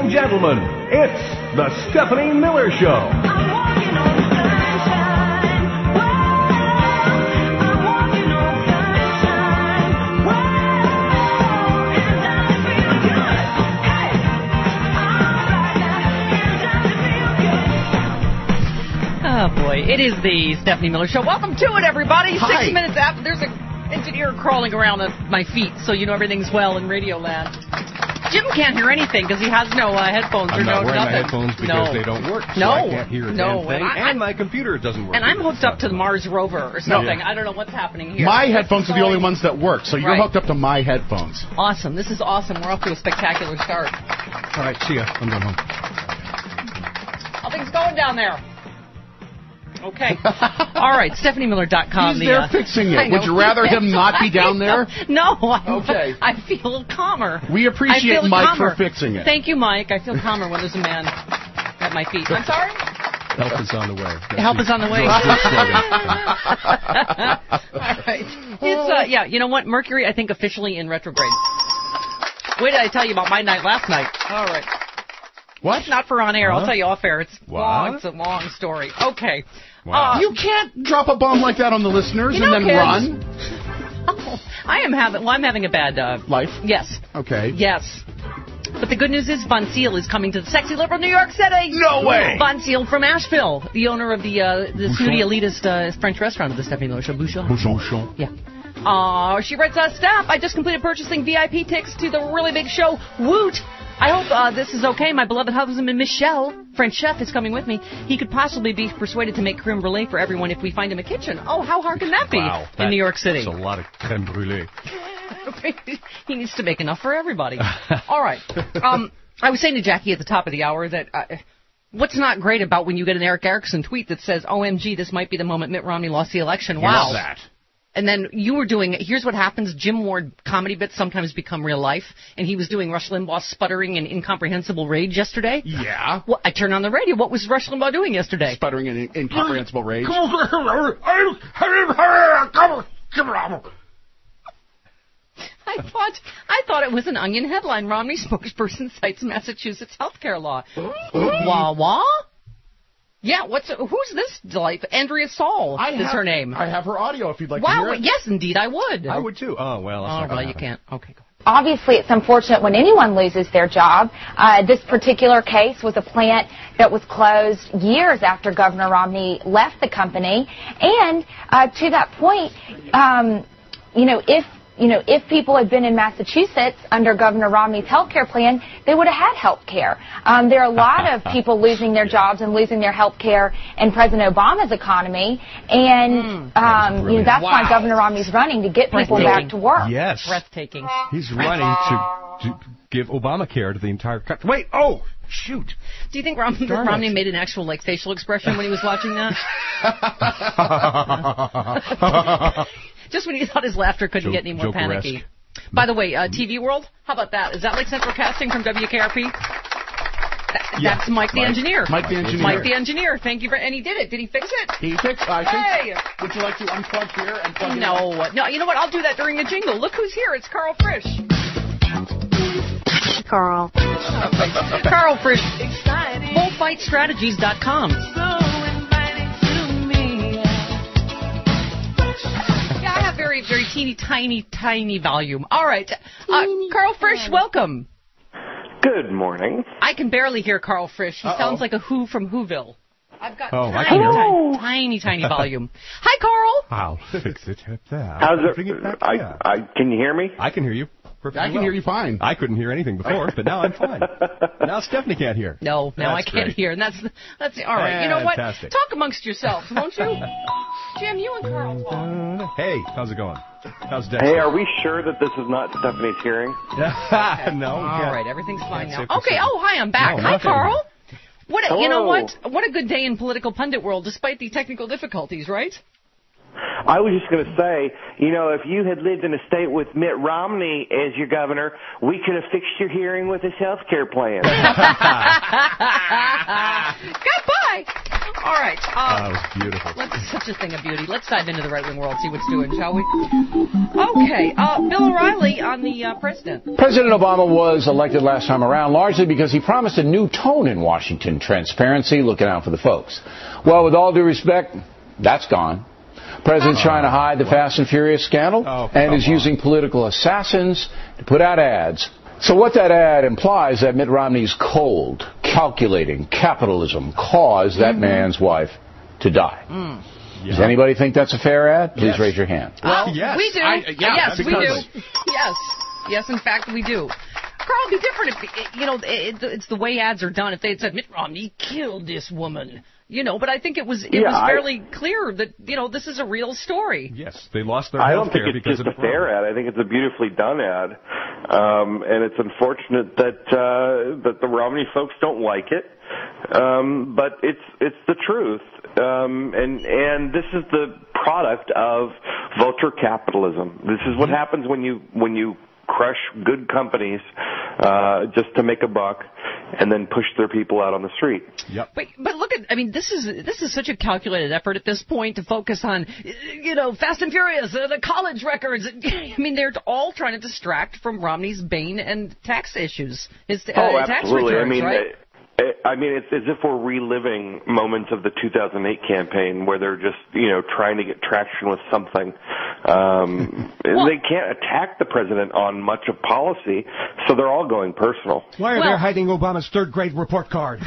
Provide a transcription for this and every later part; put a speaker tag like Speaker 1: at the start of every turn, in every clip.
Speaker 1: and gentlemen, it's the Stephanie Miller Show.
Speaker 2: Oh, boy. It is the Stephanie Miller Show. Welcome to it, everybody.
Speaker 3: Hi.
Speaker 2: 6 minutes after. There's an engineer crawling around at my feet, so you know everything's well in Radio Land. Jim can't hear anything because he has no headphones or no
Speaker 4: I'm not wearing
Speaker 2: nothing.
Speaker 4: my headphones because they don't work, so I can't hear a damn thing. And my computer doesn't work.
Speaker 2: And I'm hooked up to the Mars rover or something. I don't know what's happening here.
Speaker 3: My headphones are the only ones that work, so you're
Speaker 2: Right.
Speaker 3: hooked up to my headphones.
Speaker 2: Awesome. This is awesome. We're off to a spectacular start.
Speaker 4: All right, see ya. I'm going home.
Speaker 2: How things going down there? Okay. All right, StephanieMiller.com.
Speaker 3: He's there fixing it. Would you rather him not be down there?
Speaker 2: No.
Speaker 3: Okay.
Speaker 2: I feel calmer.
Speaker 3: We appreciate
Speaker 2: I feel
Speaker 3: Mike
Speaker 2: calmer.
Speaker 3: for fixing it.
Speaker 2: Thank you, Mike. I feel calmer when there's a man at my feet. I'm sorry?
Speaker 4: Help is on the way.
Speaker 2: Help is on the way. All right. It's, yeah, you know what? Mercury, I think, officially in retrograde. Wait till I tell you about my night last night. All right.
Speaker 3: What?
Speaker 2: Not for on air. I'll tell you off air. It's
Speaker 4: What?
Speaker 2: long. It's a long story. Okay.
Speaker 4: Wow.
Speaker 3: You can't drop a bomb like that on the listeners
Speaker 2: You
Speaker 3: and
Speaker 2: know,
Speaker 3: then
Speaker 2: kids.
Speaker 3: run.
Speaker 2: Oh, I'm having a bad
Speaker 3: Life?
Speaker 2: Yes.
Speaker 3: Okay.
Speaker 2: Yes. But the good news is Von Seal is coming to the sexy liberal New York City.
Speaker 3: No way.
Speaker 2: Von Seal from Asheville, the owner of the snooty elitist French restaurant of the Stephanie Miller Show, Bouchon.
Speaker 3: Bouchon.
Speaker 2: Yeah. She writes, staff, I just completed purchasing VIP tickets to the really big show, Woot. I hope this is okay. My beloved husband, Michel, French chef, is coming with me. He could possibly be persuaded to make creme brulee for everyone if we find him a kitchen. Oh, how hard can that be in New York City?
Speaker 4: That's a lot of creme brulee.
Speaker 2: He needs to make enough for everybody. All right. I was saying to Jackie at the top of the hour that what's not great about when you get an Eric Erickson tweet that says, OMG, this might be the moment Mitt Romney lost the election. Wow.
Speaker 3: Love that.
Speaker 2: And then you were doing, here's what happens, Jim Ward comedy bits sometimes become real life, and he was doing Rush Limbaugh's sputtering and incomprehensible rage yesterday.
Speaker 3: Yeah.
Speaker 2: Well, I turned on the radio. What was Rush Limbaugh doing yesterday?
Speaker 3: Sputtering and incomprehensible rage.
Speaker 2: I thought it was an Onion headline. Romney spokesperson cites Massachusetts healthcare law. Wah wah? Yeah, who's this delight? Andrea Saul is her name.
Speaker 3: I have her audio if you'd like to hear it.
Speaker 2: Yes, indeed, I would.
Speaker 4: I would too. Oh, well.
Speaker 2: You can't. Okay, go ahead.
Speaker 5: Obviously, it's unfortunate when anyone loses their job. This particular case was a plant that was closed years after Governor Romney left the company. And to that point, if people had been in Massachusetts under Governor Romney's health care plan, they would have had health care. There are a lot of people losing their jobs and losing their health care in President Obama's economy. And, that's why Governor Romney's running to get people back to work.
Speaker 4: Yes.
Speaker 2: Breathtaking.
Speaker 4: He's running to give Obamacare to the entire country. Wait, oh, shoot.
Speaker 2: Do you think Romney made an actual, facial expression when he was watching that? Just when he thought his laughter couldn't get any more panicky. By the way, TV World, how about that? Is that like Central Casting from WKRP? That's Mike the engineer.
Speaker 3: Mike the engineer.
Speaker 2: Mike the engineer. Thank you and he did it. Did he fix it?
Speaker 3: He fixed it, I think. Hey! Would you like to unplug here and plug in?
Speaker 2: No, you know what? I'll do that during the jingle. Look who's here. It's Carl Frisch.
Speaker 5: Carl.
Speaker 2: Carl Frisch. Bullfightstrategies.com. Very, very teeny, tiny volume. All right. Carl Frisch, welcome.
Speaker 6: Good morning.
Speaker 2: I can barely hear Carl Frisch. He sounds like a Who from Whoville. I've got tiny volume. Hi, Carl.
Speaker 4: I'll fix it.
Speaker 6: How's it? Can you hear me?
Speaker 4: I can hear you.
Speaker 3: I can hear you fine.
Speaker 4: I couldn't hear anything before, but now I'm fine. Now Stephanie can't hear.
Speaker 2: No, now I can't hear, and that's all right. You know what?
Speaker 4: Fantastic.
Speaker 2: Talk amongst yourselves, won't you? Jim, you and Carl talk.
Speaker 4: Hey, how's it going? How's Dexter?
Speaker 6: Hey, are we sure that this is not Stephanie's hearing?
Speaker 4: No.
Speaker 2: All right, everything's fine now. Okay. Oh, hi, I'm back. Hi, Carl.
Speaker 6: Hello.
Speaker 2: You know what? What a good day in political pundit world, despite the technical difficulties, right?
Speaker 6: I was just going to say, if you had lived in a state with Mitt Romney as your governor, we could have fixed your hearing with his health care plan.
Speaker 2: Goodbye. All right.
Speaker 4: That was beautiful.
Speaker 2: Such a thing of beauty. Let's dive into the right-wing world, see what's doing, shall we? Okay. Bill O'Reilly on the president.
Speaker 7: President Obama was elected last time around largely because he promised a new tone in Washington. Transparency, looking out for the folks. Well, with all due respect, that's gone. President's trying to hide the Fast and Furious scandal and is using political assassins to put out ads. So what that ad implies that Mitt Romney's cold, calculating capitalism caused that man's wife to die. Yeah. Does anybody think that's a fair ad? Please raise your hand.
Speaker 2: Well,
Speaker 4: yes.
Speaker 2: We do. Yes, we do. Yes, in fact, we do. Carl, it'd be different if, it's the way ads are done. If they had said, Mitt Romney killed this woman, but I think it was fairly clear that, this is a real story.
Speaker 4: Yes, they lost their health care because
Speaker 6: it's just a fair ad. I think it's a beautifully done ad. And it's unfortunate that the Romney folks don't like it. But it's the truth. And this is the product of vulture capitalism. This is what happens when you crush good companies just to make a buck and then push their people out on the street.
Speaker 4: Yep.
Speaker 2: But look at, this is such a calculated effort at this point to focus on, Fast and Furious, the college records. They're all trying to distract from Romney's bane and tax issues. His tax returns, right?
Speaker 6: It's as if we're reliving moments of the 2008 campaign where they're just, trying to get traction with something. They can't attack the president on much of policy, so they're all going personal.
Speaker 1: Why are they hiding Obama's third-grade report card?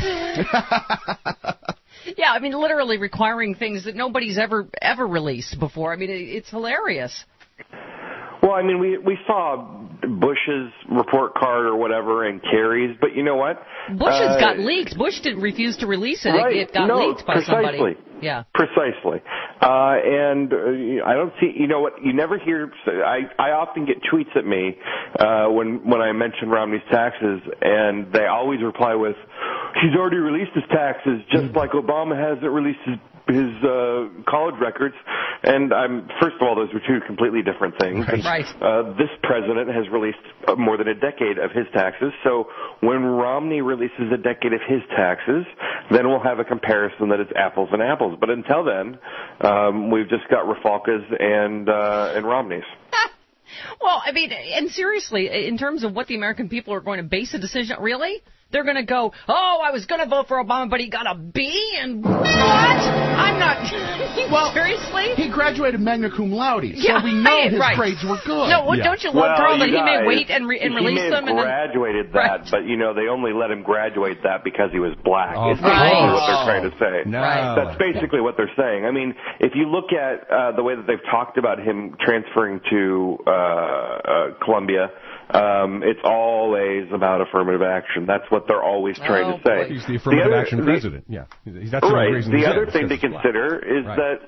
Speaker 2: Yeah, literally requiring things that nobody's ever released before. It's hilarious.
Speaker 6: Well, we saw Bush's report card or whatever and Kerry's, but you know what?
Speaker 2: Bush's got leaked. Bush didn't refuse to release it.
Speaker 6: Right.
Speaker 2: It got leaked by somebody. Yeah.
Speaker 6: Precisely. And I don't see, you never hear, I often get tweets at me when I mention Romney's taxes, and they always reply with, he's already released his taxes, just like Obama hasn't released his college records. And first of all, those were two completely different things.
Speaker 2: Right.
Speaker 6: This president has released more than a decade of his taxes. So when Romney releases a decade of his taxes, then we'll have a comparison that it's apples and apples. But until then, we've just got Rafalka's and Romney's.
Speaker 2: Well, and seriously, in terms of what the American people are going to base a decision, really? They're going to go, I was going to vote for Obama, but he got a B, and what? I'm not. Well, seriously?
Speaker 3: He graduated magna cum laude, so we know his grades were good.
Speaker 2: No, don't you love, Carl, that he may wait and release them?
Speaker 6: He may have graduated that, but, they only let him graduate that because he was black.
Speaker 4: Oh,
Speaker 6: it's basically what they're trying to say.
Speaker 4: No.
Speaker 6: That's basically what they're saying. If you look at the way that they've talked about him transferring to Columbia, it's always about affirmative action. That's what they're always trying to say.
Speaker 4: He's the affirmative action president. Yeah, that's the reason.
Speaker 6: The other thing to consider is that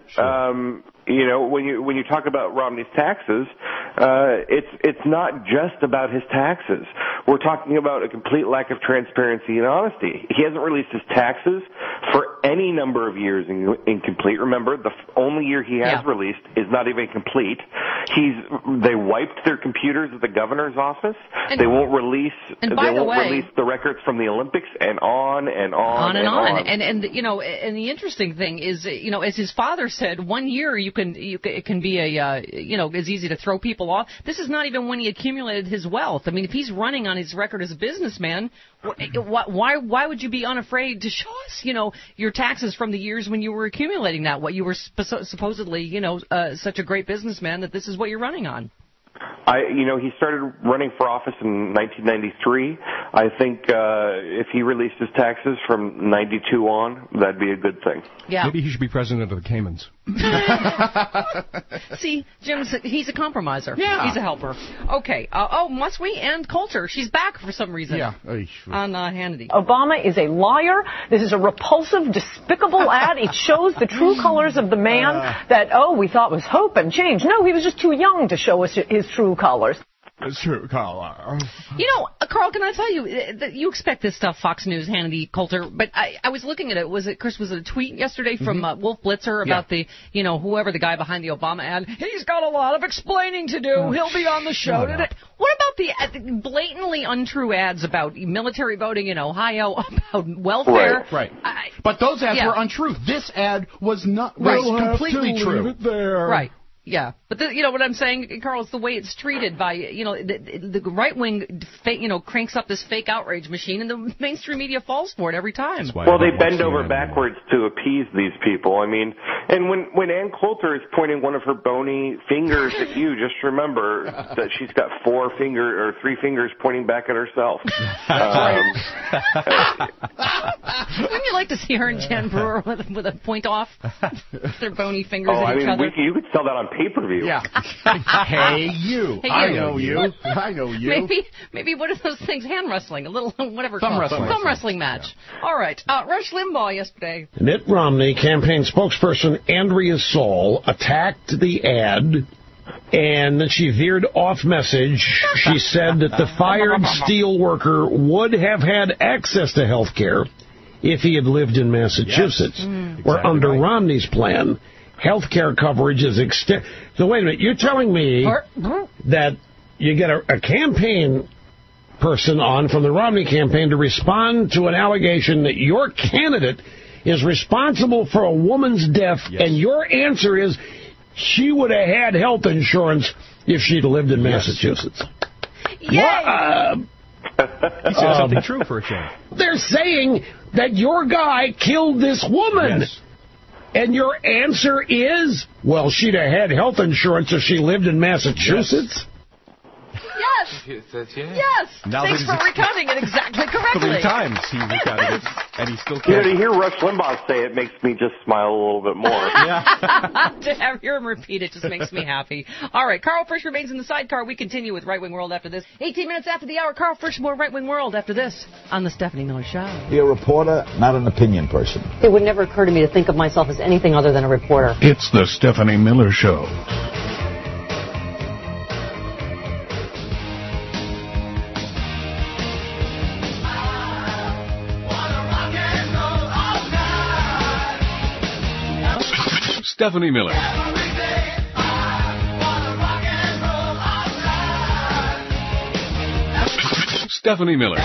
Speaker 6: when you talk about Romney's taxes, it's not just about his taxes. We're talking about a complete lack of transparency and honesty. He hasn't released his taxes for any number of years incomplete. Remember, the only year he has released is not even complete. They wiped their computers at the governor's office. They won't release. Release the records from the Olympics, and on and on and on.
Speaker 2: And the interesting thing is, as his father said, 1 year it can be it's easy to throw people off. This is not even when he accumulated his wealth. If he's running on his record as a businessman, why would you be unafraid to show us, your taxes from the years when you were accumulating that? What you were supposedly, such a great businessman that this is what you're running on.
Speaker 6: He started running for office in 1993. I think if he released his taxes from 92 on, that'd be a good thing.
Speaker 2: Yeah.
Speaker 4: Maybe he should be president of the Caymans.
Speaker 2: See, he's a compromiser.
Speaker 3: Yeah.
Speaker 2: He's a helper. Okay. Must we? And Coulter. She's back for some reason.
Speaker 3: Yeah.
Speaker 2: On Hannity.
Speaker 8: Obama is a liar. This is a repulsive, despicable ad. It shows the true colors of the man that, we thought was hope and change. No, he was just too young to show us his true colors.
Speaker 4: It's true, Carl.
Speaker 2: You know, Carl, can I tell you that you expect this stuff, Fox News, Hannity, Coulter, but I was looking at it. Was it a tweet yesterday from Wolf Blitzer about whoever the guy behind the Obama ad? He's got a lot of explaining to do. He'll be on the show today. What about the blatantly untrue ads about military voting in Ohio, about welfare?
Speaker 3: Right. But those ads were untrue. This ad was not completely true.
Speaker 4: Leave it there.
Speaker 2: Right. Yeah, but you know what I'm saying, Carl? It's the way it's treated by the right wing, cranks up this fake outrage machine, and the mainstream media falls for it every time.
Speaker 6: Well, they bend over backwards to appease these people. I mean, and when Ann Coulter is pointing one of her bony fingers at you, just remember that she's got 3 fingers pointing back at herself.
Speaker 2: Wouldn't you like to see her and Jan Brewer with a point off their bony fingers at each other?
Speaker 6: You could sell that on pay-per-view.
Speaker 3: Yeah. Hey, you.
Speaker 2: Hey,
Speaker 3: I know you. I know you.
Speaker 2: Maybe what are those things? Hand wrestling, a little whatever.
Speaker 3: Thumb
Speaker 2: wrestling match. Yeah. All right. Rush Limbaugh yesterday.
Speaker 9: Mitt Romney campaign spokesperson Andrea Saul attacked the ad, and then she veered off message. She said that the fired steel worker would have had access to health care if he had lived in Massachusetts, where under Romney's plan, health care coverage is extended. So wait a minute, you're telling me that you get a campaign person on from the Romney campaign to respond to an allegation that your candidate is responsible for a woman's death, and your answer is she would have had health insurance if she'd lived in Massachusetts.
Speaker 2: Yay!
Speaker 4: He said something true for a change.
Speaker 9: They're saying that your guy killed this woman.
Speaker 4: Yes.
Speaker 9: And your answer is, well, she'd have had health insurance if she lived in Massachusetts?
Speaker 2: Yes. Yes. Thanks for recounting it exactly correctly.
Speaker 4: 3 times he recounted it, and he still can't.
Speaker 6: To hear Rush Limbaugh say it makes me just smile a little bit more.
Speaker 2: To hear him repeat it just makes me happy. All right, Carl Frisch remains in the sidecar. We continue with Right Wing World after this. 18 minutes after the hour, Carl Frisch, more Right Wing World after this on the Stephanie Miller Show.
Speaker 10: You're a reporter, not an opinion person.
Speaker 8: It would never occur to me to think of myself as anything other than a reporter.
Speaker 1: It's the Stephanie Miller Show.
Speaker 11: Stephanie Miller. Stephanie Miller.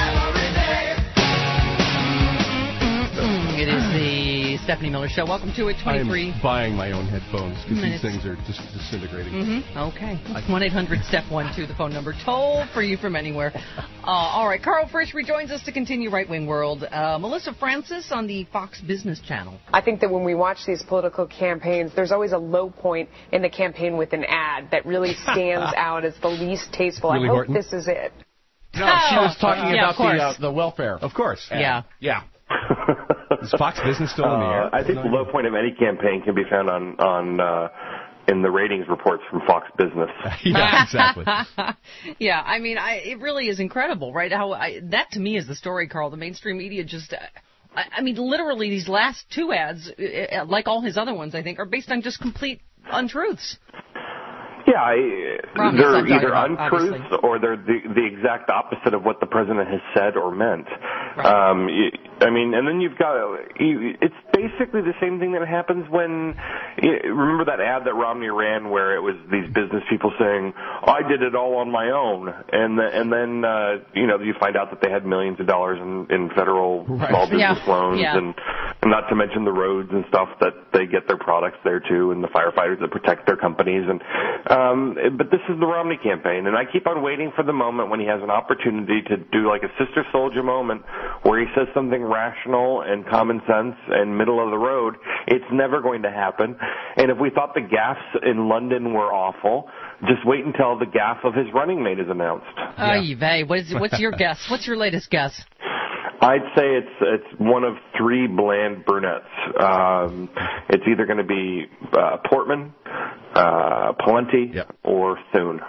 Speaker 2: It is the Stephanie Miller Show. Welcome to it. 23.
Speaker 4: I'm buying my own headphones because these things are just disintegrating.
Speaker 2: Okay. 1-800-STEP-1-2, the phone number. Toll for you from anywhere. All right. Carl Frisch rejoins us to continue Right Wing World. Melissa Francis on the Fox Business Channel.
Speaker 12: I think that when we watch these political campaigns, there's always a low point in the campaign with an ad that really stands out as the least tasteful.
Speaker 4: Really,
Speaker 12: I hope
Speaker 4: Horton?
Speaker 12: this is it.
Speaker 3: No, she was talking about the welfare.
Speaker 4: Of course.
Speaker 2: Yeah.
Speaker 4: Is Fox Business still in the air?
Speaker 6: I think the low point of any campaign can be found on in the ratings reports from Fox Business.
Speaker 4: Yeah, exactly.
Speaker 2: Yeah, I mean, it really is incredible, right? That to me is the story, Carl. The mainstream media just, I mean, literally these last 2 ads, like all his other ones, I think, are based on just complete untruths.
Speaker 6: Yeah, they're either untruths
Speaker 2: obviously.
Speaker 6: or they're the exact opposite of what the president has said or meant.
Speaker 2: Right.
Speaker 6: I mean, and then you've got it's basically the same thing that happens when remember that ad that Romney ran where it was these business people saying, "I did it all on my own," and then you find out that they had millions of dollars in federal small business loans and not to mention the roads and stuff that they get their products there too, and the firefighters that protect their companies and. But this is the Romney campaign, and I keep on waiting for the moment when he has an opportunity to do like a Sister Soldier moment where he says something rational and common sense and middle of the road. It's never going to happen. And if we thought the gaffes in London were awful, just wait until the gaffe of his running mate is announced.
Speaker 2: What's your guess? What's your latest guess?
Speaker 6: I'd say it's one of 3 bland brunettes. It's either going to be Portman, Pawlenty, or Thune.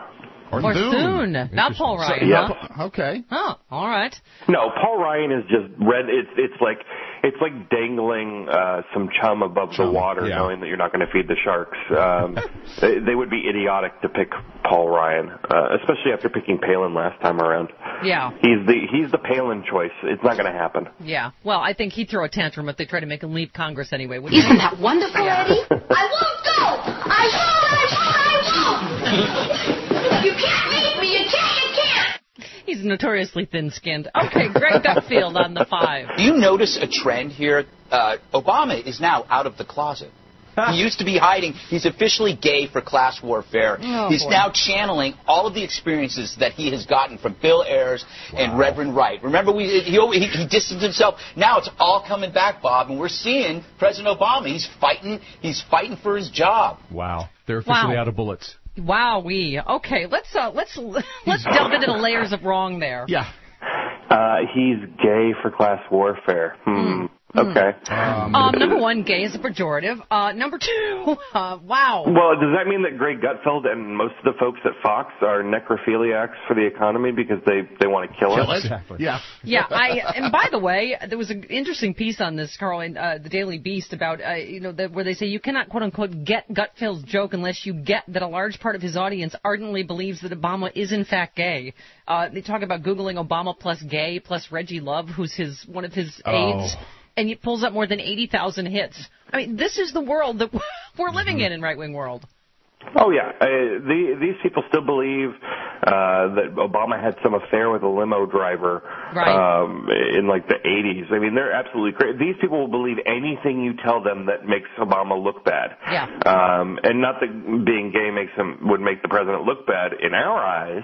Speaker 2: Or soon. Not Paul Ryan,
Speaker 3: huh? Okay.
Speaker 2: Oh, all right.
Speaker 6: No, Paul Ryan is just red. It's like dangling some chum above the water, knowing that you're not going to feed the sharks. They would be idiotic to pick Paul Ryan, especially after picking Palin last time around.
Speaker 2: Yeah.
Speaker 6: He's the Palin choice. It's not going to happen.
Speaker 2: Yeah. Well, I think he'd throw a tantrum if they try to make him leave Congress anyway.
Speaker 13: Isn't that wonderful, Eddie? I won't go. I won't. You can't make me. You can't.
Speaker 2: He's notoriously thin-skinned. Okay, Greg Gutfeld on the 5.
Speaker 14: Do you notice a trend here? Obama is now out of the closet. He used to be hiding. He's officially gay for class warfare. He's now channeling all of the experiences that he has gotten from Bill Ayers and Reverend Wright. Remember, he distanced himself. Now it's all coming back, Bob, and we're seeing President Obama. He's fighting for his job.
Speaker 4: Wow, they're officially out of bullets.
Speaker 2: Wow-wee. Okay, let's delve into the layers of wrong there.
Speaker 3: Yeah.
Speaker 6: He's gay for class warfare. Okay.
Speaker 2: Number 1, gay is a pejorative. Number 2, wow.
Speaker 6: Well, does that mean that Greg Gutfeld and most of the folks at Fox are necrophiliacs for the economy because they want to kill us?
Speaker 4: Exactly.
Speaker 3: Yeah.
Speaker 2: Yeah. And by the way, there was an interesting piece on this, Carl, in the Daily Beast about where they say you cannot quote unquote get Gutfeld's joke unless you get that a large part of his audience ardently believes that Obama is in fact gay. They talk about Googling Obama plus gay plus Reggie Love, who's one of his aides. And it pulls up more than 80,000 hits. I mean, this is the world that we're living in right-wing world.
Speaker 6: Oh, yeah. These people still believe that Obama had some affair with a limo driver in, like, the 80s. I mean, they're absolutely crazy. These people will believe anything you tell them that makes Obama look bad.
Speaker 2: Yeah.
Speaker 6: And not that being gay would make the president look bad in our eyes,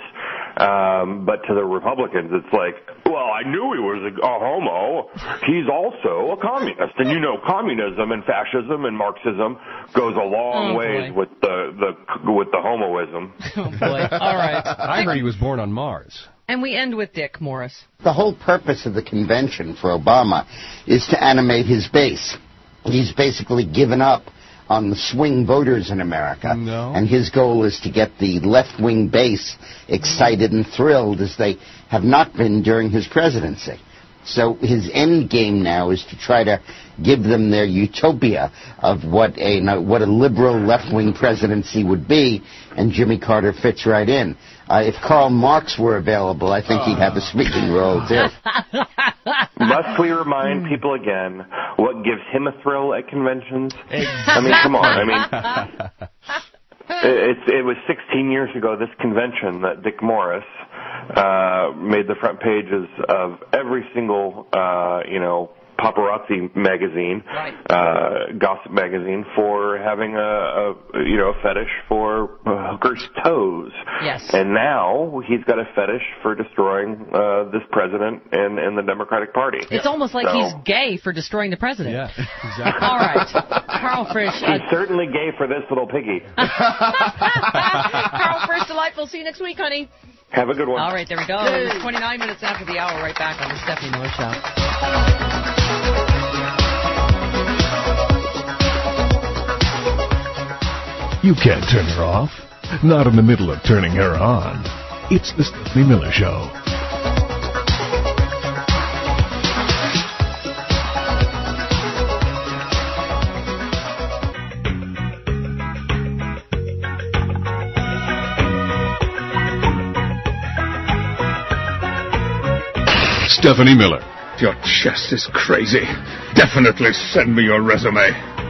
Speaker 6: but to the Republicans, it's like, well, I knew he was a homo. He's also a communist. And, communism and fascism and Marxism goes a long ways with the homoism.
Speaker 2: Oh, boy. All right.
Speaker 4: I heard he was born on Mars.
Speaker 2: And we end with Dick Morris.
Speaker 15: The whole purpose of the convention for Obama is to animate his base. He's basically given up on the swing voters in America. And his goal is to get the left-wing base excited and thrilled as they have not been during his presidency. So his end game now is to try to give them their utopia of what a liberal left-wing presidency would be, and Jimmy Carter fits right in. If Karl Marx were available, I think he'd have a speaking role, too.
Speaker 6: Must we remind people again what gives him a thrill at conventions? I mean, come on. I mean, it was 16 years ago, this convention, that Dick Morris made the front pages of every single, paparazzi magazine, gossip magazine, for having a fetish for hookers' toes.
Speaker 2: Yes.
Speaker 6: And now he's got a fetish for destroying this president and the Democratic Party.
Speaker 2: It's almost like he's gay for destroying the president.
Speaker 4: Yeah, exactly.
Speaker 2: All right. Carl Frisch.
Speaker 6: He's certainly gay for this little piggy.
Speaker 2: Carl Frisch, delightful. See you next week, honey.
Speaker 6: Have a good one.
Speaker 2: All right, there we go. It's 29 minutes after the hour, right back on the Stephanie Miller Show.
Speaker 1: You can't turn her off. Not in the middle of turning her on. It's the Stephanie Miller Show.
Speaker 11: Stephanie Miller.
Speaker 16: Your chest is crazy. Definitely send me your resume.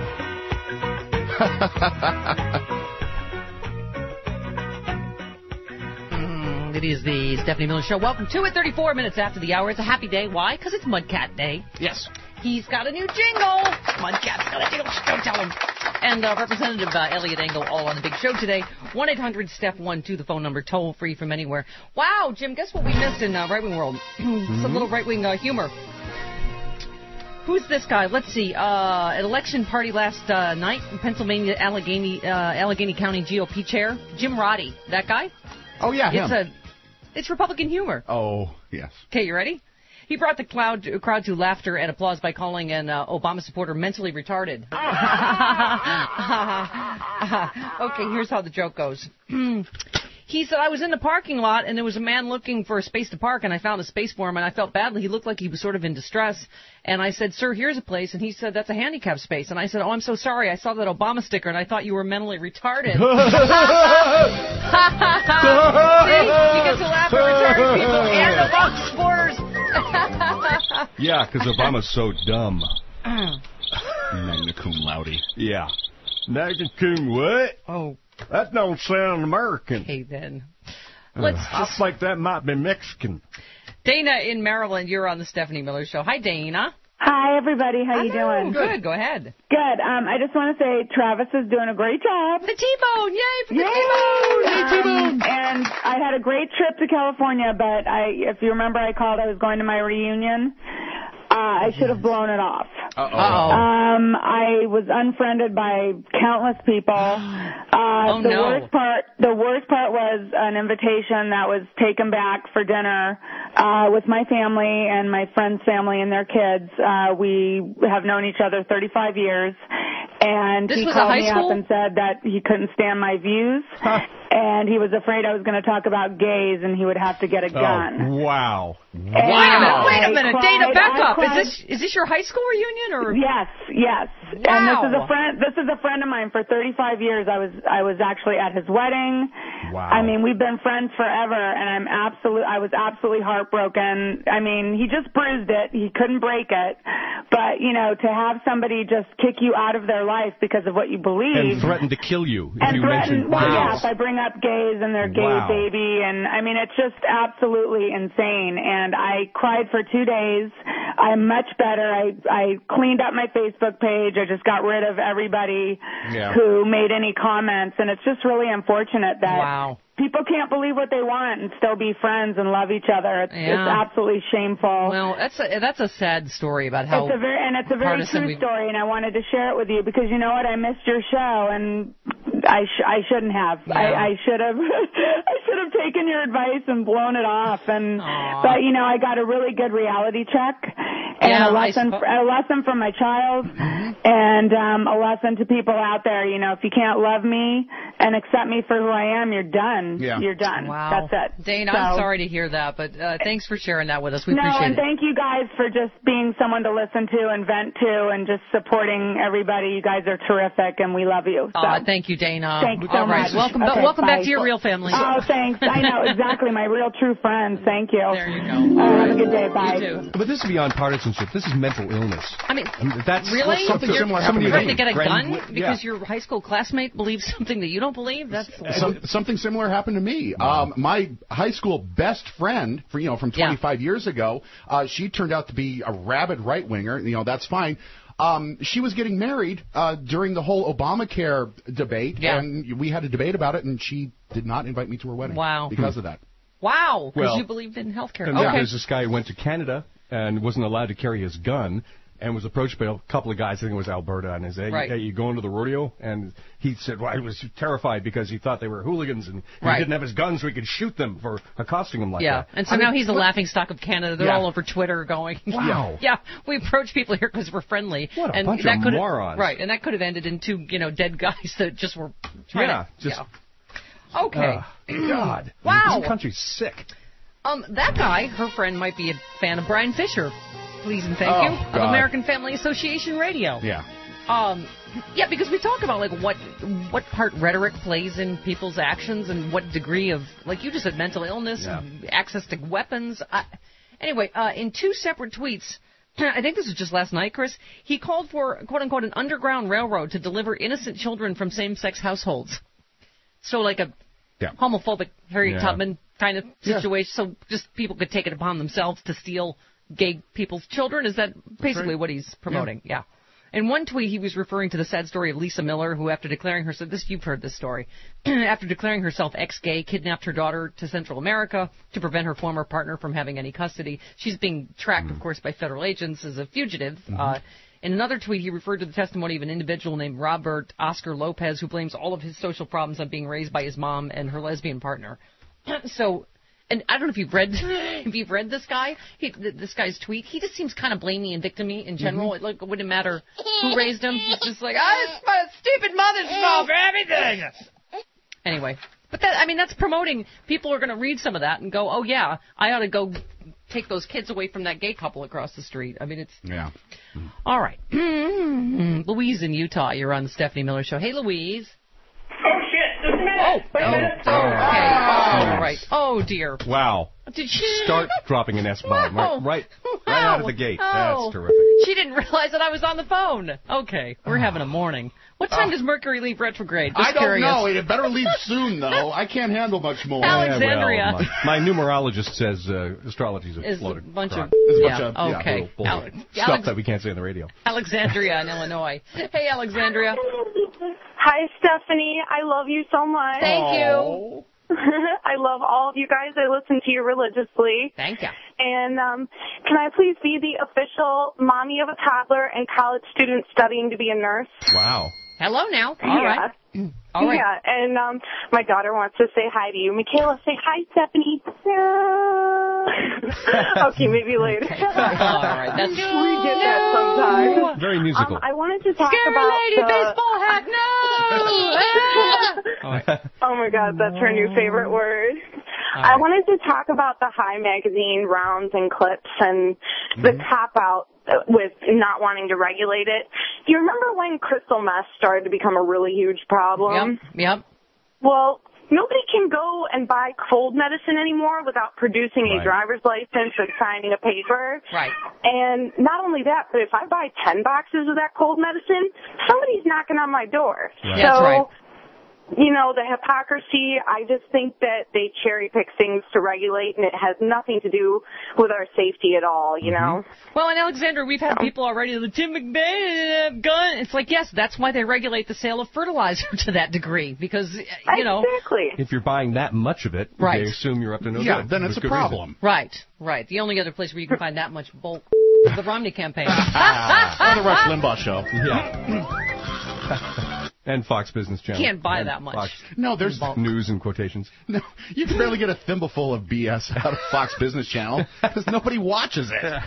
Speaker 2: It is the Stephanie Miller Show. Welcome to it. 34 minutes after the hour. It's a happy day. Why? Because it's Mudcat Day.
Speaker 3: Yes.
Speaker 2: He's got a new jingle. Mudcat's got a jingle. Don't tell him. And Representative Elliot Engel all on the big show today. 1-800-STEPH-1-2, the phone number, toll-free from anywhere. Wow, Jim, guess what we missed in right-wing world? Some little right-wing humor. Who's this guy? Let's see. An election party last night in Pennsylvania, Allegheny County GOP chair, Jim Roddy. That guy?
Speaker 3: Oh, yeah, him.
Speaker 2: It's Republican humor.
Speaker 3: Oh, yes.
Speaker 2: Okay, you ready? He brought the crowd to laughter and applause by calling an Obama supporter mentally retarded. Okay, here's how the joke goes. He said, I was in the parking lot, and there was a man looking for a space to park, and I found a space for him, and I felt badly. He looked like he was sort of in distress. And I said, sir, here's a place. And he said, that's a handicap space. And I said, oh, I'm so sorry. I saw that Obama sticker, and I thought you were mentally retarded. See? You get to laugh at retarded people and Obama supporters.
Speaker 4: Yeah, because Obama's so dumb.
Speaker 17: Magna cum laude.
Speaker 4: Yeah. Magna cum what?
Speaker 2: Oh.
Speaker 4: That don't sound American.
Speaker 2: Okay, then. Let's
Speaker 4: I think that might be Mexican.
Speaker 2: Dana in Maryland, you're on the Stephanie Miller Show. Hi, Dana.
Speaker 18: Hi, everybody. How you doing?
Speaker 2: Good. Go ahead.
Speaker 18: Good. I just want to say Travis is doing a great job.
Speaker 2: The T-Bone. Yay for the T-Bone.
Speaker 18: Yay, T-Bone. And I had a great trip to California, but if you remember, I called. I was going to my reunion. I should have blown it off. I was unfriended by countless people. The worst part was an invitation that was taken back for dinner with my family and my friend's family and their kids. We have known each other 35 years. And he called me up and said that he couldn't stand my views. And he was afraid I was going to talk about gays and he would have to get a gun.
Speaker 4: Oh, wow.
Speaker 2: Wait a minute. Dana, back up. Is this your high school reunion or?
Speaker 18: Yes.
Speaker 2: Wow.
Speaker 18: And this is a friend of mine for 35 years. I was actually at his wedding.
Speaker 4: Wow.
Speaker 18: I mean, we've been friends forever, and I was absolutely heartbroken. I mean, he just bruised it. He couldn't break it. But, to have somebody just kick you out of their life because of what you believe.
Speaker 4: And threaten to kill you if
Speaker 18: and
Speaker 4: you mention
Speaker 18: yes, I bring up gays and their gay baby, and I mean, it's just absolutely insane. And I cried for 2 days. I'm much better. I cleaned up my Facebook page. I just got rid of everybody who made any comments, and it's just really unfortunate that people can't believe what they want and still be friends and love each other. It's absolutely shameful.
Speaker 2: Well, that's a sad story about how
Speaker 18: it's a very true story, and I wanted to share it with you because you know what? I missed your show, and I shouldn't have.
Speaker 2: Yeah.
Speaker 18: I should have I should have taken your advice and blown it off. And but I got a really good reality check and a lesson from my child and a lesson to people out there. If you can't love me and accept me for who I am, you're done.
Speaker 2: Yeah.
Speaker 18: You're done.
Speaker 2: Wow.
Speaker 18: That's it.
Speaker 2: Dana, I'm sorry to hear that, but thanks for sharing that with us. We appreciate it.
Speaker 18: Thank you guys for just being someone to listen to and vent to and just supporting everybody. You guys are terrific, and we love you. So.
Speaker 2: Thank you, Dana.
Speaker 18: Thank you so much.
Speaker 2: Welcome back to your real family.
Speaker 18: Oh, thanks. I know, exactly. My real true friends. Thank you.
Speaker 2: There you go.
Speaker 18: Have a good day. Bye.
Speaker 2: You too.
Speaker 4: But this is beyond partisanship. This is mental illness.
Speaker 2: I mean
Speaker 4: that's
Speaker 2: really?
Speaker 4: something similar.
Speaker 2: You're threatening to get a gun because your high school classmate believes something that you don't believe? That's
Speaker 3: something similar happened to me. My high school best friend, from 25 years ago, she turned out to be a rabid right-winger. That's fine. She was getting married during the whole Obamacare debate, and we had a debate about it, and she did not invite me to her wedding because of that.
Speaker 2: Wow, because you believed in health care.
Speaker 4: And there's this guy who went to Canada and wasn't allowed to carry his gun and was approached by a couple of guys, I think it was Alberta, and he said, hey, you going to the rodeo? And he said, well, he was terrified because he thought they were hooligans and he didn't have his gun so he could shoot them for accosting them like that.
Speaker 2: And so now he's the laughingstock of Canada. They're all over Twitter going,
Speaker 4: wow.
Speaker 2: We approach people here because we're friendly.
Speaker 4: What a bunch of morons.
Speaker 2: Right, and that could have ended in two, dead guys that just were trying to... Okay.
Speaker 4: God.
Speaker 2: Wow.
Speaker 4: This country's sick.
Speaker 2: That guy, her friend, might be a fan of Brian Fisher. Please and thank you. Of American Family Association Radio.
Speaker 4: Yeah.
Speaker 2: Because we talk about what part rhetoric plays in people's actions and what degree of, like you just said, mental illness, access to weapons. Anyway, in two separate tweets, I think this was just last night, Chris, he called for, quote unquote, an underground railroad to deliver innocent children from same-sex households. So like a homophobic Harriet Tubman kind of situation, so just people could take it upon themselves to steal gay people's children. Is that basically what he's promoting? Yeah. In one tweet, he was referring to the sad story of Lisa Miller, who, after declaring herself, you've heard this story, after declaring herself ex-gay, kidnapped her daughter to Central America to prevent her former partner from having any custody. She's being tracked, of course, by federal agents as a fugitive. In another tweet, he referred to the testimony of an individual named Robert Oscar Lopez, who blames all of his social problems on being raised by his mom and her lesbian partner. So, and I don't know if you've read this guy, this guy's tweet. He just seems kind of blamey and victim-y in general. It wouldn't matter who raised him. He's just like, it's my stupid mother's fault for everything. Anyway, But that's promoting. People are going to read some of that and go, oh, yeah, I ought to go take those kids away from that gay couple across the street. It's...
Speaker 3: Yeah.
Speaker 2: All right. Louise in Utah, you're on the Stephanie Miller Show. Hey, Louise.
Speaker 19: Oh, shit. Just a minute.
Speaker 2: Okay. All right. Oh, dear.
Speaker 4: Wow.
Speaker 2: Did she...
Speaker 4: Start dropping an S-bomb right out of the gate. That's terrific.
Speaker 2: She didn't realize that I was on the phone. Okay, we're having a morning. What time does Mercury leave retrograde?
Speaker 3: I don't know. It better leave soon, though. I can't handle much more.
Speaker 2: Alexandria.
Speaker 4: My numerologist says astrology is floating.
Speaker 2: It's a bunch of...
Speaker 4: Okay. Stuff that we can't say on the radio.
Speaker 2: Alexandria in Illinois. Hey, Alexandria.
Speaker 20: Hi, Stephanie. I love you so much.
Speaker 2: Thank you.
Speaker 20: I love all of you guys. I listen to you religiously.
Speaker 2: Thank you.
Speaker 20: And can I please be the official mommy of a toddler and college student studying to be a nurse?
Speaker 4: Wow.
Speaker 2: Hello now. All right. All right.
Speaker 20: Yeah, and my daughter wants to say hi to you. Michaela, say hi, Stephanie. Okay, maybe later.
Speaker 2: Okay. All right. That's
Speaker 20: we get that sometime.
Speaker 4: Very musical.
Speaker 20: I wanted to talk
Speaker 2: Scary
Speaker 20: about
Speaker 2: lady baseball hat. No.
Speaker 20: Oh my God, that's her new favorite word. Right. I wanted to talk about the High magazine rounds and clips and the cop-out with not wanting to regulate it. Do you remember when crystal meth started to become a really huge problem?
Speaker 2: Yep.
Speaker 20: Well, nobody can go and buy cold medicine anymore without producing a driver's license and signing a paper.
Speaker 2: Right.
Speaker 20: And not only that, but if I buy 10 boxes of that cold medicine, somebody's knocking on my door.
Speaker 2: Right. That's right.
Speaker 20: The hypocrisy, I just think that they cherry-pick things to regulate, and it has nothing to do with our safety at all, you know?
Speaker 2: Well, and Alexandra, we've had people already, the Tim McVeigh gun. It's like, yes, that's why they regulate the sale of fertilizer to that degree, because,
Speaker 20: Exactly.
Speaker 4: If you're buying that much of it, they assume you're up to no good.
Speaker 3: Yeah, then it's a problem.
Speaker 2: Reason. Right. The only other place where you can find that much bulk is the Romney campaign.
Speaker 17: Or the Rush Limbaugh show.
Speaker 4: Yeah. And Fox Business Channel.
Speaker 2: Can't buy that much.
Speaker 4: Fox
Speaker 3: no, there's
Speaker 4: news and quotations.
Speaker 3: No, you can barely get a thimbleful of BS out of Fox Business Channel because nobody watches it.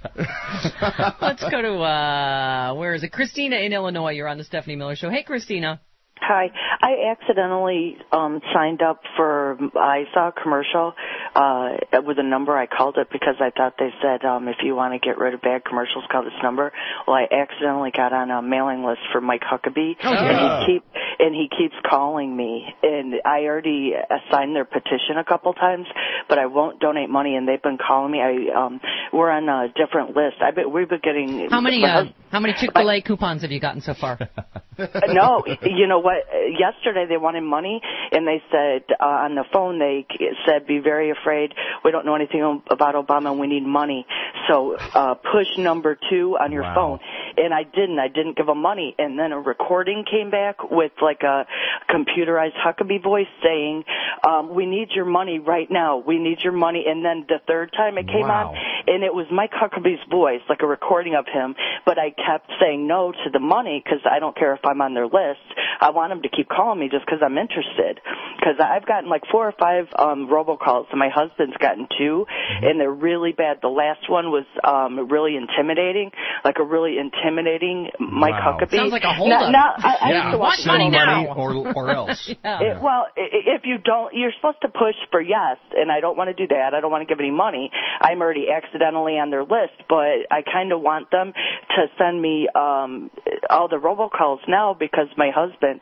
Speaker 2: Let's go to, where is it? Christina in Illinois. You're on the Stephanie Miller Show. Hey, Christina.
Speaker 21: Hi. I accidentally signed up for, I saw a commercial with a number. I called it because I thought they said if you want to get rid of bad commercials, call this number. Well, I accidentally got on a mailing list for Mike Huckabee, and he keeps calling me. And I already signed their petition a couple times, but I won't donate money, and they've been calling me. We're on a different list. We've been getting...
Speaker 2: How many Chick-fil-A coupons have you gotten so far?
Speaker 21: No, you know what? Yesterday they wanted money, and they said on the phone, they said, be very afraid. We don't know anything about Obama, and we need money. So push number 2 on your phone. And I didn't give them money. And then a recording came back with like a computerized Huckabee voice saying, we need your money right now. We need your money. And then the third time it came on, and it was Mike Huckabee's voice, like a recording of him. But I kept saying no to the money because I don't care if I'm on their list. I want them to keep calling me just because I'm interested. Because I've gotten like 4 or 5 robocalls, and my husband's gotten 2, and they're really bad. The last one was really intimidating, like a really intimidating Mike Huckabee.
Speaker 2: Sounds like a holdup.
Speaker 21: I used to watch
Speaker 2: money now.
Speaker 4: Or else.
Speaker 21: Well, if you don't, you're supposed to push for yes, and I don't want to do that. I don't want to give any money. I'm already accidentally on their list, but I kind of want them to send me all the robocalls now because my husband...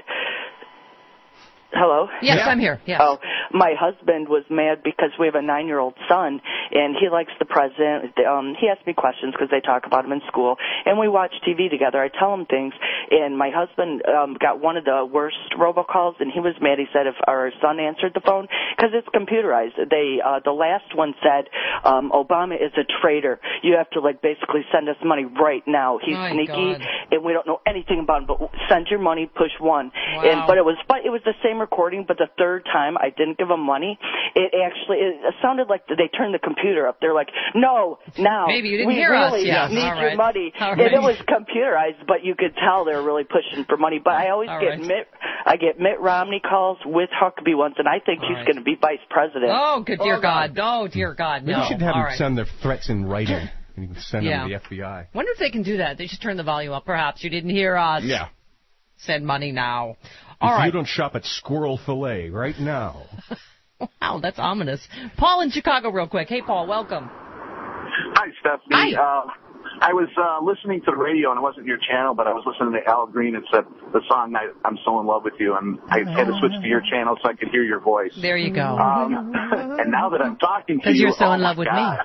Speaker 21: Hello?
Speaker 2: Yes, I'm here. Yes.
Speaker 21: Oh, my husband was mad because we have a 9-year-old son, and he likes the president. He asks me questions because they talk about him in school, and we watch TV together. I tell him things, and my husband got one of the worst robocalls, and he was mad. He said if our son answered the phone, because it's computerized. The last one said, Obama is a traitor. You have to basically send us money right now. He's sneaky, and we don't know anything about him, but send your money, push 1.
Speaker 2: Wow.
Speaker 21: But it was the same recording, but the third time I didn't give them money. It sounded like they turned the computer up. They're like, no, now.
Speaker 2: Maybe you didn't hear us.
Speaker 21: We really need your money.
Speaker 2: And
Speaker 21: it was computerized, but you could tell they were really pushing for money. But I always get Mitt Romney calls with Huckabee ones, and I think he's going to be vice president.
Speaker 2: Oh, good dear God. Oh, dear God, no.
Speaker 4: Maybe you should have them send their threats in writing, and you can send them to the FBI.
Speaker 2: Wonder if they can do that. They should turn the volume up. Perhaps you didn't hear us.
Speaker 4: Yeah.
Speaker 2: Send money now.
Speaker 4: You don't shop at Squirrel Filet right now.
Speaker 2: Wow, that's ominous. Paul in Chicago real quick. Hey, Paul, welcome.
Speaker 5: Hi, Stephanie.
Speaker 2: Hi.
Speaker 5: I was listening to the radio, and it wasn't your channel, but I was listening to Al Green. It said the song I'm So In Love With You, and I had to switch to your channel so I could hear your voice.
Speaker 2: There you go.
Speaker 5: And now that I'm talking to you...
Speaker 2: Because you're so in love with me.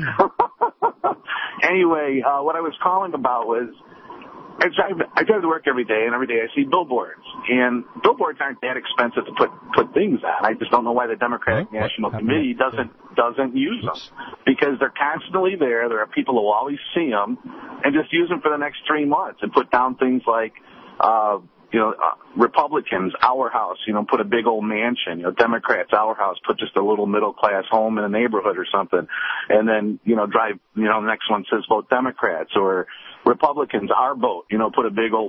Speaker 5: Anyway, what I was calling about was... I drive to work every day, and every day I see billboards. And billboards aren't that expensive to put things on. I just don't know why the Democratic National Committee doesn't use them. Because they're constantly there. There are people who always see them, and just use them for the next 3 months and put down things like, Republicans, our house, put a big old mansion. Democrats, our house, put just a little middle-class home in a neighborhood or something. And then, drive, the next one says vote Democrats. Or Republicans, our boat, put a big old,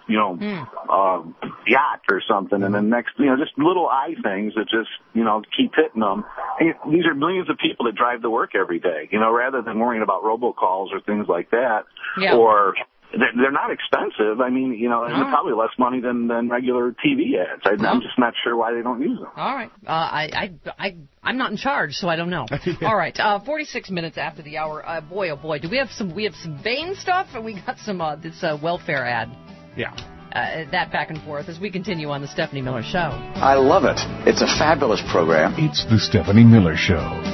Speaker 5: yacht or something. And then next, just little eye things that just, keep hitting them. And these are millions of people that drive to work every day, rather than worrying about robocalls or things like that.
Speaker 2: Yeah.
Speaker 5: Or... They're not expensive. I mean, and they're probably less money than regular TV ads. I'm just not sure why they don't use them.
Speaker 2: All right. I'm not in charge, so I don't know. All right. 46 minutes after the hour. Boy, oh boy, do we have some vain stuff, and we got some this welfare ad.
Speaker 4: Yeah.
Speaker 2: That back and forth as we continue on the Stephanie Miller Show.
Speaker 22: I love it. It's a fabulous program.
Speaker 1: It's the Stephanie Miller Show.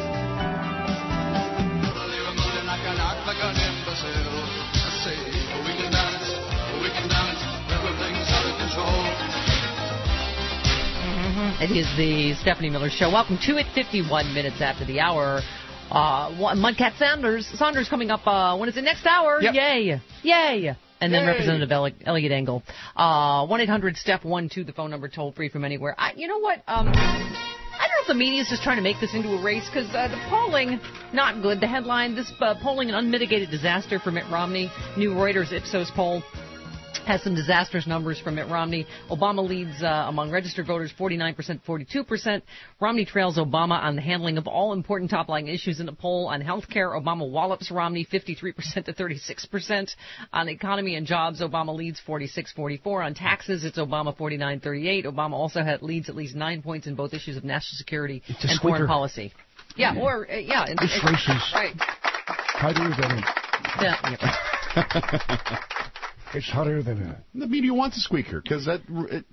Speaker 2: It is the Stephanie Miller Show. Welcome to it. 51 minutes after the hour. Mudcat Saunders coming up. When is it? Next hour.
Speaker 3: Yep.
Speaker 2: Yay. And then Representative Elliot Engel. 1-800-STEP-12, the phone number, toll free from anywhere. You know what? I don't know if the media is just trying to make this into a race, because the polling, not good. The headline, this polling, an unmitigated disaster for Mitt Romney. New Reuters Ipsos poll has some disastrous numbers from Mitt Romney. Obama leads among registered voters 49%, 42%. Romney trails Obama on the handling of all important top-line issues in the poll. On health care, Obama wallops Romney 53% to 36%. On economy and jobs, Obama leads 46-44. On taxes, it's Obama 49-38. Obama also leads at least 9 points in both issues of national security and foreign policy. Yeah,
Speaker 9: This race is
Speaker 2: right.
Speaker 9: tighter than It's hotter than
Speaker 3: the media wants a squeaker because that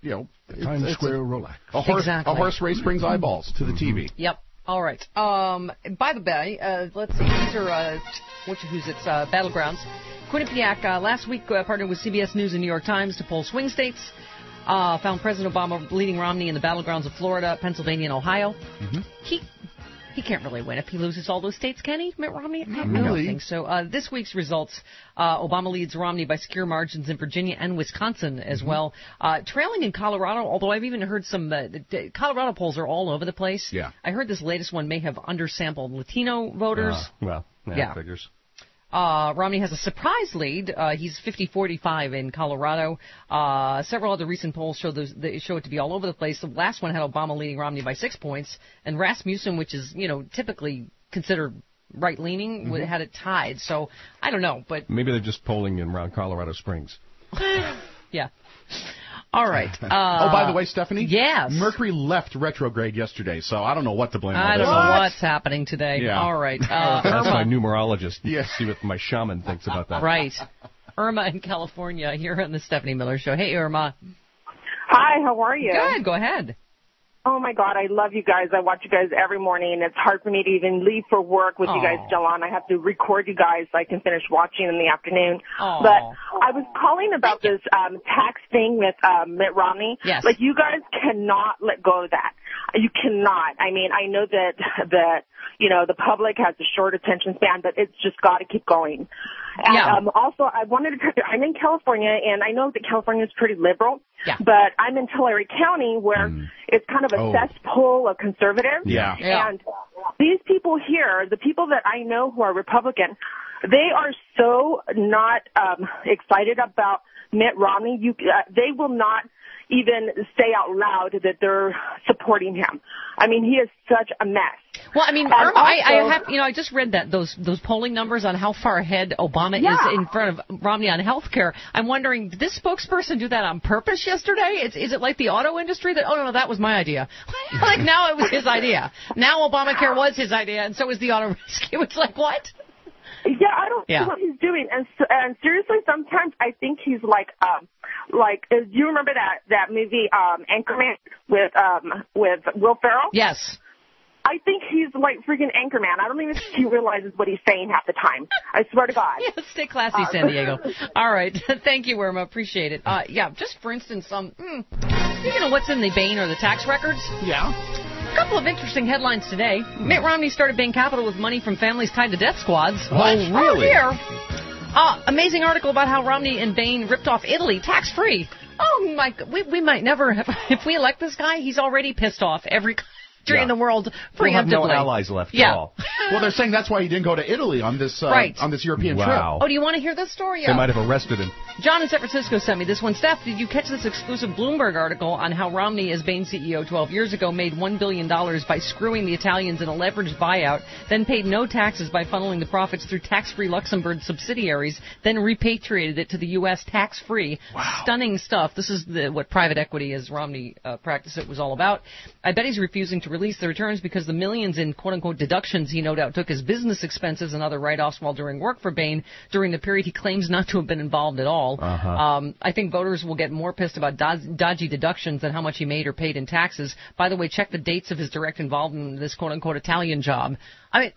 Speaker 9: Times Square Rolex.
Speaker 3: A horse race brings eyeballs to the TV.
Speaker 2: Yep. All right. By the way, let's see. These are it's Battlegrounds. Quinnipiac last week partnered with CBS News and New York Times to poll swing states. Found President Obama leading Romney in the battlegrounds of Florida, Pennsylvania, and Ohio. Mm-hmm. He can't really win if he loses all those states, can he, Mitt Romney? I don't think so. This week's results, Obama leads Romney by secure margins in Virginia and Wisconsin as well. Trailing in Colorado, although I've even heard some Colorado polls are all over the place.
Speaker 3: Yeah.
Speaker 2: I heard this latest one may have undersampled Latino voters.
Speaker 4: Figures.
Speaker 2: Romney has a surprise lead. He's 50-45 in Colorado. Several other recent polls show it to be all over the place. The last one had Obama leading Romney by 6 points, and Rasmussen, which is typically considered right-leaning, had it tied. So I don't know, but
Speaker 4: maybe they're just polling in around Colorado Springs.
Speaker 2: Yeah. All right.
Speaker 3: By the way, Stephanie?
Speaker 2: Yes.
Speaker 3: Mercury left retrograde yesterday, so I don't know what to blame on.
Speaker 2: I don't know what's happening today.
Speaker 3: Yeah.
Speaker 2: All right.
Speaker 4: That's my numerologist. Yeah. See what my shaman thinks about that.
Speaker 2: Right. Irma in California here on the Stephanie Miller Show. Hey, Irma.
Speaker 23: Hi, how are you?
Speaker 2: Good. Go ahead.
Speaker 23: Oh, my God, I love you guys. I watch you guys every morning, and it's hard for me to even leave for work with you guys still on. I have to record you guys so I can finish watching in the afternoon. But I was calling about this tax thing with Mitt Romney.
Speaker 2: Yes.
Speaker 23: Like, you guys cannot let go of that. You cannot. I mean, I know that the public has a short attention span, but it's just got to keep going. And also, I wanted to tell you, I'm in California, and I know that California is pretty liberal, but I'm in Tulare County, where it's kind of a cesspool of conservatives.
Speaker 3: Yeah.
Speaker 23: And these people here, the people that I know who are Republican, they are so not excited about Mitt Romney, they will not even say out loud that they're supporting him. I mean, he is such a mess.
Speaker 2: Well, I mean, Irma, I just read that those polling numbers on how far ahead Obama is in front of Romney on health care. I'm wondering, did this spokesperson do that on purpose yesterday? Is it like the auto industry that, no, that was my idea. Like now it was his idea. Now Obamacare was his idea, and so was the auto rescue. It's like, what?
Speaker 23: Yeah, I don't know what he's doing. And seriously, sometimes I think he's like, do you remember that movie, Anchorman with Will Ferrell?
Speaker 2: Yes.
Speaker 23: I think he's like freaking Anchorman. I don't even think he realizes what he's saying half the time. I swear to God.
Speaker 2: Yeah, stay classy, San Diego. All right. Thank you, Irma. Appreciate it. Just for instance, speaking of what's in the Bain or the tax records.
Speaker 3: Yeah.
Speaker 2: A couple of interesting headlines today. Mitt Romney started Bain Capital with money from families tied to death squads.
Speaker 4: What? Oh, really?
Speaker 2: Here. Amazing article about how Romney and Bain ripped off Italy tax-free. Oh, my God. We might never have. If we elect this guy, he's already pissed off every country in the world preemptively.
Speaker 4: We'll have no allies left at all.
Speaker 3: Well, they're saying that's why he didn't go to Italy on this on this European trip.
Speaker 2: Oh, do you want to hear this story?
Speaker 4: They might have arrested him.
Speaker 2: John in San Francisco sent me this one. Steph, did you catch this exclusive Bloomberg article on how Romney, as Bain CEO 12 years ago, made $1 billion by screwing the Italians in a leveraged buyout, then paid no taxes by funneling the profits through tax-free Luxembourg subsidiaries, then repatriated it to the U.S. tax-free? Wow. Stunning stuff. This is what private equity, as Romney practiced it, was all about. I bet he's refusing to release the returns because the millions in quote-unquote deductions he no doubt took as business expenses and other write-offs while doing work for Bain during the period he claims not to have been involved at all. I think voters will get more pissed about dodgy deductions than how much he made or paid in taxes. By the way, check the dates of his direct involvement in this quote-unquote Italian job. I mean,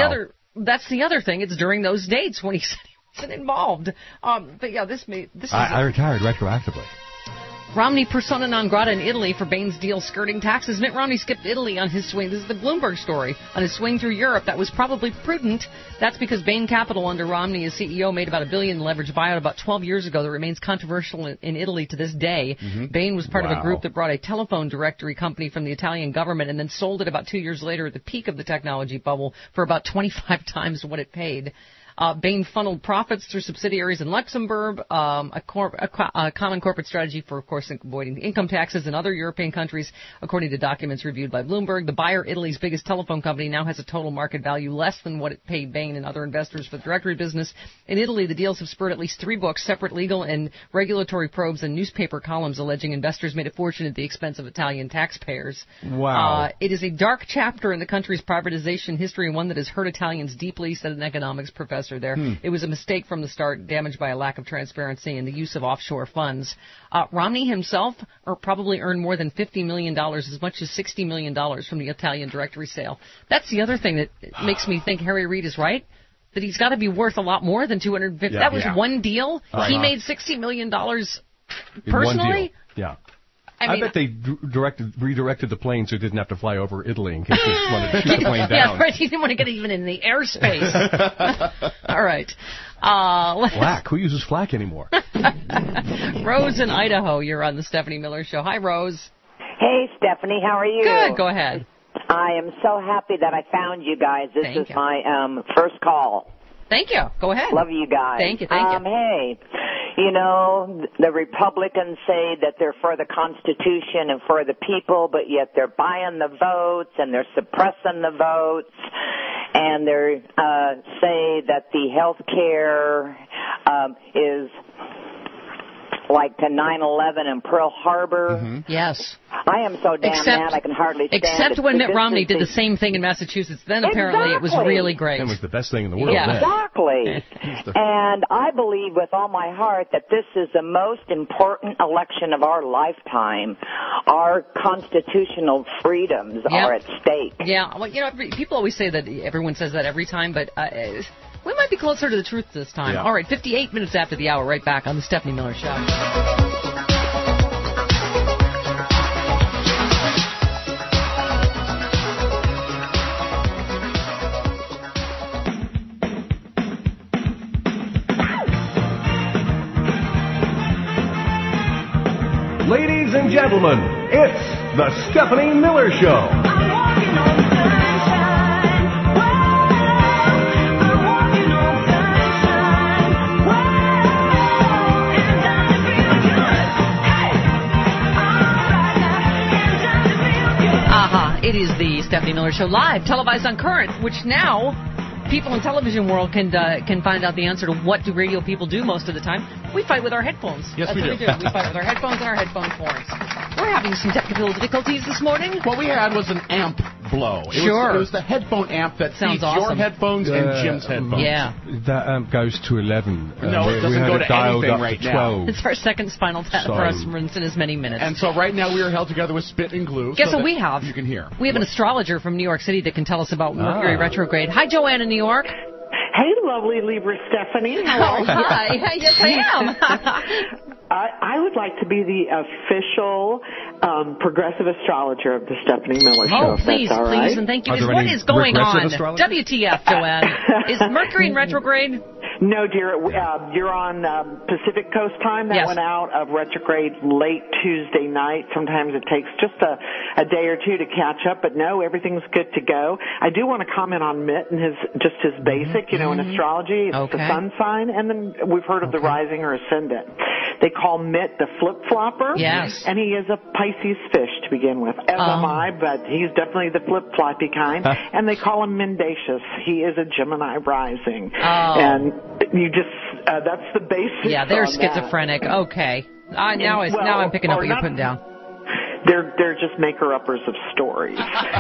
Speaker 2: that's the other thing. It's during those dates when he said he wasn't involved. But yeah, this is...
Speaker 4: I retired retroactively.
Speaker 2: Romney persona non grata in Italy for Bain's deal skirting taxes. Mitt Romney skipped Italy on his swing. This is the Bloomberg story. On his swing through Europe, that was probably prudent. That's because Bain Capital under Romney as CEO made about $1 billion in leveraged buyout about 12 years ago that remains controversial in Italy to this day. Bain was part of a group that brought a telephone directory company from the Italian government and then sold it about 2 years later at the peak of the technology bubble for about 25 times what it paid. Bain funneled profits through subsidiaries in Luxembourg, a common corporate strategy for, of course, avoiding income taxes in other European countries, according to documents reviewed by Bloomberg. The buyer, Italy's biggest telephone company, now has a total market value less than what it paid Bain and other investors for the directory business. In Italy, the deals have spurred at least 3 books, separate legal and regulatory probes, and newspaper columns alleging investors made a fortune at the expense of Italian taxpayers.
Speaker 4: Wow.
Speaker 2: It is a dark chapter in the country's privatization history, and one that has hurt Italians deeply, said an economics professor there. It was a mistake from the start, damaged by a lack of transparency and the use of offshore funds. Romney himself probably earned more than $50 million, as much as $60 million from the Italian directory sale. That's the other thing that makes me think Harry Reid is right, that he's got to be worth a lot more than $250. That was one deal. He made $60 million personally.
Speaker 4: Yeah. I bet they redirected the plane so he didn't have to fly over Italy in case he wanted to shoot the plane down.
Speaker 2: Yeah, right. He didn't want to get even in the airspace. All right.
Speaker 4: Flak. Who uses flak anymore?
Speaker 2: Rose in Idaho, you're on the Stephanie Miller Show. Hi, Rose.
Speaker 7: Hey, Stephanie. How are you?
Speaker 2: Good. Go ahead.
Speaker 7: I am so happy that I found you guys. This is my first call.
Speaker 2: Thank you. Go ahead.
Speaker 7: Love you guys.
Speaker 2: Thank you. Thank you.
Speaker 7: Hey, you know, the Republicans say that they're for the Constitution and for the people, but yet they're buying the votes and they're suppressing the votes, and they say that the health care is like to 9/11 and Pearl Harbor.
Speaker 2: Yes.
Speaker 7: I am so damn mad I can hardly stand it.
Speaker 2: Except when Mitt Romney did the same thing in Massachusetts. Then apparently it was really great.
Speaker 4: It was the best thing in the world.
Speaker 2: Yeah.
Speaker 7: Exactly. And I believe with all my heart that this is the most important election of our lifetime. Our constitutional freedoms are at stake.
Speaker 2: Yeah. Well, you know, people always say that everyone says that every time, but we might be closer to the truth this time.
Speaker 4: Yeah.
Speaker 2: All right, 58 minutes after the hour, right back on the Stephanie Miller Show.
Speaker 1: Ladies and gentlemen, it's the Stephanie Miller Show.
Speaker 2: It is the Stephanie Miller Show live, televised on Current, which now people in television world can find out the answer to what do radio people do most of the time. We fight with our headphones.
Speaker 3: Yes, we do.
Speaker 2: We fight with our headphones and our headphone cords. We're having some technical difficulties this morning.
Speaker 3: What we had was an amp blow. It was the headphone amp that feeds your headphones and Jim's headphones.
Speaker 2: Yeah.
Speaker 4: That amp goes to 11.
Speaker 3: No, it doesn't go to anything right now.
Speaker 2: It's our second Spinal Tap for us in as many minutes.
Speaker 3: And so right now we are held together with spit and glue.
Speaker 2: Guess what we have?
Speaker 3: You can hear.
Speaker 2: We have an astrologer from New York City that can tell us about Mercury retrograde. Hi, Joanne in New York.
Speaker 8: Hey, lovely Libra Stephanie. How are you?
Speaker 2: Hi. Yes, I am.
Speaker 8: I would like to be the official progressive astrologer of the Stephanie Miller Show.
Speaker 2: Oh, please, please, and thank you. What is going on? WTF, Joanne? Is Mercury in retrograde?
Speaker 8: No, dear. You're on Pacific Coast time. That went out of retrograde late Tuesday night. Sometimes it takes just a day or two to catch up, but no, everything's good to go. I do want to comment on Mitt and his basic, in astrology. It's the sun sign, and then we've heard of the rising or ascendant. They call Mitt the flip-flopper.
Speaker 2: Yes.
Speaker 8: And he is a Pisces fish to begin with. As am I, but he's definitely the flip-floppy kind. And they call him mendacious. He is a Gemini rising. And you just, that's the basics.
Speaker 2: Yeah, they're schizophrenic. That. Okay. Now I'm picking up what you're putting down.
Speaker 8: They're just maker-uppers of stories.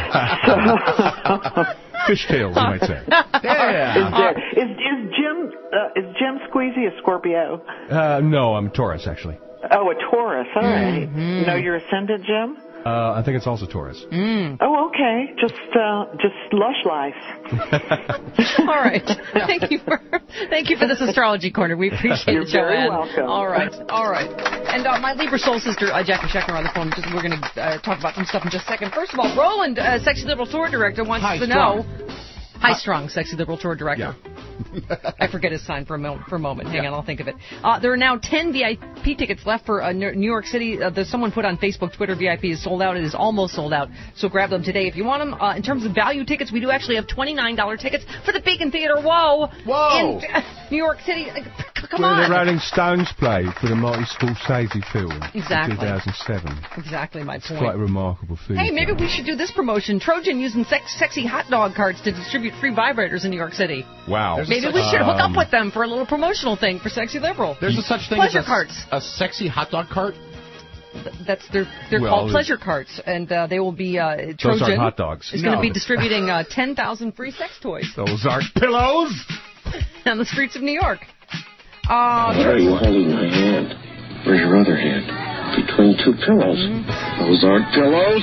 Speaker 4: Fishtails, you might say.
Speaker 8: Yeah. Is Jim Squeezy a Scorpio?
Speaker 4: No, I'm a Taurus, actually.
Speaker 8: Oh, a Taurus. All right. Know your ascendant, Jim?
Speaker 4: I think it's also Taurus.
Speaker 8: Oh, okay. Just lush life.
Speaker 2: All right. Thank you for this astrology corner. We appreciate it, Joanne.
Speaker 8: You're very welcome.
Speaker 2: All right. And my Libra soul sister, Jackie Scheckner, on the phone. We're going to talk about some stuff in just a second. First of all, Roland, Sexy Liberal Tour Director, wants to know. High Strung, Sexy Liberal Tour Director. Yeah. I forget his sign for a moment. Hang on, I'll think of it. There are now 10 VIP tickets left for New York City. Someone put on Facebook, Twitter, VIP is sold out. It is almost sold out, so grab them today if you want them. In terms of value tickets, we do actually have $29 tickets for the Beacon Theater. Whoa! In New York City. Come on.
Speaker 4: Where the Rolling Stones played for the Marty Scorsese film in 2007.
Speaker 2: Exactly my point.
Speaker 4: It's quite a remarkable film.
Speaker 2: Hey, maybe we should do this promotion. Trojan using sexy hot dog carts to distribute free vibrators in New York City.
Speaker 4: Wow.
Speaker 2: Maybe we should hook up with them for a little promotional thing for Sexy Liberal.
Speaker 3: There's a such thing
Speaker 2: pleasure
Speaker 3: as
Speaker 2: carts.
Speaker 3: A sexy hot dog cart?
Speaker 2: They're called pleasure carts, and they will be Trojan.
Speaker 4: Those aren't hot dogs.
Speaker 2: Is going to be distributing 10,000 free sex toys.
Speaker 4: Those aren't pillows.
Speaker 2: On the streets of New York.
Speaker 10: Why are you holding my hand? Where's your other hand? Between two pillows. Those aren't pillows.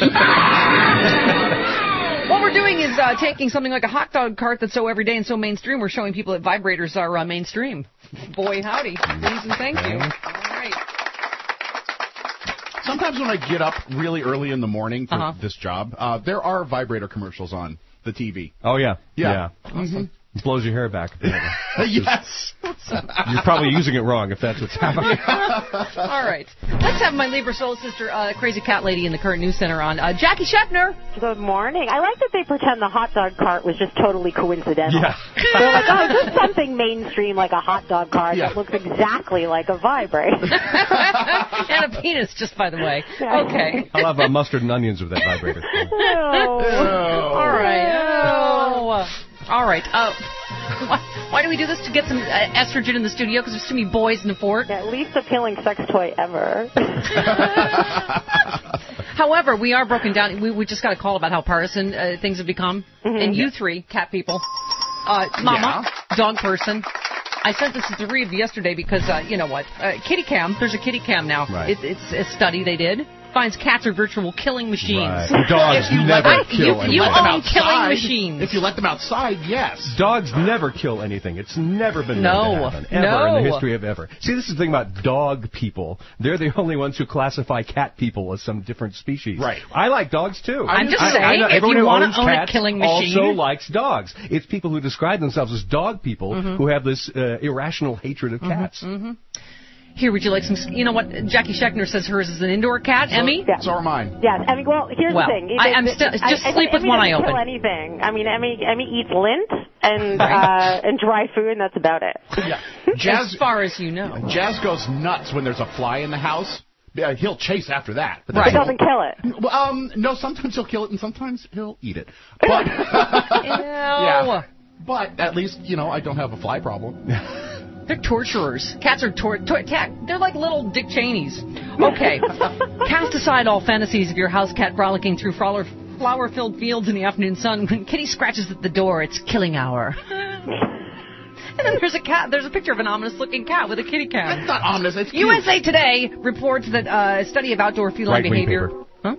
Speaker 2: What we're doing is taking something like a hot dog cart that's so everyday and so mainstream. We're showing people that vibrators are mainstream. Boy, howdy. Please and thank you. All right.
Speaker 3: Sometimes when I get up really early in the morning for this job, there are vibrator commercials on the TV.
Speaker 4: Oh, yeah.
Speaker 3: Yeah.
Speaker 4: Awesome. It blows your hair back.
Speaker 3: Yes.
Speaker 4: You're probably using it wrong if that's what's happening.
Speaker 2: All right. Let's have my Libra soul sister, crazy cat lady in the Current News Center on. Jackie Scheckner.
Speaker 12: Good morning. I like that they pretend the hot dog cart was just totally coincidental.
Speaker 4: Yeah.
Speaker 12: They're like, oh, is this something mainstream like a hot dog cart that looks exactly like a vibrator?
Speaker 2: And a penis, just by the way. Okay.
Speaker 4: I'll have mustard and onions with that vibrator.
Speaker 2: All right. All right. Why do we do this? To get some estrogen in the studio because there's too many boys in the fort?
Speaker 12: Yeah, least appealing sex toy ever.
Speaker 2: However, we are broken down. We just got a call about how partisan things have become. And you three, cat people, mama, dog person. I sent this to Reeve yesterday because, you know what, kitty cam, there's a kitty cam now.
Speaker 4: Right.
Speaker 2: It's a study they did. Finds cats are virtual killing machines.
Speaker 4: Right. Dogs never kill anything.
Speaker 2: You own killing machines.
Speaker 3: If you let them outside, yes.
Speaker 4: Dogs never kill anything. It's never been known to happen. Ever in the history of ever. See, this is the thing about dog people. They're the only ones who classify cat people as some different species.
Speaker 3: Right.
Speaker 4: I like dogs, too.
Speaker 2: I'm just saying, if you want to own a killing machine.
Speaker 4: Also likes dogs. It's people who describe themselves as dog people who have this irrational hatred of cats.
Speaker 2: Here, would you like some... You know what? Jackie Scheckner says hers is an indoor cat. Emmy?
Speaker 8: Yeah.
Speaker 3: So are mine.
Speaker 8: Yes. I mean, well, here's the thing.
Speaker 2: Just sleep with one eye open.
Speaker 8: Kill anything. I mean, Emmy eats lint and dry food, and that's about it.
Speaker 3: Yeah.
Speaker 2: As far as you know.
Speaker 3: Jazz goes nuts when there's a fly in the house he'll chase after that.
Speaker 12: But doesn't kill it.
Speaker 3: No, sometimes he'll kill it, and sometimes he'll eat it. But yeah. But at least, I don't have a fly problem.
Speaker 2: They're torturers. Cats are they're like little Dick Cheneys. Okay. Cast aside all fantasies of your house cat frolicking through flower-filled fields in the afternoon sun. When Kitty scratches at the door, it's killing hour. And then there's a picture of an ominous-looking cat with a kitty cat.
Speaker 3: That's not ominous. It's cute.
Speaker 2: USA Today reports that a study of outdoor feline behavior. Huh?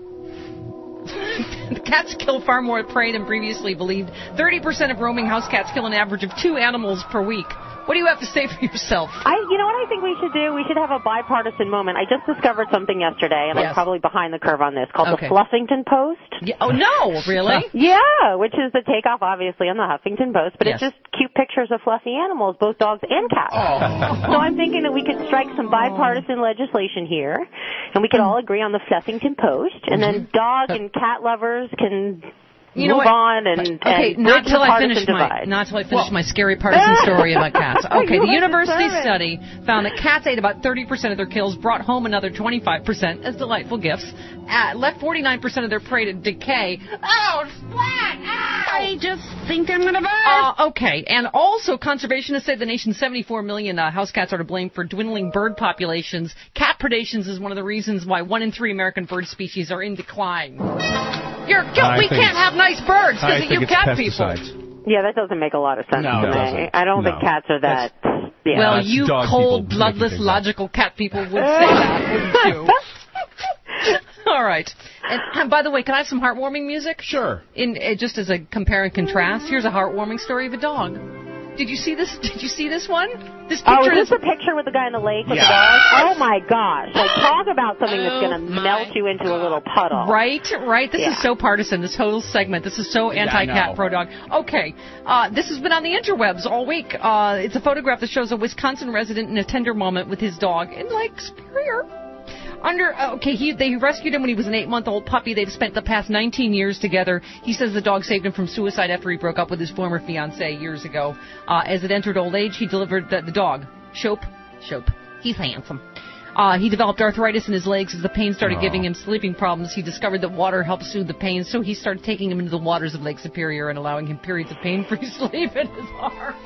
Speaker 2: The cats kill far more prey than previously believed. 30% of roaming house cats kill an average of 2 animals per week. What do you have to say for yourself?
Speaker 12: You know what I think we should do? We should have a bipartisan moment. I just discovered something yesterday, and I'm probably behind the curve on this, called the Fluffington Post.
Speaker 2: Yeah. Oh, no, really?
Speaker 12: Yeah, which is the takeoff, obviously, on the Huffington Post, but it's just cute pictures of fluffy animals, both dogs and cats. So I'm thinking that we could strike some bipartisan legislation here, and we could all agree on the Fluffington Post, and then dog and cat lovers can... move on and
Speaker 2: not till I finish my scary partisan story about cats. Okay, the university study found that cats ate about 30% of their kills, brought home another 25% as delightful gifts, left 49% of their prey to decay. Oh, splat! I just think I'm gonna burn. Okay, and also conservationists say the nation's 74 million house cats are to blame for dwindling bird populations. Cat predations is one of the reasons why 1 in 3 American bird species are in decline. We can't have nice birds because of you cat people.
Speaker 12: Yeah, that doesn't make a lot of sense to me. I don't think cats are that. Yeah.
Speaker 2: Well, you cold, bloodless, logical cat people would say that, wouldn't you? All right. And by the way, can I have some heartwarming music?
Speaker 3: Sure.
Speaker 2: Just as a compare and contrast, here's a heartwarming story of a dog. Did you see this? Did you see this one? This picture
Speaker 12: is this the picture with the guy in the lake with the dog? Oh my gosh! Talk about something that's going to melt you into a little puddle.
Speaker 2: Right. This is so partisan. This whole segment. This is so anti-cat, pro-dog. Okay, this has been on the interwebs all week. It's a photograph that shows a Wisconsin resident in a tender moment with his dog in Lake Superior. They rescued him when he was an 8-month-old puppy. They've spent the past 19 years together. He says the dog saved him from suicide after he broke up with his former fiancée years ago. As it entered old age, he delivered the dog, Shope. He's handsome. He developed arthritis in his legs as the pain started giving him sleeping problems. He discovered that water helps soothe the pain, so he started taking him into the waters of Lake Superior and allowing him periods of pain-free sleep in his arms.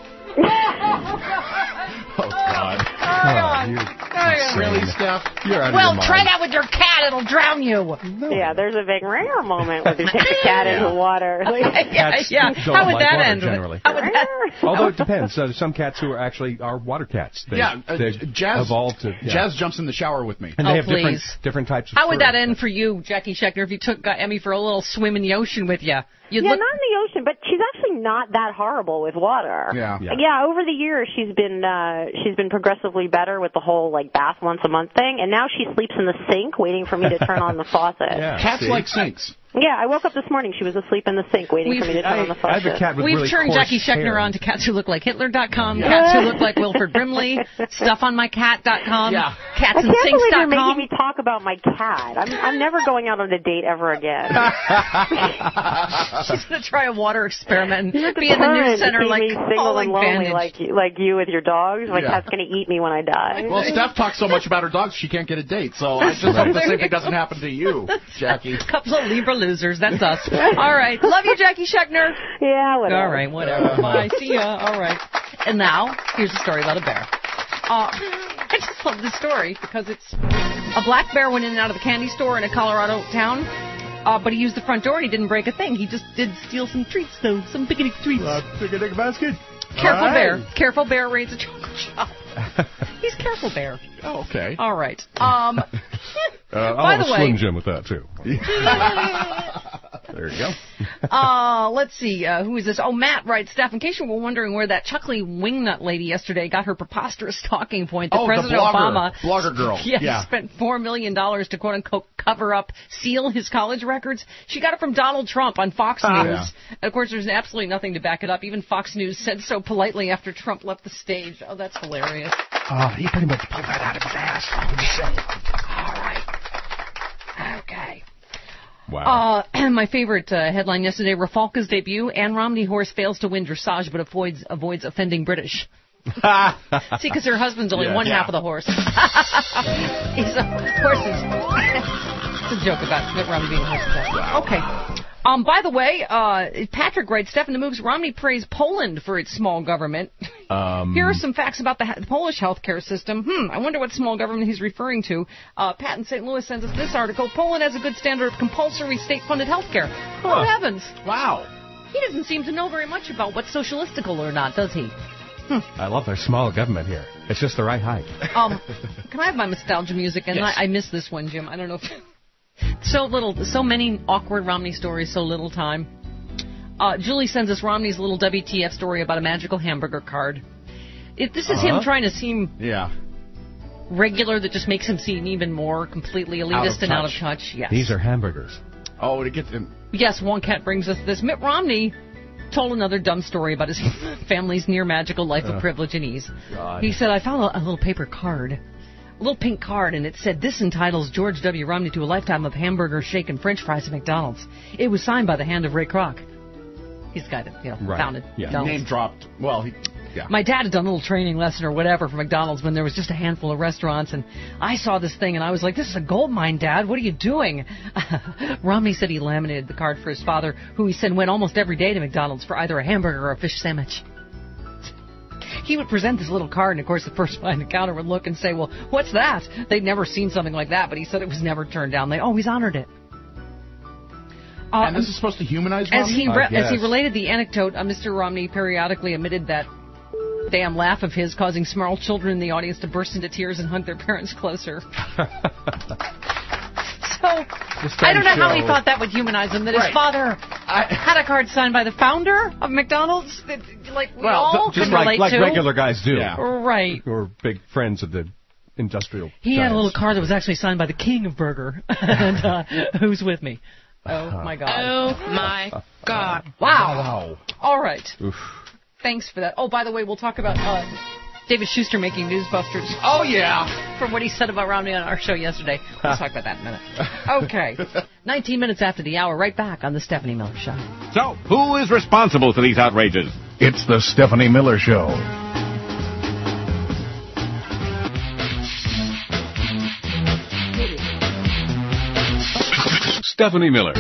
Speaker 3: Oh, God.
Speaker 2: Really, Steph? Try that with your cat. It'll drown you.
Speaker 12: No. Yeah, there's a big rare moment where you take the cat into water.
Speaker 2: How would that end? Generally.
Speaker 4: Although it depends. Some cats who are water cats.
Speaker 3: Jazz
Speaker 4: evolved to...
Speaker 3: Jazz jumps in the shower with me.
Speaker 4: And they have different types of
Speaker 2: How would that end for you, Jackie Scheckner, if you took Emmy for a little swim in the ocean with you?
Speaker 12: Not in the ocean, but she's actually not that horrible with water. Yeah, over the years she's been progressively better with the whole bath once a month thing, and now she sleeps in the sink waiting for me to turn on the faucet.
Speaker 3: Cats like sinks.
Speaker 12: Yeah, I woke up this morning. She was asleep in the sink waiting for me to turn on the faucet.
Speaker 4: I have a cat with
Speaker 2: We've turned Jackie Scheckner on to cats who look like Hitler.com, cats who look like Wilford Brimley, stuffonmycat.com, catsinsinks.com.
Speaker 12: I can't believe you're making me talk about my cat. I'm never going out on a date ever again.
Speaker 2: She's going to try a water experiment and be in the news center
Speaker 12: single and lonely like you with your dogs. My cat's going to eat me when I die.
Speaker 3: Well, Steph talks so much about her dogs she can't get a date, so I just hope the same thing doesn't happen to you, Jackie.
Speaker 2: A couple of Libra losers, that's us. All right. Love you, Jackie Scheckner.
Speaker 12: Yeah, whatever.
Speaker 2: All right, whatever. Bye. See ya. All right. And now, here's a story about a bear. I just love this story because it's a black bear went in and out of the candy store in a Colorado town, but he used the front door and he didn't break a thing. He just did steal some treats, though, some picnic treats.
Speaker 4: Picnic basket.
Speaker 2: Careful, bear. Careful, bear raids a chocolate shop. He's Careful Bear.
Speaker 3: Oh, okay.
Speaker 2: All right.
Speaker 4: I'll
Speaker 2: by
Speaker 4: have
Speaker 2: the
Speaker 4: a
Speaker 2: way,
Speaker 4: Slim Jim with that, too. There you
Speaker 2: go. Let's see. Who is this? Oh, Matt writes, Steph, in case you were wondering where that chuckly wingnut lady yesterday got her preposterous talking point that President Obama...
Speaker 3: blogger girl.
Speaker 2: Spent $4 million to, quote-unquote, cover up, seal his college records. She got it from Donald Trump on Fox News. Yeah. And, of course, there's absolutely nothing to back it up. Even Fox News said so politely after Trump left the stage. Oh, that's hilarious.
Speaker 4: He pretty much pulled that out of his ass.
Speaker 2: All right. Okay.
Speaker 4: Wow.
Speaker 2: My favorite headline yesterday, Rafalka's debut. Ann Romney horse fails to win dressage but avoids offending British. See, because her husband's only one half of the horse. He's a horse. It's a joke about Mitt Romney being a horse. Okay. By the way, Patrick writes, Stefan the Moogs, Romney praised Poland for its small government. Here are some facts about the Polish healthcare system. I wonder what small government he's referring to. Pat in St. Louis sends us this article. Poland has a good standard of compulsory state-funded healthcare. Oh, heavens.
Speaker 3: Wow.
Speaker 2: He doesn't seem to know very much about what's socialistical or not, does he?
Speaker 4: I love their small government here. It's just the right height.
Speaker 2: Can I have my nostalgia music? And yes. I missed this one, Jim. I don't know if... So many awkward Romney stories, so little time. Julie sends us Romney's little WTF story about a magical hamburger card. This is him trying to seem regular, that just makes him seem even more completely elitist and out of touch. Yes.
Speaker 4: These are hamburgers.
Speaker 3: Oh, to get them.
Speaker 2: Yes, Wonkat brings us this. Mitt Romney told another dumb story about his family's near magical life of privilege and ease. God. He said, I found a little paper card. A little pink card, and it said, this entitles George W. Romney to a lifetime of hamburger, shake, and French fries at McDonald's. It was signed by the hand of Ray Kroc. He's the guy that founded McDonald's.
Speaker 3: Name dropped. Well,
Speaker 2: My dad had done a little training lesson or whatever for McDonald's when there was just a handful of restaurants, and I saw this thing, and I was like, this is a gold mine, Dad. What are you doing? Romney said he laminated the card for his father, who he said went almost every day to McDonald's for either a hamburger or a fish sandwich. He would present this little card, and, of course, the person behind the counter would look and say, well, what's that? They'd never seen something like that, but he said it was never turned down. They always honored it.
Speaker 3: And this is supposed to humanize Romney?
Speaker 2: As he related the anecdote, Mr. Romney periodically admitted that damn laugh of his causing small children in the audience to burst into tears and hug their parents closer. So, I don't know how he thought that would humanize him, that his father had a card signed by the founder of McDonald's that, all
Speaker 4: just
Speaker 2: can relate
Speaker 4: like
Speaker 2: to.
Speaker 4: regular guys do.
Speaker 2: Yeah. Right.
Speaker 4: Who are big friends of the industrial
Speaker 2: He
Speaker 4: giants.
Speaker 2: had a little card that was actually signed by the king of burger. And who's with me? Oh, my God.
Speaker 13: Oh, my God.
Speaker 2: Wow. All right.
Speaker 4: Oof.
Speaker 2: Thanks for that. Oh, by the way, we'll talk about David Schuster making Newsbusters.
Speaker 3: Oh, yeah.
Speaker 2: From what he said about Romney on our show yesterday. We'll talk about that in a minute. Okay. 19 minutes after the hour, right back on The Stephanie Miller Show.
Speaker 14: So, who is responsible for these outrages?
Speaker 1: It's The Stephanie Miller Show.
Speaker 11: Stephanie Miller.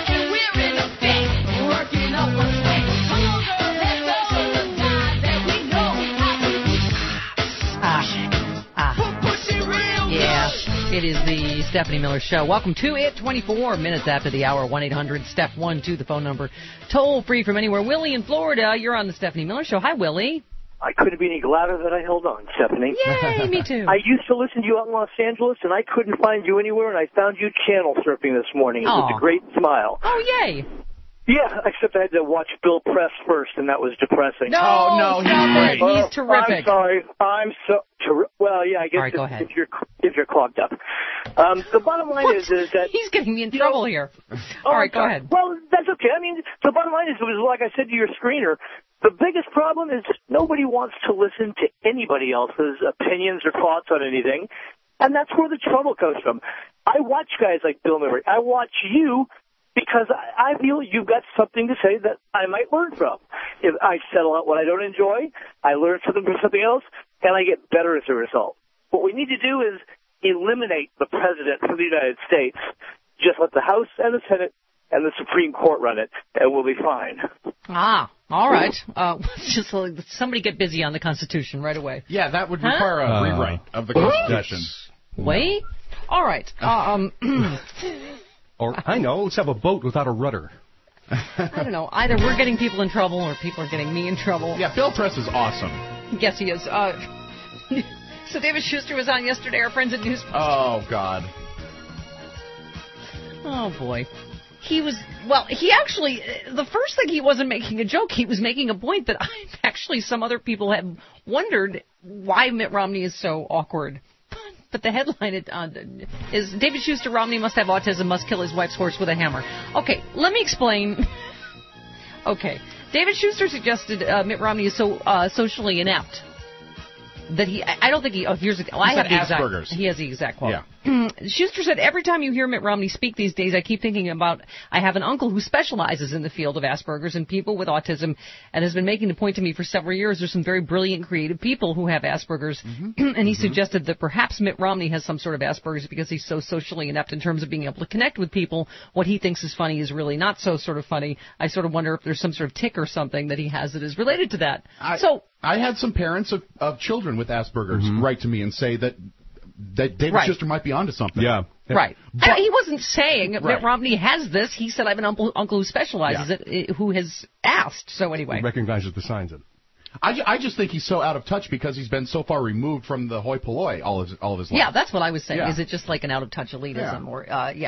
Speaker 2: It is the Stephanie Miller Show. Welcome to it. 24 minutes after the hour. 1-800-STEPH-12, the phone number. Toll free from anywhere. Willie in Florida, you're on the Stephanie Miller Show. Hi, Willie.
Speaker 15: I couldn't be any gladder that I held on, Stephanie.
Speaker 2: Yay, me too.
Speaker 15: I used to listen to you out in Los Angeles, and I couldn't find you anywhere, and I found you channel surfing this morning. It was a great smile.
Speaker 2: Oh, yay.
Speaker 15: Yeah, except I had to watch Bill Press first, and that was depressing.
Speaker 2: No, he's terrific.
Speaker 15: I'm sorry. I'm so well. Yeah, I guess
Speaker 2: right, go ahead.
Speaker 15: if you're clogged up. The bottom line is that
Speaker 2: he's getting me in trouble here. All right, go ahead.
Speaker 15: Well, that's okay. I mean, the bottom line is, it was like I said to your screener. The biggest problem is nobody wants to listen to anybody else's opinions or thoughts on anything, and that's where the trouble comes from. I watch guys like Bill Murray. I watch you. Because I feel you've got something to say that I might learn from. If I settle out what I don't enjoy, I learn something from something else, and I get better as a result. What we need to do is eliminate the president from the United States. Just let the House and the Senate and the Supreme Court run it, and we'll be fine.
Speaker 2: All right. Just somebody get busy on the Constitution right away.
Speaker 3: Yeah, that would require a rewrite of the Constitution.
Speaker 2: Wait. All right.
Speaker 4: Or, I know, let's have a boat without a rudder.
Speaker 2: I don't know. Either we're getting people in trouble or people are getting me in trouble.
Speaker 3: Yeah, Bill Press is awesome.
Speaker 2: Yes, he is. So David Schuster was on yesterday, our friends at News.
Speaker 3: Oh, God.
Speaker 2: Oh, boy. He actually, the first thing, he wasn't making a joke. He was making a point that actually some other people have wondered why Mitt Romney is so awkward. But the headline is David Schuster, Romney must have autism, must kill his wife's horse with a hammer. Okay, let me explain. Okay, David Schuster suggested Mitt Romney is so socially inept that I don't think he. Oh, here's the. Well, I have the
Speaker 3: Asperger's.
Speaker 2: He has the exact quote.
Speaker 3: Yeah.
Speaker 2: Schuster said, every time you hear Mitt Romney speak these days, I keep thinking about, I have an uncle who specializes in the field of Asperger's and people with autism and has been making the point to me for several years. There's some very brilliant, creative people who have Asperger's. And he suggested that perhaps Mitt Romney has some sort of Asperger's because he's so socially inept in terms of being able to connect with people. What he thinks is funny is really not so sort of funny. I sort of wonder if there's some sort of tick or something that he has that is related to that.
Speaker 3: I had some parents of children with Asperger's write to me and say that David Schuster might be onto something.
Speaker 4: Yeah.
Speaker 2: Right. But he wasn't saying Mitt Romney has this. He said, I have an uncle who specializes it, who has asked. So anyway.
Speaker 4: He recognizes the signs of it.
Speaker 3: I just think he's so out of touch because he's been so far removed from the hoi polloi all of his life.
Speaker 2: Yeah, that's what I was saying. Yeah. Is it just like an out-of-touch elitism? Or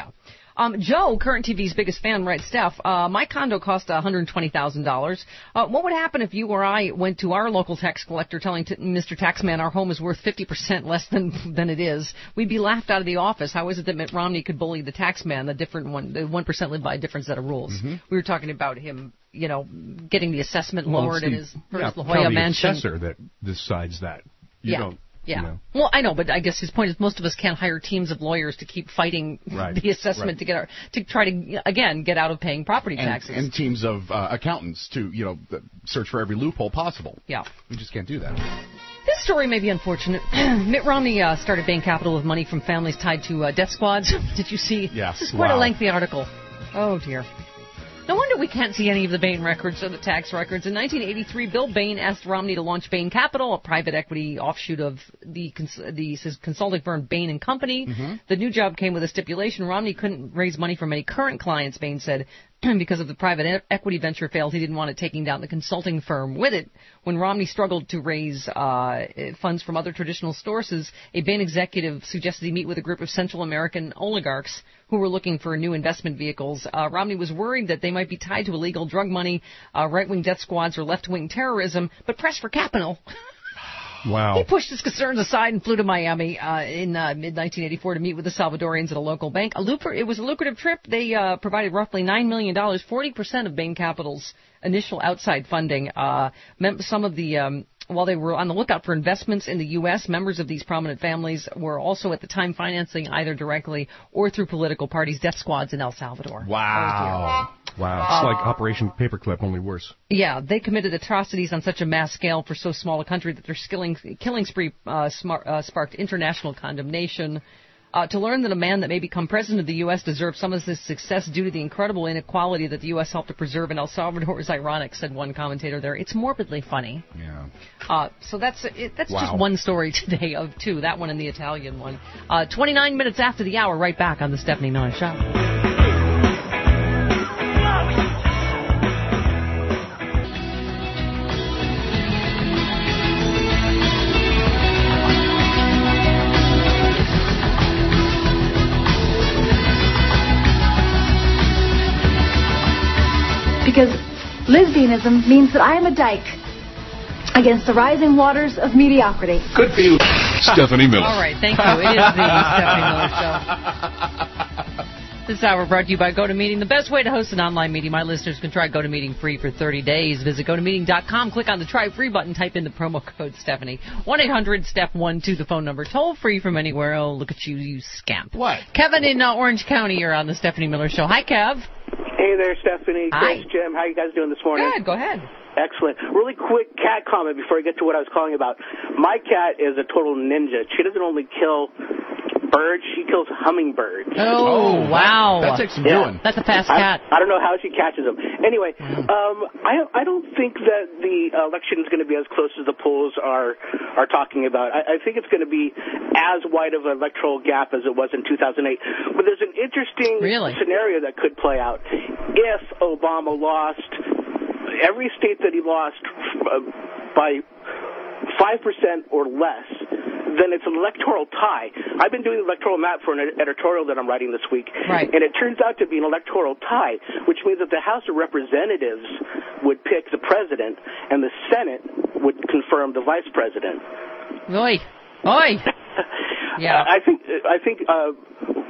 Speaker 2: Joe, Current TV's biggest fan, writes, Steph, my condo cost $120,000. What would happen if you or I went to our local tax collector telling Mr. Taxman our home is worth 50% less than it is? We'd be laughed out of the office. How is it that Mitt Romney could bully the taxman, the 1% live by a different set of rules? We were talking about him, getting the assessment lowered in his first La Jolla mansion.
Speaker 4: It's the assessor that decides that. You don't.
Speaker 2: Yeah. Well, I know, but I guess his point is most of us can't hire teams of lawyers to keep fighting the assessment to try to again get out of paying property taxes.
Speaker 3: And teams of accountants to search for every loophole possible.
Speaker 2: Yeah.
Speaker 3: We just can't do that.
Speaker 2: This story may be unfortunate. Mitt Romney started Bain Capital with money from families tied to death squads. Did you see?
Speaker 3: Yes.
Speaker 2: This is quite a lengthy article. Oh dear. No wonder we can't see any of the Bain records or the tax records. In 1983, Bill Bain asked Romney to launch Bain Capital, a private equity offshoot of the consulting firm Bain & Company. The new job came with a stipulation. Romney couldn't raise money from any current clients, Bain said. Because of the private equity venture failed, he didn't want it taking down the consulting firm with it. When Romney struggled to raise funds from other traditional sources, a Bain executive suggested he meet with a group of Central American oligarchs who were looking for new investment vehicles. Romney was worried that they might be tied to illegal drug money, right-wing death squads, or left-wing terrorism, but pressed for capital.
Speaker 4: Wow.
Speaker 2: He pushed his concerns aside and flew to Miami in mid-1984 to meet with the Salvadorians at a local bank. It was a lucrative trip. They provided roughly $9 million, 40% of Bain Capital's initial outside funding. Some of the while they were on the lookout for investments in the U.S., members of these prominent families were also at the time financing either directly or through political parties death squads in El Salvador.
Speaker 3: Wow.
Speaker 4: Wow. It's like Operation Paperclip, only worse.
Speaker 2: Yeah, they committed atrocities on such a mass scale for so small a country that their killing spree sparked international condemnation. To learn that a man that may become president of the U.S. deserves some of this success due to the incredible inequality that the U.S. helped to preserve in El Salvador is ironic, said one commentator there. It's morbidly funny.
Speaker 3: Yeah.
Speaker 2: So that's just one story today of two, that one and the Italian one. 29 minutes after the hour, right back on the Stephanie Miller Show.
Speaker 6: Because lesbianism means that I am a dike against the rising waters of mediocrity.
Speaker 11: Good for you. Stephanie Miller.
Speaker 2: All right, thank you. It is the Stephanie Miller Show. This hour brought to you by GoToMeeting, the best way to host an online meeting. My listeners can try GoToMeeting free for 30 days. Visit GoToMeeting.com, click on the Try Free button, type in the promo code Stephanie. 1-800-STEP-1-2, the phone number. Toll free from anywhere. Oh, look at you, you scamp.
Speaker 3: What?
Speaker 2: Kevin in Orange County, you're on the Stephanie Miller Show. Hi, Kev.
Speaker 16: Hey there, Stephanie.
Speaker 2: Hi.
Speaker 16: Chris, Jim. How you guys doing this morning?
Speaker 2: Good, go ahead.
Speaker 16: Excellent. Really quick cat comment before I get to what I was calling about. My cat is a total ninja. She doesn't only kill birds, she kills hummingbirds.
Speaker 2: Oh, wow.
Speaker 3: That takes some doing.
Speaker 2: That's a fast cat.
Speaker 16: I don't know how she catches them. Anyway, I don't think that the election is going to be as close as the polls are talking about. I think it's going to be as wide of an electoral gap as it was in 2008. But there's an interesting scenario that could play out. If Obama lost every state that he lost by 5% or less, then it's an electoral tie. I've been doing the electoral map for an editorial that I'm writing this week, and it turns out to be an electoral tie, which means that the House of Representatives would pick the president, and the Senate would confirm the vice president.
Speaker 2: Oi. Yeah.
Speaker 16: I think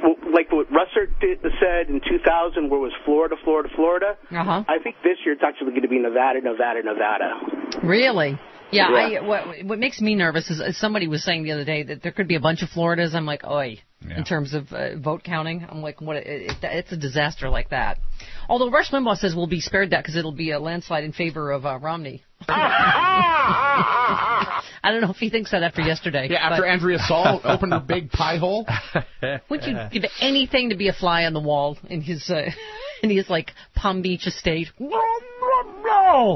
Speaker 16: like what Russert said in 2000, where it was Florida. I think this year it's actually going to be Nevada.
Speaker 2: Really? Yeah. What makes me nervous is somebody was saying the other day that there could be a bunch of Floridas. I'm like, oi, in terms of vote counting. I'm like, what? It's a disaster like that. Although Rush Limbaugh says we'll be spared that because it'll be a landslide in favor of Romney. I don't know if he thinks that after yesterday.
Speaker 3: Yeah, after Andrea Saul opened her big pie hole.
Speaker 2: Would you give anything to be a fly on the wall in his like Palm Beach estate? No.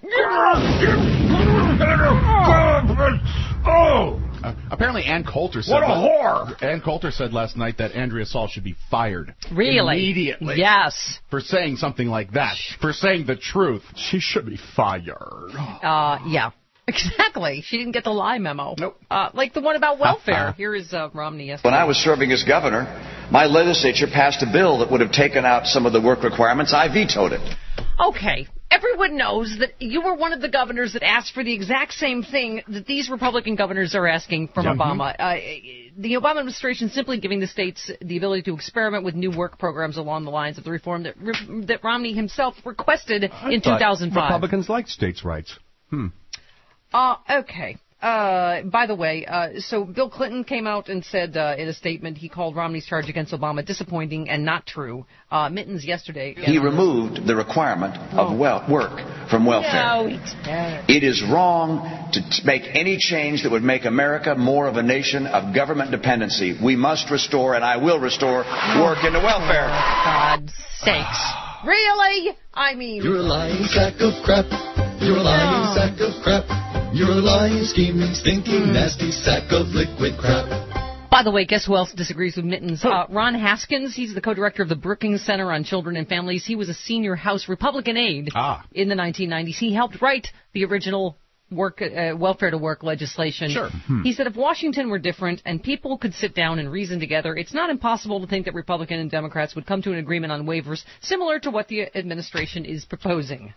Speaker 3: Apparently, Ann Coulter said.
Speaker 9: What a whore!
Speaker 3: Ann Coulter said last night that Andrea Saul should be fired.
Speaker 2: Really?
Speaker 3: Immediately.
Speaker 2: Yes.
Speaker 3: For saying something like that. For saying the truth.
Speaker 4: She should be fired.
Speaker 2: Yeah. Exactly. She didn't get the lie memo.
Speaker 3: Nope.
Speaker 2: Like the one about welfare. Here is Romney yesterday.
Speaker 22: When I was serving as governor, my legislature passed a bill that would have taken out some of the work requirements. I vetoed it.
Speaker 2: Okay. Everyone knows that you were one of the governors that asked for the exact same thing that these Republican governors are asking from Obama. The Obama administration simply giving the states the ability to experiment with new work programs along the lines of the reform that Romney himself requested in 2005.
Speaker 4: Republicans like states' rights.
Speaker 2: Okay. By the way, so Bill Clinton came out and said in a statement he called Romney's charge against Obama disappointing and not true. Mittens yesterday.
Speaker 22: He removed the requirement of work from welfare.
Speaker 2: No, he did.
Speaker 22: It is wrong to make any change that would make America more of a nation of government dependency. We must restore, and I will restore, work into welfare.
Speaker 2: For God's sakes. Really? I mean...
Speaker 18: You're a lying sack of crap. You're a lying sack of crap. You're a lying, scheming, stinking, nasty sack of liquid crap.
Speaker 2: By the way, guess who else disagrees with Mittens? Ron Haskins. He's the co-director of the Brookings Center on Children and Families. He was a senior House Republican aide in the 1990s. He helped write the original welfare to work legislation.
Speaker 3: Sure.
Speaker 2: He said if Washington were different and people could sit down and reason together, it's not impossible to think that Republican and Democrats would come to an agreement on waivers similar to what the administration is proposing.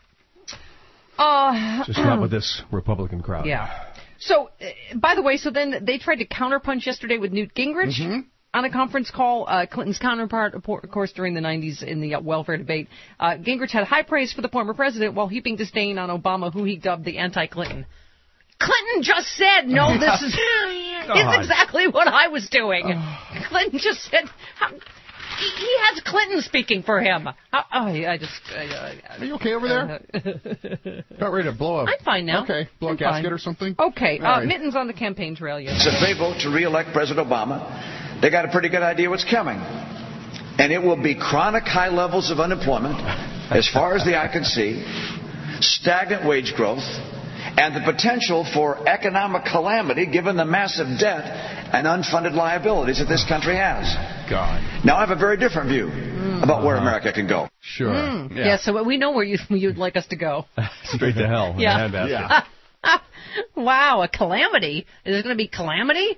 Speaker 4: Just not with this Republican crowd.
Speaker 2: Yeah. So, by the way, then they tried to counterpunch yesterday with Newt Gingrich on a conference call. Clinton's counterpart, of course, during the 90s in the welfare debate. Gingrich had high praise for the former president while heaping disdain on Obama, who he dubbed the anti-Clinton. Clinton just said, no, this is exactly what I was doing. Clinton just said... He has Clinton speaking for him. Are you
Speaker 3: okay over there? About ready to blow up.
Speaker 2: I'm fine now.
Speaker 3: Okay, blow a gasket or something?
Speaker 2: Okay, Mittens on the campaign trail. Yes.
Speaker 22: So if they vote to re-elect President Obama, they got a pretty good idea what's coming. And it will be chronic high levels of unemployment, as far as the eye can see, stagnant wage growth, and the potential for economic calamity given the massive debt and unfunded liabilities that this country has.
Speaker 4: God.
Speaker 22: Now, I have a very different view about where America can go.
Speaker 4: Sure.
Speaker 2: Yeah, so we know where you'd like us to go.
Speaker 4: Straight to hell.
Speaker 2: Yeah. Wow, a calamity? Is it going to be calamity?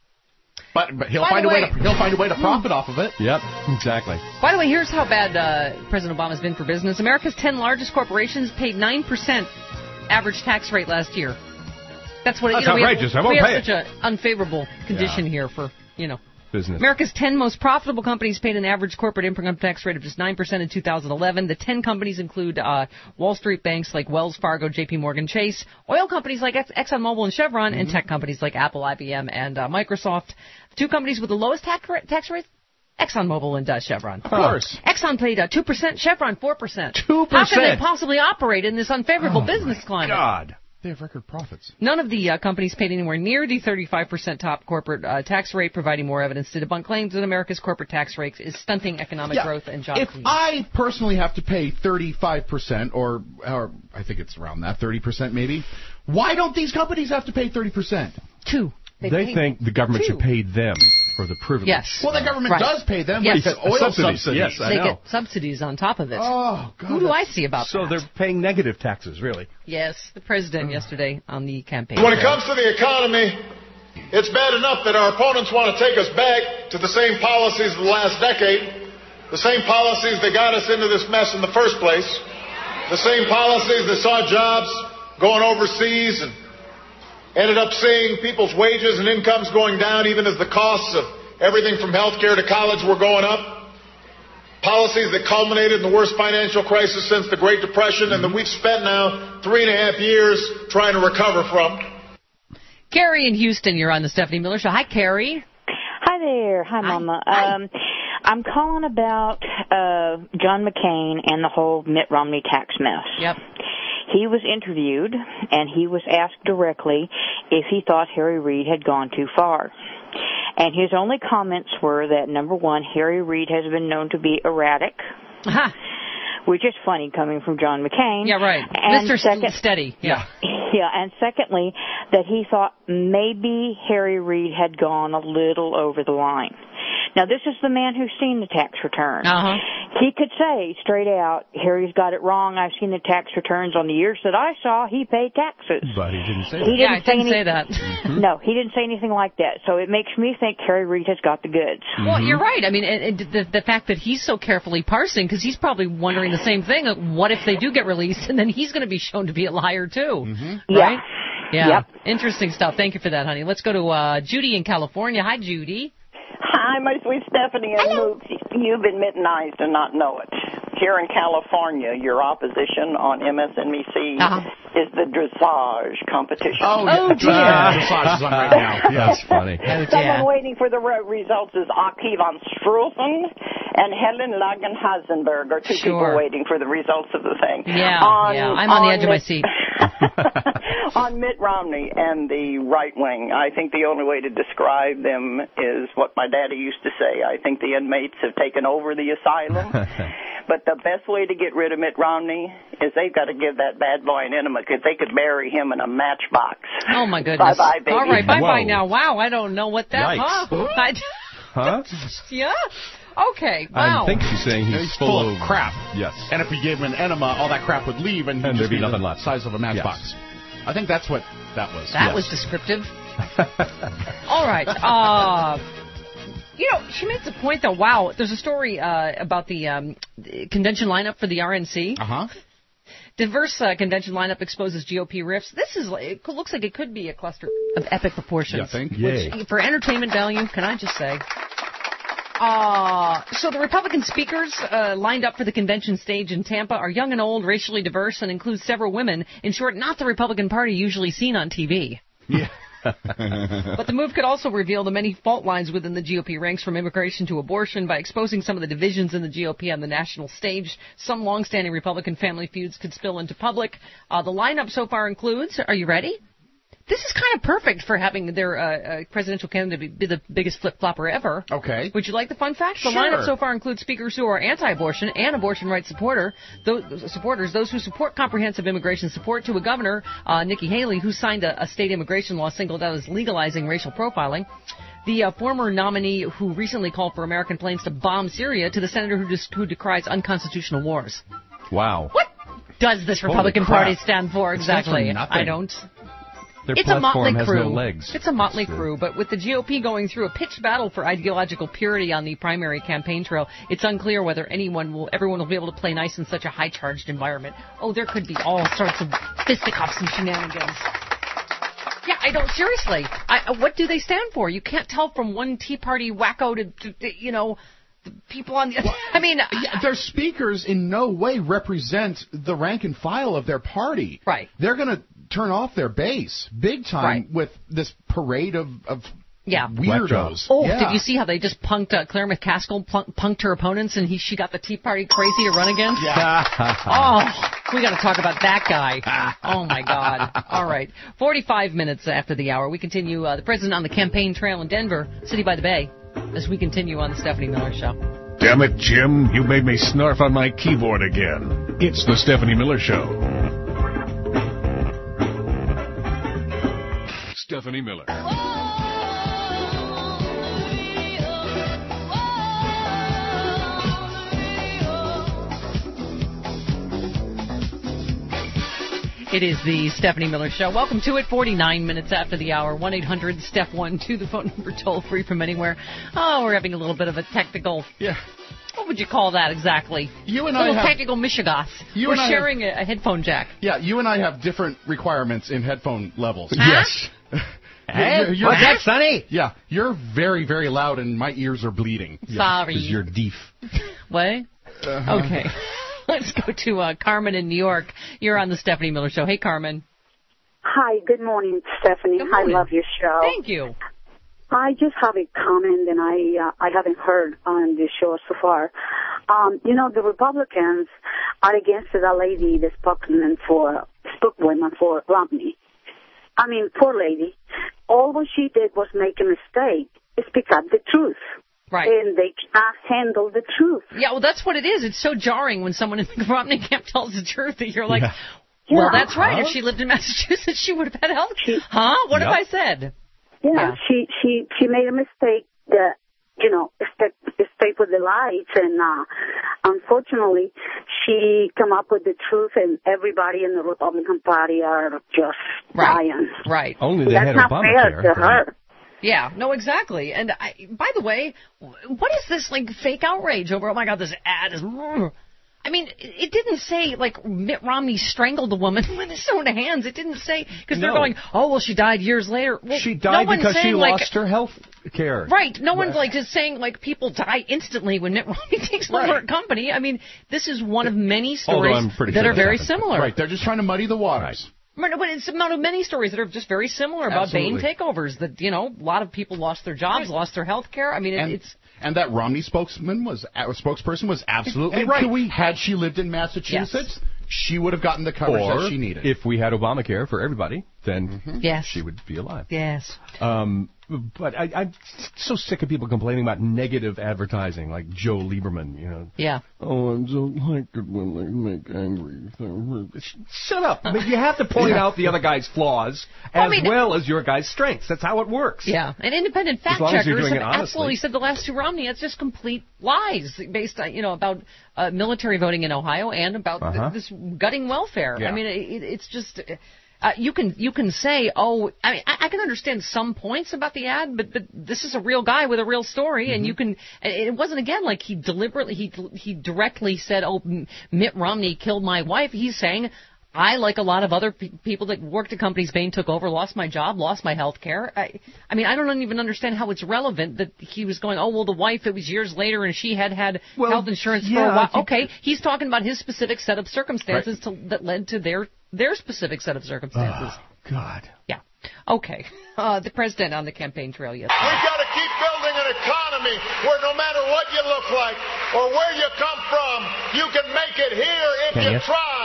Speaker 3: But he'll find a way to profit off of it.
Speaker 4: Yep, exactly.
Speaker 2: By the way, here's how bad President Obama's been for business. America's 10 largest corporations paid 9% average tax rate last year. That's what
Speaker 4: That's outrageous. I won't pay it.
Speaker 2: We have such an unfavorable condition here for,
Speaker 4: business.
Speaker 2: America's 10 most profitable companies paid an average corporate income tax rate of just 9% in 2011. The 10 companies include Wall Street banks like Wells Fargo, J.P. Morgan Chase, oil companies like ExxonMobil and Chevron, and tech companies like Apple, IBM, and Microsoft. The two companies with the lowest tax rates, ExxonMobil and Chevron.
Speaker 3: Of course.
Speaker 2: Exxon paid 2%, Chevron 4%.
Speaker 4: 2%?
Speaker 2: How can they possibly operate in this unfavorable business climate?
Speaker 4: God.
Speaker 3: They have record profits.
Speaker 2: None of the companies paid anywhere near the 35% top corporate tax rate, providing more evidence to debunk claims that America's corporate tax rate is stunting economic growth and job creation.
Speaker 3: If I personally have to pay 35%, or I think it's around that, 30% maybe, why don't these companies have to pay 30%?
Speaker 4: They think the government should pay them for the privilege.
Speaker 2: Yes.
Speaker 3: Well, the government does pay them.
Speaker 2: Yes.
Speaker 3: Oil subsidies.
Speaker 4: Yes, I know.
Speaker 2: They get subsidies on top of it.
Speaker 3: Oh, God.
Speaker 2: Who do I see about that?
Speaker 4: So they're paying negative taxes, really.
Speaker 2: Yes, the president yesterday on the campaign.
Speaker 19: When it comes to the economy, it's bad enough that our opponents want to take us back to the same policies of the last decade, the same policies that got us into this mess in the first place, the same policies that saw jobs going overseas and ended up seeing people's wages and incomes going down even as the costs of Everything from health care to college were going up. Policies that culminated in the worst financial crisis since the Great Depression and that we've spent now 3.5 years trying to recover from.
Speaker 2: Carrie in Houston, you're on the Stephanie Miller Show. Hi, Carrie.
Speaker 17: Hi there. Hi, Mama.
Speaker 2: Hi.
Speaker 17: I'm calling about John McCain and the whole Mitt Romney tax mess.
Speaker 2: Yep.
Speaker 17: He was interviewed, and he was asked directly if he thought Harry Reid had gone too far. And his only comments were that, number one, Harry Reid has been known to be erratic, which is funny coming from John McCain.
Speaker 2: Yeah, right.
Speaker 17: And
Speaker 2: Mr. Steady. Yeah.
Speaker 17: Yeah, and secondly, that he thought maybe Harry Reid had gone a little over the line. Now, this is the man who's seen the tax return.
Speaker 2: Uh-huh.
Speaker 17: He could say straight out, Harry's got it wrong. I've seen the tax returns on the years that I saw. He paid taxes.
Speaker 4: But he didn't say that.
Speaker 17: He didn't
Speaker 2: say that.
Speaker 17: No, he didn't say anything like that. So it makes me think Harry Reid has got the goods.
Speaker 2: Well, you're right. I mean, the fact that he's so carefully parsing, because he's probably wondering the same thing. What if they do get released, and then he's going to be shown to be a liar, too?
Speaker 17: Mm-hmm.
Speaker 2: Right?
Speaker 17: Yeah.
Speaker 2: Yep. Interesting stuff. Thank you for that, honey. Let's go to Judy in California. Hi, Judy.
Speaker 20: Hi, my sweet Stephanie and Luke. You've been midnightized and not know it. Here in California, your opposition on MSNBC is the dressage competition.
Speaker 3: Oh dear. Dressage is on right now.
Speaker 4: Yeah, that's funny.
Speaker 20: Someone waiting for the results is Aki von Stroofen and Helen Lagenhazenberg are two people waiting for the results of the thing.
Speaker 2: Yeah, I'm on the edge of my seat.
Speaker 20: On Mitt Romney and the right wing, I think the only way to describe them is what my daddy used to say. I think the inmates have taken over the asylum. But the best way to get rid of Mitt Romney is they've got to give that bad boy an enema because they could bury him in a matchbox.
Speaker 2: Oh, my goodness.
Speaker 20: Bye-bye, baby.
Speaker 2: All right, bye-bye now. Wow, I don't know what that...
Speaker 4: Huh?
Speaker 2: Yeah? Okay, wow.
Speaker 4: I think she's saying he's full of
Speaker 3: crap.
Speaker 4: Yes.
Speaker 3: And if we gave him an enema, all that crap would leave and he'd just be
Speaker 4: nothing
Speaker 3: the
Speaker 4: left.
Speaker 3: size of a matchbox. Yes. I think that's what that was.
Speaker 2: That was descriptive. All right. She makes a point, though. Wow, there's a story about the convention lineup for the RNC.
Speaker 3: Uh-huh.
Speaker 2: Diverse convention lineup exposes GOP rifts. It looks like it could be a cluster of epic proportions.
Speaker 3: You think?
Speaker 2: Which, for entertainment value, can I just say? So the Republican speakers lined up for the convention stage in Tampa are young and old, racially diverse, and include several women. In short, not the Republican Party usually seen on TV.
Speaker 3: Yeah.
Speaker 2: But the move could also reveal the many fault lines within the GOP ranks, from immigration to abortion. By exposing some of the divisions in the GOP on the national stage, some longstanding Republican family feuds could spill into public. The lineup so far includes, are you ready? This is kind of perfect for having their presidential candidate be the biggest flip-flopper ever.
Speaker 3: Okay.
Speaker 2: Would you like the fun facts? The
Speaker 3: Sure.
Speaker 2: lineup so far includes speakers who are anti-abortion and abortion rights supporters, those who support comprehensive immigration support to a governor, Nikki Haley, who signed a state immigration law singled out as legalizing racial profiling. The former nominee who recently called for American planes to bomb Syria, to the senator who decries unconstitutional wars.
Speaker 4: Wow.
Speaker 2: What does this Republican Party stand for exactly? I don't.
Speaker 4: It's a motley crew. No legs.
Speaker 2: It's a motley crew, but with the GOP going through a pitched battle for ideological purity on the primary campaign trail, it's unclear whether everyone will be able to play nice in such a high-charged environment. Oh, there could be all sorts of fisticuffs and shenanigans. Yeah, I don't. Seriously, what do they stand for? You can't tell from one Tea Party wacko to the people on the... I mean...
Speaker 3: their speakers in no way represent the rank and file of their party.
Speaker 2: Right.
Speaker 3: They're going to turn off their base big time with this parade of weirdos.
Speaker 2: Oh, did you see how they just punked Claire McCaskill, punked her opponents, and she got the Tea Party crazy to run against?
Speaker 3: Yeah.
Speaker 2: Oh, we got to talk about that guy. Oh, my God. All right. 45 minutes after the hour, we continue the president on the campaign trail in Denver, City by the Bay, as we continue on the Stephanie Miller Show.
Speaker 1: Damn it, Jim. You made me snarf on my keyboard again. It's the Stephanie Miller Show.
Speaker 11: Stephanie Miller.
Speaker 2: It is the Stephanie Miller Show. Welcome to it. 49 minutes after the hour. 1-800-STEP-1-2, the phone number toll free from anywhere. Oh, we're having a little bit of a technical...
Speaker 3: Yeah.
Speaker 2: What would you call that exactly?
Speaker 3: You and
Speaker 2: a little
Speaker 3: I have
Speaker 2: technical mishigas. We're sharing a headphone jack.
Speaker 3: Yeah, you and I have different requirements in headphone levels.
Speaker 2: Huh?
Speaker 4: Yes.
Speaker 3: You're
Speaker 4: What's that, Sonny?
Speaker 3: Yeah, you're very, very loud, and my ears are bleeding.
Speaker 2: Sorry.
Speaker 4: Because you're deaf.
Speaker 2: What? Okay. Let's go to Carmen in New York. You're on the Stephanie Miller Show. Hey, Carmen.
Speaker 5: Hi, good morning, Stephanie.
Speaker 2: Good morning.
Speaker 5: I love your show.
Speaker 2: Thank you.
Speaker 5: I just have a comment, and I haven't heard on the show so far. The Republicans are against that lady, the spokeswoman for Romney. I mean, poor lady. All what she did was make a mistake. Speak up the truth.
Speaker 2: Right.
Speaker 5: And they can't handle the truth.
Speaker 2: Yeah, well, that's what it is. It's so jarring when someone in the Romney camp tells the truth that you're like, well, that's right. If she lived in Massachusetts, she would have had health. Huh? What have I said?
Speaker 5: Yeah, she made a mistake that, stay with the lights, and unfortunately, she come up with the truth, and everybody in the Republican Party are just dying.
Speaker 2: Right.
Speaker 4: Only they had
Speaker 5: Obamacare. That's not fair to her.
Speaker 2: Yeah, no, exactly. And by the way, what is this fake outrage over? Oh my God, this ad is. I mean, it didn't say Mitt Romney strangled a woman with his own hands. It didn't say because they're going, oh well, she died years later. Well,
Speaker 4: she died because she lost her health care.
Speaker 2: Right. No one's just saying people die instantly when Mitt Romney takes over a company. I mean, this is one of many stories that are very similar.
Speaker 3: Right. They're just trying to muddy the waters.
Speaker 2: Right, but it's one of many stories that are just very similar about Bain takeovers. That a lot of people lost their jobs, lost their health care. I mean, it's.
Speaker 3: And that Romney spokesperson was absolutely right. Had she lived in Massachusetts, she would have gotten the coverage that she needed.
Speaker 4: If we had Obamacare for everybody, then she would be alive.
Speaker 2: Yes.
Speaker 4: But I'm so sick of people complaining about negative advertising, like Joe Lieberman,
Speaker 2: Yeah.
Speaker 4: Oh, I don't like it when they make angry. Shut up. I mean, you have to point out the other guy's flaws well as your guy's strengths. That's how it works.
Speaker 2: Yeah. And independent fact checkers have absolutely said the last two Romney, it's just complete lies based on, about military voting in Ohio and about this gutting welfare. Yeah. I mean, it's just... You can say, I can understand some points about the ad, but this is a real guy with a real story, and you can. It wasn't again like he directly said, Mitt Romney killed my wife. He's saying, I, like a lot of other people that worked at companies Bain took over, lost my job, lost my health care. I mean, I don't even understand how it's relevant that he was going, the wife, it was years later, and she had health insurance for a while. Okay, he's talking about his specific set of circumstances that led to their specific set of circumstances.
Speaker 4: Oh, God.
Speaker 2: Yeah. Okay. The president on the campaign trail, yes.
Speaker 19: We've got to keep building an economy where no matter what you look like or where you come from, you can make it here if you try.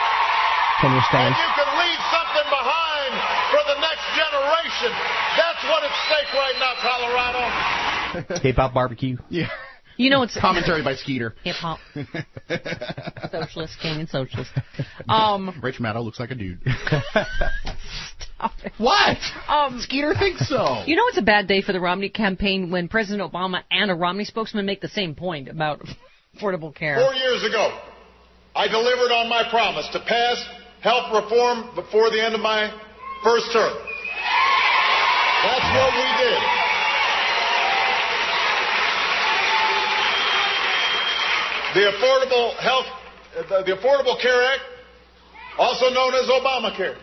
Speaker 4: Can you stand?
Speaker 19: And you can leave something behind for the next generation. That's what at stake right now, Colorado.
Speaker 4: Hip-hop barbecue.
Speaker 3: Yeah.
Speaker 2: It's
Speaker 3: commentary by Skeeter.
Speaker 2: Hip-hop. Socialist, Canadian socialist.
Speaker 3: Rich Maddow looks like a dude.
Speaker 2: Stop it.
Speaker 3: What? Skeeter thinks so.
Speaker 2: It's a bad day for the Romney campaign when President Obama and a Romney spokesman make the same point about affordable care.
Speaker 19: 4 years ago, I delivered on my promise to pass health reform before the end of my first term. That's what we did. The Affordable Care Act, also known as Obamacare.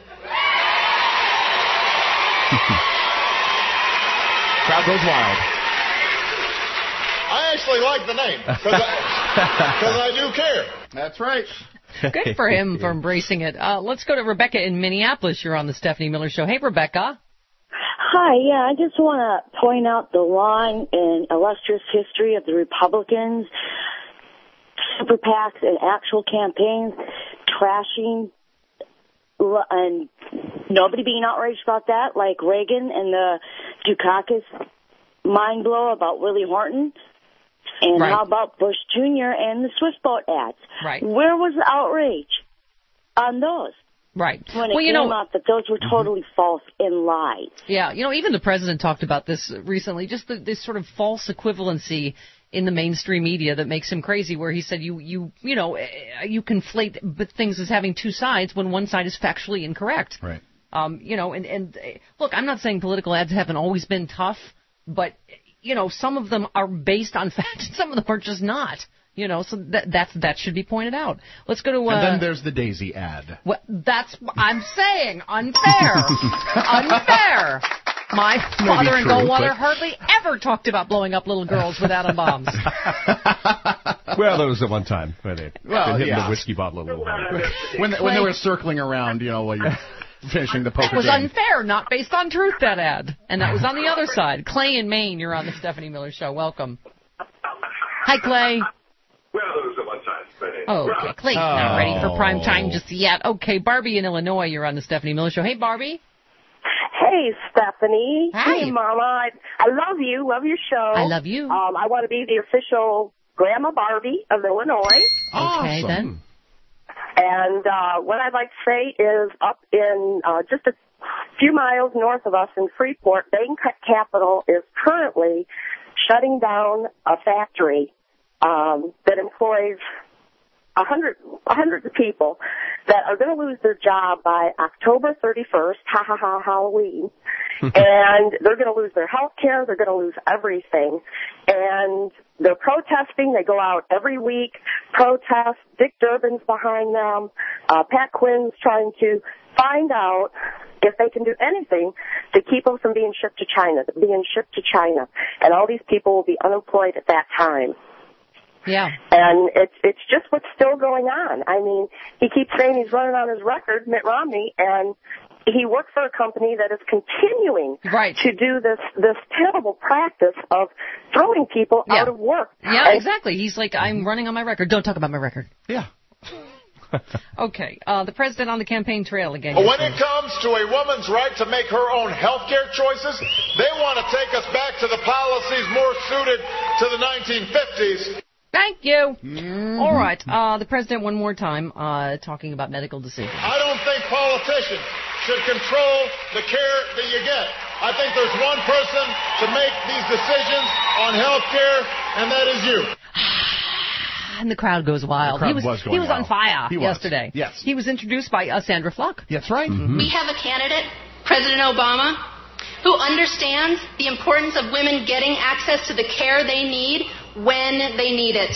Speaker 3: Crowd goes wild.
Speaker 19: I actually like the name because I do care.
Speaker 3: That's right.
Speaker 2: Good for him for embracing it. Let's go to Rebecca in Minneapolis. You're on the Stephanie Miller Show. Hey, Rebecca.
Speaker 21: Hi, I just want to point out the long and illustrious history of the Republicans, super PACs, and actual campaigns trashing, and nobody being outraged about that, like Reagan and the Dukakis mind blow about Willie Horton. And how about Bush Jr. and the Swift boat ads?
Speaker 2: Right.
Speaker 21: Where was the outrage on those?
Speaker 2: Right.
Speaker 21: When it came out that those were totally false and lies.
Speaker 2: Yeah, even the president talked about this recently, just this sort of false equivalency in the mainstream media that makes him crazy, where he said you conflate things as having two sides when one side is factually incorrect.
Speaker 3: Right.
Speaker 2: And look, I'm not saying political ads haven't always been tough, but some of them are based on fact, and some of them are just not. So that should be pointed out. Let's go to.
Speaker 3: And then there's the Daisy ad.
Speaker 2: Well, that's I'm saying unfair, unfair. My father in Goldwater hardly ever talked about blowing up little girls with atom bombs.
Speaker 4: Well, there was at one time where they'd been hitting the whiskey bottle a little while.
Speaker 3: When they were circling around, while you're finishing the poker
Speaker 2: game. It was
Speaker 3: game.
Speaker 2: unfair, not based on truth, that ad. And that was on the other side. Clay in Maine, you're on the Stephanie Miller Show. Welcome. Hi, Clay. Oh, okay. Clay's not ready for prime time just yet. Okay, Barbie in Illinois, you're on the Stephanie Miller Show. Hey, Barbie.
Speaker 7: Hey, Stephanie.
Speaker 2: Hi.
Speaker 7: Hey, Mama. I love you. Love your show.
Speaker 2: I love you.
Speaker 7: I want to be the official Grandma Barbie of Illinois.
Speaker 2: Okay, then.
Speaker 7: And what I'd like to say is up in just a few miles north of us in Freeport, Bain Capital is currently shutting down a factory that employs 100 people that are going to lose their job by October 31st, Halloween. And they're going to lose their health care. They're going to lose everything. And they're protesting. They go out every week, protest. Dick Durbin's behind them. Pat Quinn's trying to find out if they can do anything to keep them from being shipped to China, And all these people will be unemployed at that time.
Speaker 2: Yeah.
Speaker 7: And it's just what's still going on. I mean, he keeps saying he's running on his record, Mitt Romney, and he works for a company that is continuing to do this terrible practice of throwing people out of work.
Speaker 2: Yeah, exactly. He's like, I'm running on my record. Don't talk about my record.
Speaker 3: Yeah.
Speaker 2: Okay. The president on the campaign trail again.
Speaker 19: When it comes to a woman's right to make her own health care choices, they want to take us back to the policies more suited to the 1950s.
Speaker 2: Thank you. All right. The president one more time talking about medical decisions.
Speaker 19: I don't think politicians should control the care that you get. I think there's one person to make these decisions on health care, and that is you.
Speaker 2: And the crowd goes wild. He was on fire yesterday.
Speaker 3: Yes.
Speaker 2: He was introduced by Sandra Fluck.
Speaker 3: That's right.
Speaker 10: We have a candidate, President Obama, who understands the importance of women getting access to the care they need when they need it.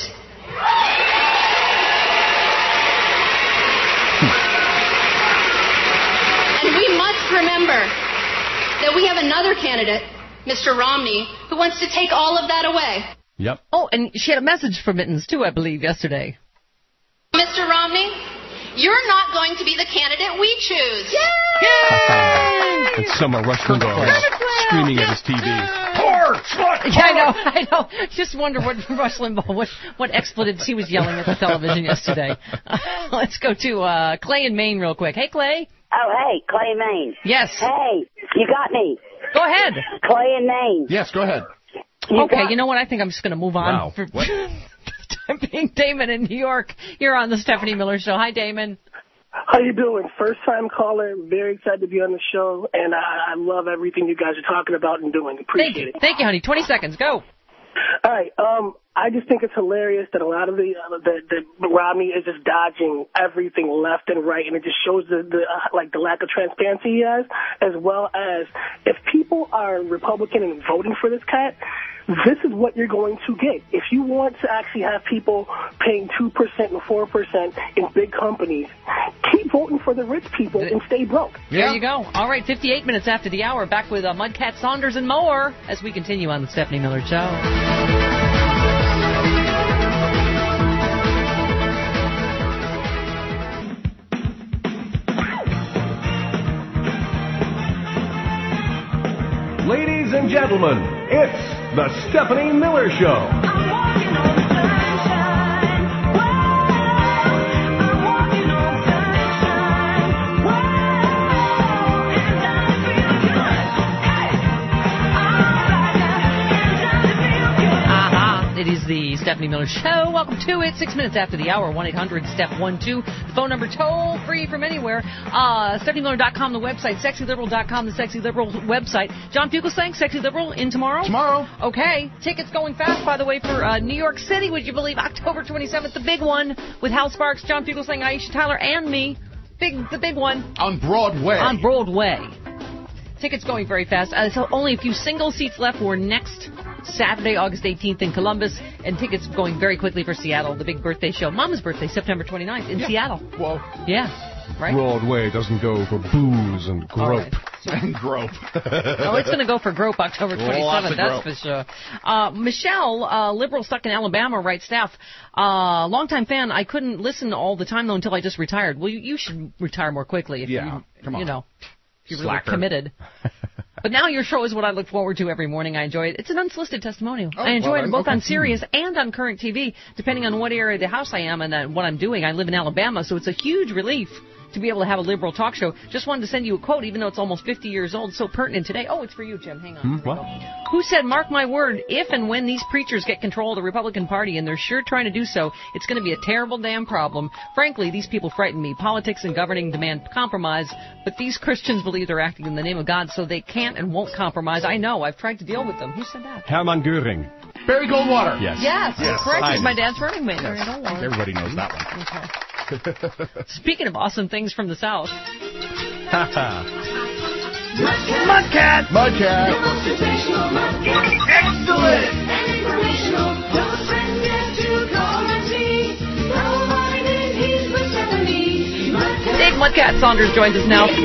Speaker 10: And we must remember that we have another candidate, Mr. Romney, who wants to take all of that away.
Speaker 4: Yep.
Speaker 2: Oh, and she had a message for Mittens, too, I believe, yesterday.
Speaker 10: Mr. Romney, you're not going to be the candidate we choose.
Speaker 2: Yay!
Speaker 4: And some Rush Limbaugh screaming at his TV.
Speaker 2: Whore! Slut! Yeah, I know. Just wonder what Rush Limbaugh, what expletives he was yelling at the television yesterday. Let's go to Clay in Maine real quick. Hey, Clay.
Speaker 21: Oh, hey, Clay in Maine.
Speaker 2: Yes.
Speaker 21: Hey, you got me.
Speaker 2: Go ahead.
Speaker 21: Clay in Maine.
Speaker 3: Yes, go ahead.
Speaker 2: Okay, you know what? I think I'm just going to move on.
Speaker 3: Wow. What?
Speaker 2: I'm being Damon in New York. You're on the Stephanie Miller Show. Hi, Damon.
Speaker 23: How you doing? First-time caller. Very excited to be on the show, and I love everything you guys are talking about and doing. Appreciate it.
Speaker 2: Thank you, honey. 20 seconds. Go.
Speaker 23: All right. I just think it's hilarious that a lot of the Romney is just dodging everything left and right, and it just shows the lack of transparency he has, as well as if people are Republican and voting for this cat, this is what you're going to get. If you want to actually have people paying 2% and 4% in big companies, keep voting for the rich people and stay broke.
Speaker 2: There you go. All right, 58 minutes after the hour, back with Mudcat Saunders and more as we continue on the Stephanie Miller Show.
Speaker 1: Ladies and gentlemen, it's the Stephanie Miller Show.
Speaker 2: It is the Stephanie Miller Show. Welcome to it. 6 minutes after the hour, 1-800-STEP-12. The phone number toll-free from anywhere. StephanieMiller.com, the website. SexyLiberal.com, the Sexy Liberal website. John Fugelsang, Sexy Liberal, in tomorrow?
Speaker 3: Tomorrow.
Speaker 2: Okay. Tickets going fast, by the way, for New York City, would you believe? October 27th, the big one, with Hal Sparks, John Fugelsang, Aisha Tyler, and me. The big one.
Speaker 3: On Broadway.
Speaker 2: On Broadway. Tickets going very fast. So only a few single seats left for next Saturday, August 18th in Columbus, and tickets going very quickly for Seattle, the big birthday show. Mama's birthday, September 29th in Seattle.
Speaker 3: Whoa.
Speaker 2: Yeah, right?
Speaker 4: Broadway doesn't go for booze and grope.
Speaker 3: And grope.
Speaker 2: Oh, it's going to go for grope October 27th, that's for sure. Michelle, liberal stuck in Alabama, writes staff. Longtime fan, I couldn't listen all the time, though, until I just retired. Well, you should retire more quickly if
Speaker 3: come on.
Speaker 2: you know, if you're really committed. But now your show is what I look forward to every morning. I enjoy it. It's an unsolicited testimonial. I enjoy it both on Sirius and on Current TV, depending on what area of the house I am and what I'm doing. I live in Alabama, so it's a huge relief to be able to have a liberal talk show. Just wanted to send you a quote, even though it's almost 50 years old, so pertinent today. Oh, it's for you, Jim. Hang on.
Speaker 4: What?
Speaker 2: Who said, mark my word, if and when these preachers get control of the Republican Party, and they're sure trying to do so, it's going to be a terrible damn problem. Frankly, these people frighten me. Politics and governing demand compromise, but these Christians believe they're acting in the name of God, so they can't and won't compromise. I know. I've tried to deal with them. Who said that?
Speaker 4: Hermann Göring.
Speaker 3: Barry Goldwater.
Speaker 4: Yes.
Speaker 2: Yes, correct. He's my dad's running mate.
Speaker 4: Yes. Everybody knows that one.
Speaker 2: Okay. Speaking of awesome things from the South.
Speaker 3: Mudcat! Mudcat!
Speaker 18: Excellent!
Speaker 2: Dave Mudcat Saunders joins us now.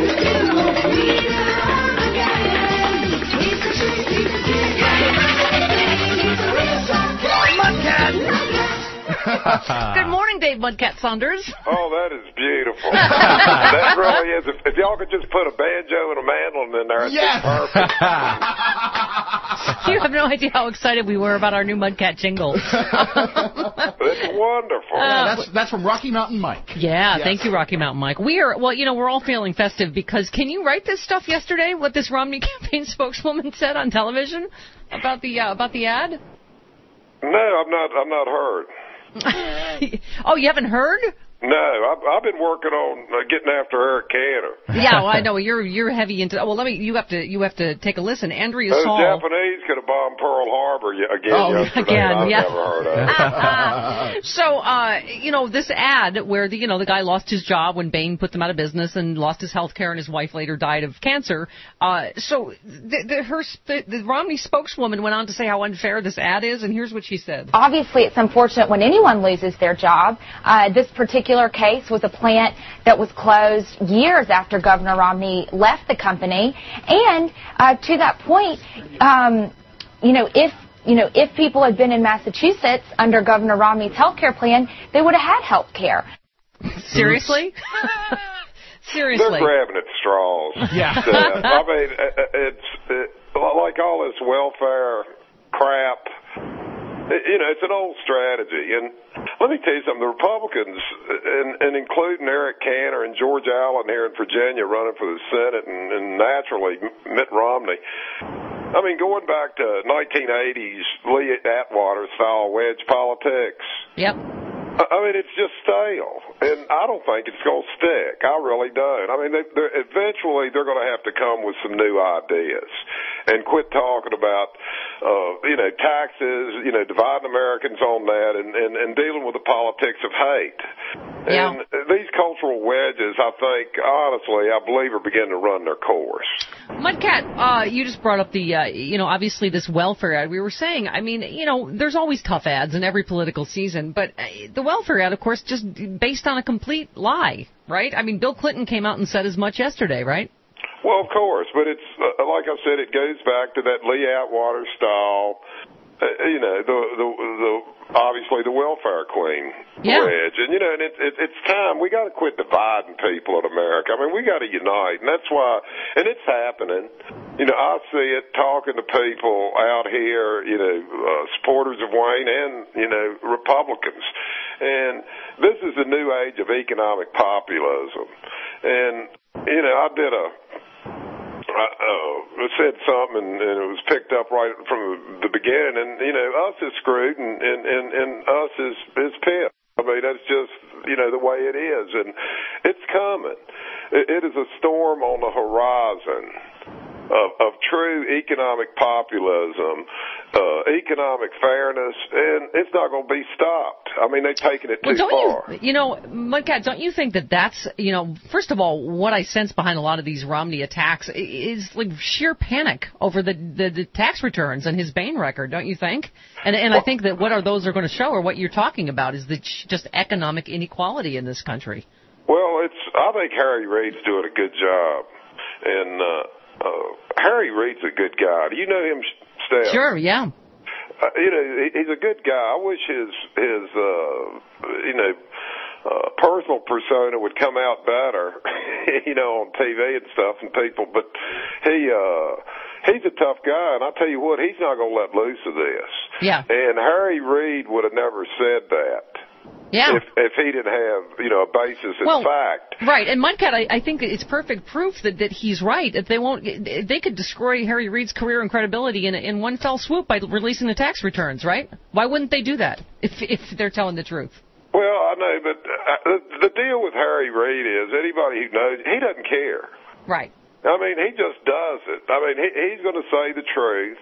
Speaker 2: Good morning, Dave Mudcat Saunders.
Speaker 8: Oh, that is beautiful. That really is. If y'all could just put a banjo and a mandolin in there, it'd be perfect.
Speaker 2: You have no idea how excited we were about our new Mudcat jingle.
Speaker 8: It's wonderful.
Speaker 3: That's from Rocky Mountain Mike.
Speaker 2: Yeah, yes. Thank you, Rocky Mountain Mike. We're all feeling festive because can you write this stuff yesterday? What this Romney campaign spokeswoman said on television about the ad?
Speaker 8: No, I'm not heard.
Speaker 2: Oh, you haven't heard?
Speaker 8: No, I've been working on getting after Eric Cantor.
Speaker 2: Yeah, well, I know you're heavy into. Well, you have to take a listen. Andrea
Speaker 8: Those
Speaker 2: Saul.
Speaker 8: Japanese could have bombed Pearl Harbor yesterday. I've never heard of it.
Speaker 2: So, this ad where the guy lost his job when Bain put them out of business and lost his health care and his wife later died of cancer. So the Romney spokeswoman went on to say how unfair this ad is, and here's what she said.
Speaker 12: Obviously, it's unfortunate when anyone loses their job. This particular case was a plant that was closed years after Governor Romney left the company, and to that point, if people had been in Massachusetts under Governor Romney's health care plan, they would have had health care.
Speaker 2: Seriously? Seriously.
Speaker 8: They're grabbing at straws.
Speaker 2: Yeah.
Speaker 8: I mean, it's like all this welfare crap. It's an old strategy. And let me tell you something. The Republicans, and including Eric Cantor and George Allen here in Virginia running for the Senate, and naturally Mitt Romney, I mean, going back to 1980s Lee Atwater style wedge politics.
Speaker 2: Yep.
Speaker 8: I mean, it's just stale, and I don't think it's going to stick. I really don't. I mean, eventually they're going to have to come with some new ideas and quit talking about, taxes, dividing Americans on that, and dealing with the politics of hate.
Speaker 2: Yeah.
Speaker 8: And these cultural wedges, I think, honestly, I believe are beginning to run their course.
Speaker 2: Mudcat, you just brought up the, obviously this welfare ad. We were saying, I mean, there's always tough ads in every political season, but the welfare ad, of course, just based on a complete lie, right? I mean, Bill Clinton came out and said as much yesterday, right?
Speaker 8: Well, of course, but it's, like I said, it goes back to that Lee Atwater style, obviously the welfare queen wedge. And, and it's time. We got to quit dividing people in America. I mean, we got to unite, and that's why, and it's happening. I see it talking to people out here, supporters of Wayne and, Republicans. And this is the new age of economic populism. And, I said something and it was picked up right from the beginning, and us is screwed and us is pissed. I mean, that's just the way it is, and it's coming. It is a storm on the horizon of true economic populism, economic fairness, and it's not going to be stopped. I mean, they've taken it too far.
Speaker 2: Mudcat, don't you think that's, first of all, what I sense behind a lot of these Romney attacks is like sheer panic over the tax returns and his Bain record, don't you think? And I think that what those are going to show, or what you're talking about, is just economic inequality in this country.
Speaker 8: Well, I think Harry Reid's doing a good job, and Harry Reid's a good guy. Do you know him, Steph?
Speaker 2: Sure, yeah.
Speaker 8: He's a good guy. I wish his personal persona would come out better, on TV and stuff and people. But he's a tough guy, and I tell you what, he's not going to let loose of this.
Speaker 2: Yeah.
Speaker 8: And Harry Reid would have never said that.
Speaker 2: Yeah.
Speaker 8: If he didn't have, a basis in fact.
Speaker 2: Right. And Mudcat, I think it's perfect proof that he's right. If they could destroy Harry Reid's career and credibility in one fell swoop by releasing the tax returns, right? Why wouldn't they do that if they're telling the truth?
Speaker 8: Well, I know, but the deal with Harry Reid is anybody who knows, he doesn't care.
Speaker 2: Right.
Speaker 8: I mean, he just does it. I mean, he's going to say the truth,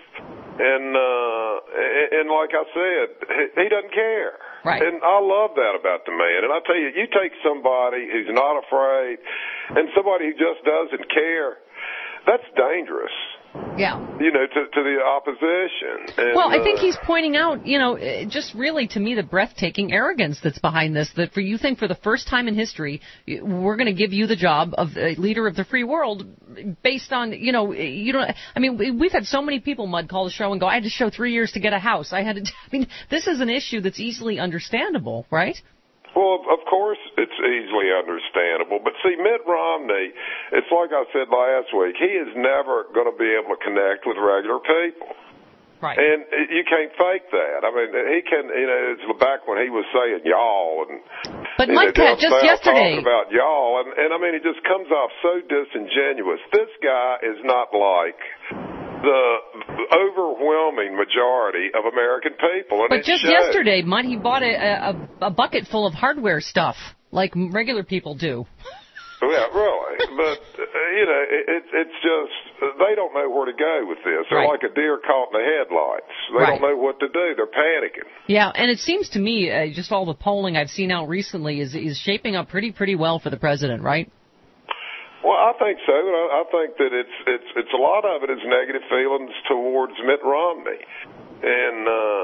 Speaker 8: and like I said, he doesn't care.
Speaker 2: Right.
Speaker 8: And I love that about the man. And I tell you, you take somebody who's not afraid and somebody who just doesn't care, that's dangerous.
Speaker 2: Yeah.
Speaker 8: To the opposition. And,
Speaker 2: well, I think he's pointing out, just really to me the breathtaking arrogance that's behind this. That you think for the first time in history, we're going to give you the job of leader of the free world based on, we've had so many people, Mud, call the show and go, I had to show 3 years to get a house. This is an issue that's easily understandable, right?
Speaker 8: Well, of course it's easily understandable. But see, Mitt Romney, it's like I said last week, he is never going to be able to connect with regular people.
Speaker 2: Right.
Speaker 8: And you can't fake that. I mean, he can, it's back when he was saying y'all.
Speaker 2: But Mudcat, just yesterday.
Speaker 8: Talking about y'all, and I mean, it just comes off so disingenuous. This guy is not like the overwhelming majority of American people. And
Speaker 2: but just yesterday, Mud, he bought a bucket full of hardware stuff, like regular people do.
Speaker 8: Yeah, really. But, it's just, they don't know where to go with this. They're like a deer caught in the headlights. They don't know what to do. They're panicking.
Speaker 2: Yeah, and it seems to me, just all the polling I've seen out recently is shaping up pretty well for the president, right?
Speaker 8: Well, I think so. I think that it's a lot of it is negative feelings towards Mitt Romney. And,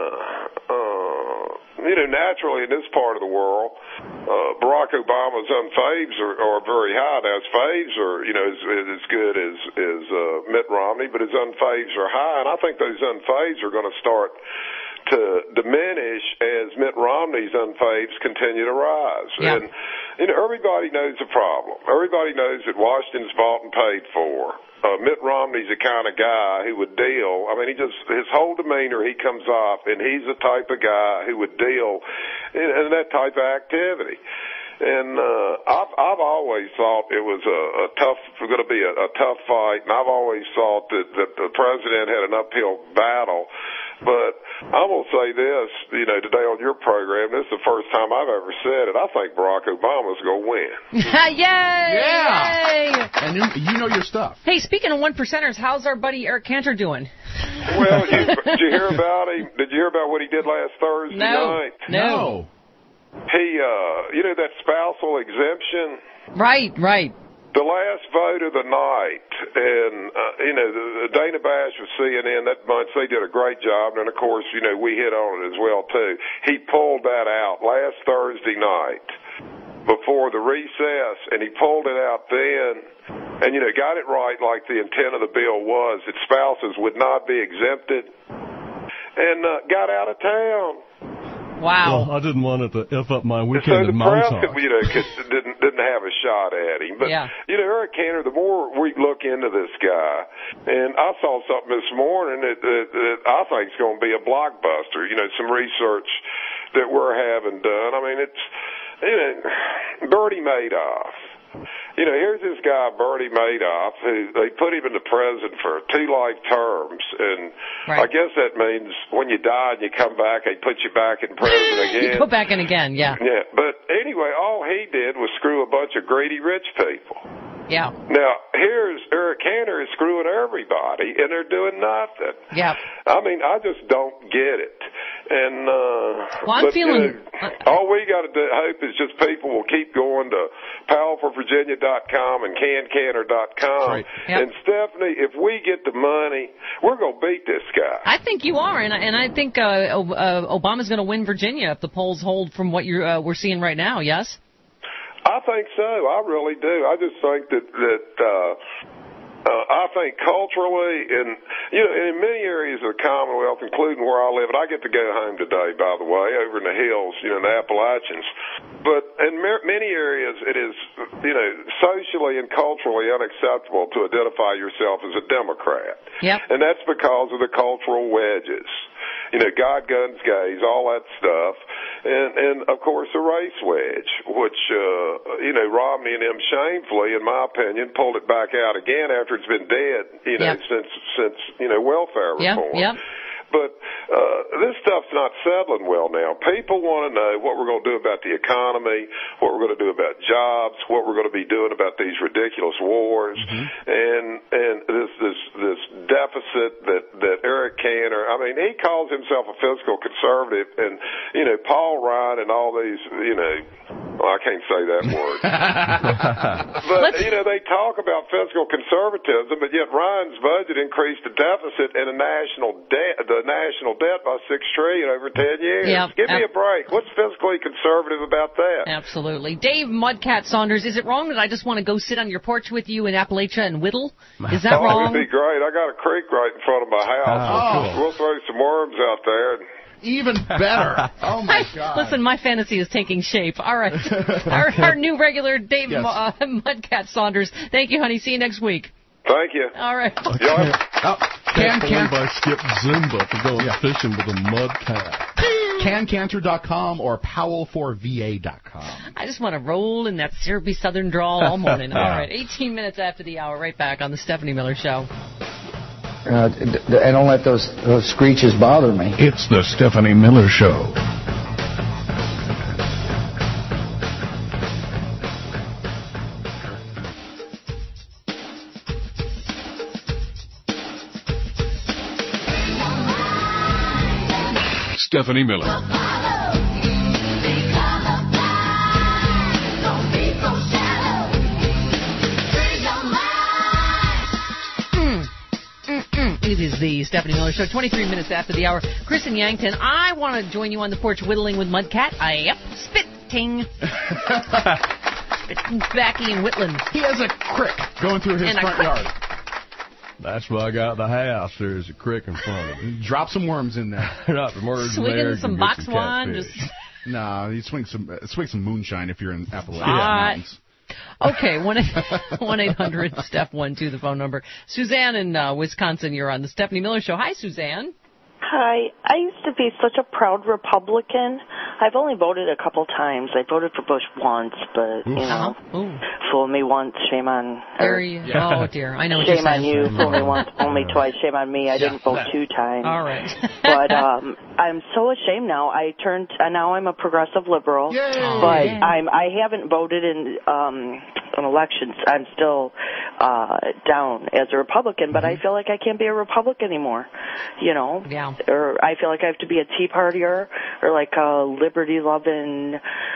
Speaker 8: naturally in this part of the world, Barack Obama's unfaves are very high. Now, his faves are, as good as Mitt Romney, but his unfaves are high. And I think those unfaves are going to start to diminish as Mitt Romney's unfaves continue to rise.
Speaker 2: Yeah.
Speaker 8: And, everybody knows the problem. Everybody knows that Washington's bought and paid for. Mitt Romney's the kind of guy who would deal. I mean, his whole demeanor, he comes off, and he's the type of guy who would deal in that type of activity. And I've always thought it was going to be a tough fight, and I've always thought that the president had an uphill battle. But I'm going to say this, today on your program, this is the first time I've ever said it. I think Barack Obama's going to win.
Speaker 2: Yay!
Speaker 3: Yeah!
Speaker 2: Yay!
Speaker 3: And you know your stuff.
Speaker 2: Hey, speaking of one percenters, how's our buddy Eric Cantor doing?
Speaker 8: Well, did you hear about him? Did you hear about what he did last Thursday night?
Speaker 2: No.
Speaker 8: He, that spousal exemption?
Speaker 2: Right.
Speaker 8: The last vote of the night, and, Dana Bash with CNN that month, they did a great job, and of course, we hit on it as well, too. He pulled that out last Thursday night before the recess, and he pulled it out then, and, got it right like the intent of the bill was, that spouses would not be exempted, and got out of town.
Speaker 2: Wow.
Speaker 4: Well, I didn't want it to F up my weekend in Montauk.
Speaker 8: So the press didn't have a shot at him. But, Eric Cantor, the more we look into this guy, and I saw something this morning that I think is going to be a blockbuster, some research that we're having done. I mean, it's, Bernie Madoff. Here's this guy, Bernie Madoff, who they put him in the prison for 2 life terms. And I guess that means when you die and you come back, they put you back in prison again.
Speaker 2: You go back in again, yeah.
Speaker 8: Yeah, but anyway, all he did was screw a bunch of greedy rich people.
Speaker 2: Yeah.
Speaker 8: Now, here's Eric Cantor is screwing everybody, and they're doing nothing.
Speaker 2: Yeah.
Speaker 8: I mean, I just don't get it. And
Speaker 2: I'm feeling.
Speaker 8: All we got to hope is just people will keep going to powerfulvirginia.com and cancantor.com.
Speaker 2: Right. Yep.
Speaker 8: And Stephanie, if we get the money, we're going to beat this guy.
Speaker 2: I think you are, and I think Obama's going to win Virginia if the polls hold from what we're seeing right now. Yes.
Speaker 8: I think so. I really do. I just think that I think culturally, and in many areas of the Commonwealth, including where I live, and I get to go home today, by the way, over in the hills, in the Appalachians. But in many areas, it is, socially and culturally unacceptable to identify yourself as a Democrat.
Speaker 2: Yep.
Speaker 8: And that's because of the cultural wedges. God, guns, gays, all that stuff. And of course, the race wedge, which, Romney and them shamefully, in my opinion, pulled it back out again after it's been dead, since welfare reform.
Speaker 2: Yep.
Speaker 8: But this stuff's not settling well now. People want to know what we're going to do about the economy, what we're going to do about jobs, what we're going to be doing about these ridiculous wars, and this deficit that Eric Cantor. I mean, he calls himself a fiscal conservative, and Paul Ryan and all these, I can't say that word. But they talk about fiscal conservatism, but yet Ryan's budget increased the deficit and the national debt by $6 trillion over 10 years.
Speaker 2: Yep.
Speaker 8: Give me a break. What's fiscally conservative about that?
Speaker 2: Absolutely. Dave Mudcat Saunders, is it wrong that I just want to go sit on your porch with you in Appalachia and whittle? Is that wrong?
Speaker 8: It'd be great. I got a creek right in front of my house. We'll throw some worms out there.
Speaker 3: Even better. Oh, my God.
Speaker 2: Listen, my fantasy is taking shape. All right. Our new regular, Dave Mudcat Saunders. Thank you, honey. See you next week.
Speaker 8: Thank you.
Speaker 2: All right.
Speaker 4: Can't believe I skipped Zumba to go fishing with a mudcat.
Speaker 3: CanCancer.com or Powell4VA.com.
Speaker 2: I just want to roll in that syrupy southern drawl all morning. All right. 18 minutes after the hour. Right back on the Stephanie Miller Show.
Speaker 13: I don't let those screeches bother me.
Speaker 1: It's the Stephanie Miller Show.
Speaker 11: Stephanie Miller.
Speaker 2: It is the Stephanie Miller Show, 23 minutes after the hour. Chris in Yankton, I want to join you on the porch whittling with Mudcat. Spitting. Spitting, backy, and whittling.
Speaker 3: He has a crick going through his front yard.
Speaker 4: That's why I got the house. There's a creek in front of it.
Speaker 3: Drop some worms in there.
Speaker 4: Drop some worms in there.
Speaker 2: Swinging some box wine.
Speaker 3: No, you swing some moonshine if you're in Appalachia Mountains.
Speaker 2: Okay, 1-800-STEPH12, the phone number. Suzanne in Wisconsin, you're on the Stephanie Miller Show. Hi, Suzanne.
Speaker 14: Hi. I used to be such a proud Republican. I've only voted a couple times. I voted for Bush once, but, fool me once, shame on her.
Speaker 2: Oh, dear. I know what you're saying.
Speaker 14: Shame on you. Fool me once, fool me twice. Shame on me. I didn't vote 2 times.
Speaker 2: All right.
Speaker 14: But I'm so ashamed now. Now I'm a progressive liberal.
Speaker 3: Yay.
Speaker 14: But I haven't voted in elections. I'm still down as a Republican, but I feel like I can't be a Republican anymore.
Speaker 2: Yeah.
Speaker 14: Or I feel like I have to be a Tea Partier or like a liberty-loving,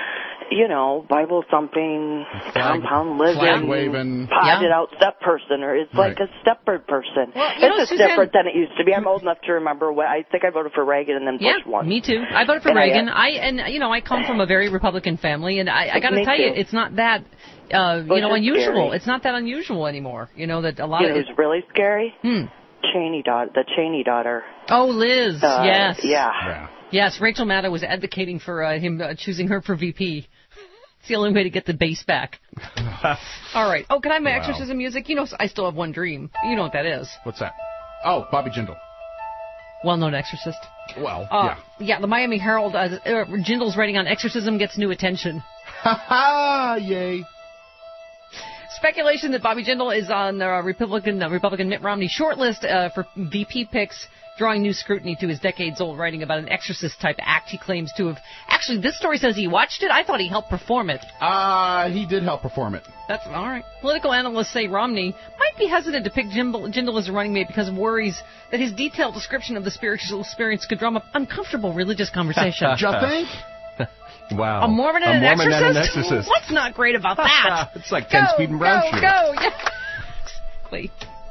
Speaker 14: Bible-thumping, compound-living, potted-out step person, or it's like a step-bird person.
Speaker 2: Well,
Speaker 14: it's just different than it used to be. I'm old enough to remember I think I voted for Reagan and then Bush once.
Speaker 2: Me too. I voted for Reagan. I come from a very Republican family, and I got to tell you, it's not that unusual.
Speaker 14: Scary.
Speaker 2: It's not that unusual anymore. That a lot of
Speaker 14: it's really scary. The Cheney daughter.
Speaker 2: Oh, Liz. Yes.
Speaker 14: Yeah.
Speaker 2: Yes, Rachel Maddow was advocating for him choosing her for VP. It's the only way to get the base back. All right. Oh, can I have my exorcism music? I still have one dream. You know what that is.
Speaker 3: What's that? Oh, Bobby Jindal.
Speaker 2: Well-known exorcist.
Speaker 3: Well,
Speaker 2: yeah, the Miami Herald, Jindal's writing on exorcism gets new attention.
Speaker 3: Ha ha! Yay.
Speaker 2: Speculation that Bobby Jindal is on the Republican Mitt Romney shortlist for VP picks, drawing new scrutiny to his decades-old writing about an exorcist-type act he claims to have... Actually, this story says he watched it. I thought he helped perform it.
Speaker 3: He did help perform it.
Speaker 2: That's all right. Political analysts say Romney might be hesitant to pick Jindal as a running mate because of worries that his detailed description of the spiritual experience could drum up uncomfortable religious conversation.
Speaker 3: Do you think?
Speaker 4: Wow.
Speaker 2: A Mormon and an exorcist? What's not great about that?
Speaker 4: It's like 10-speed and brown sugar.
Speaker 2: Go! Yeah. Exactly.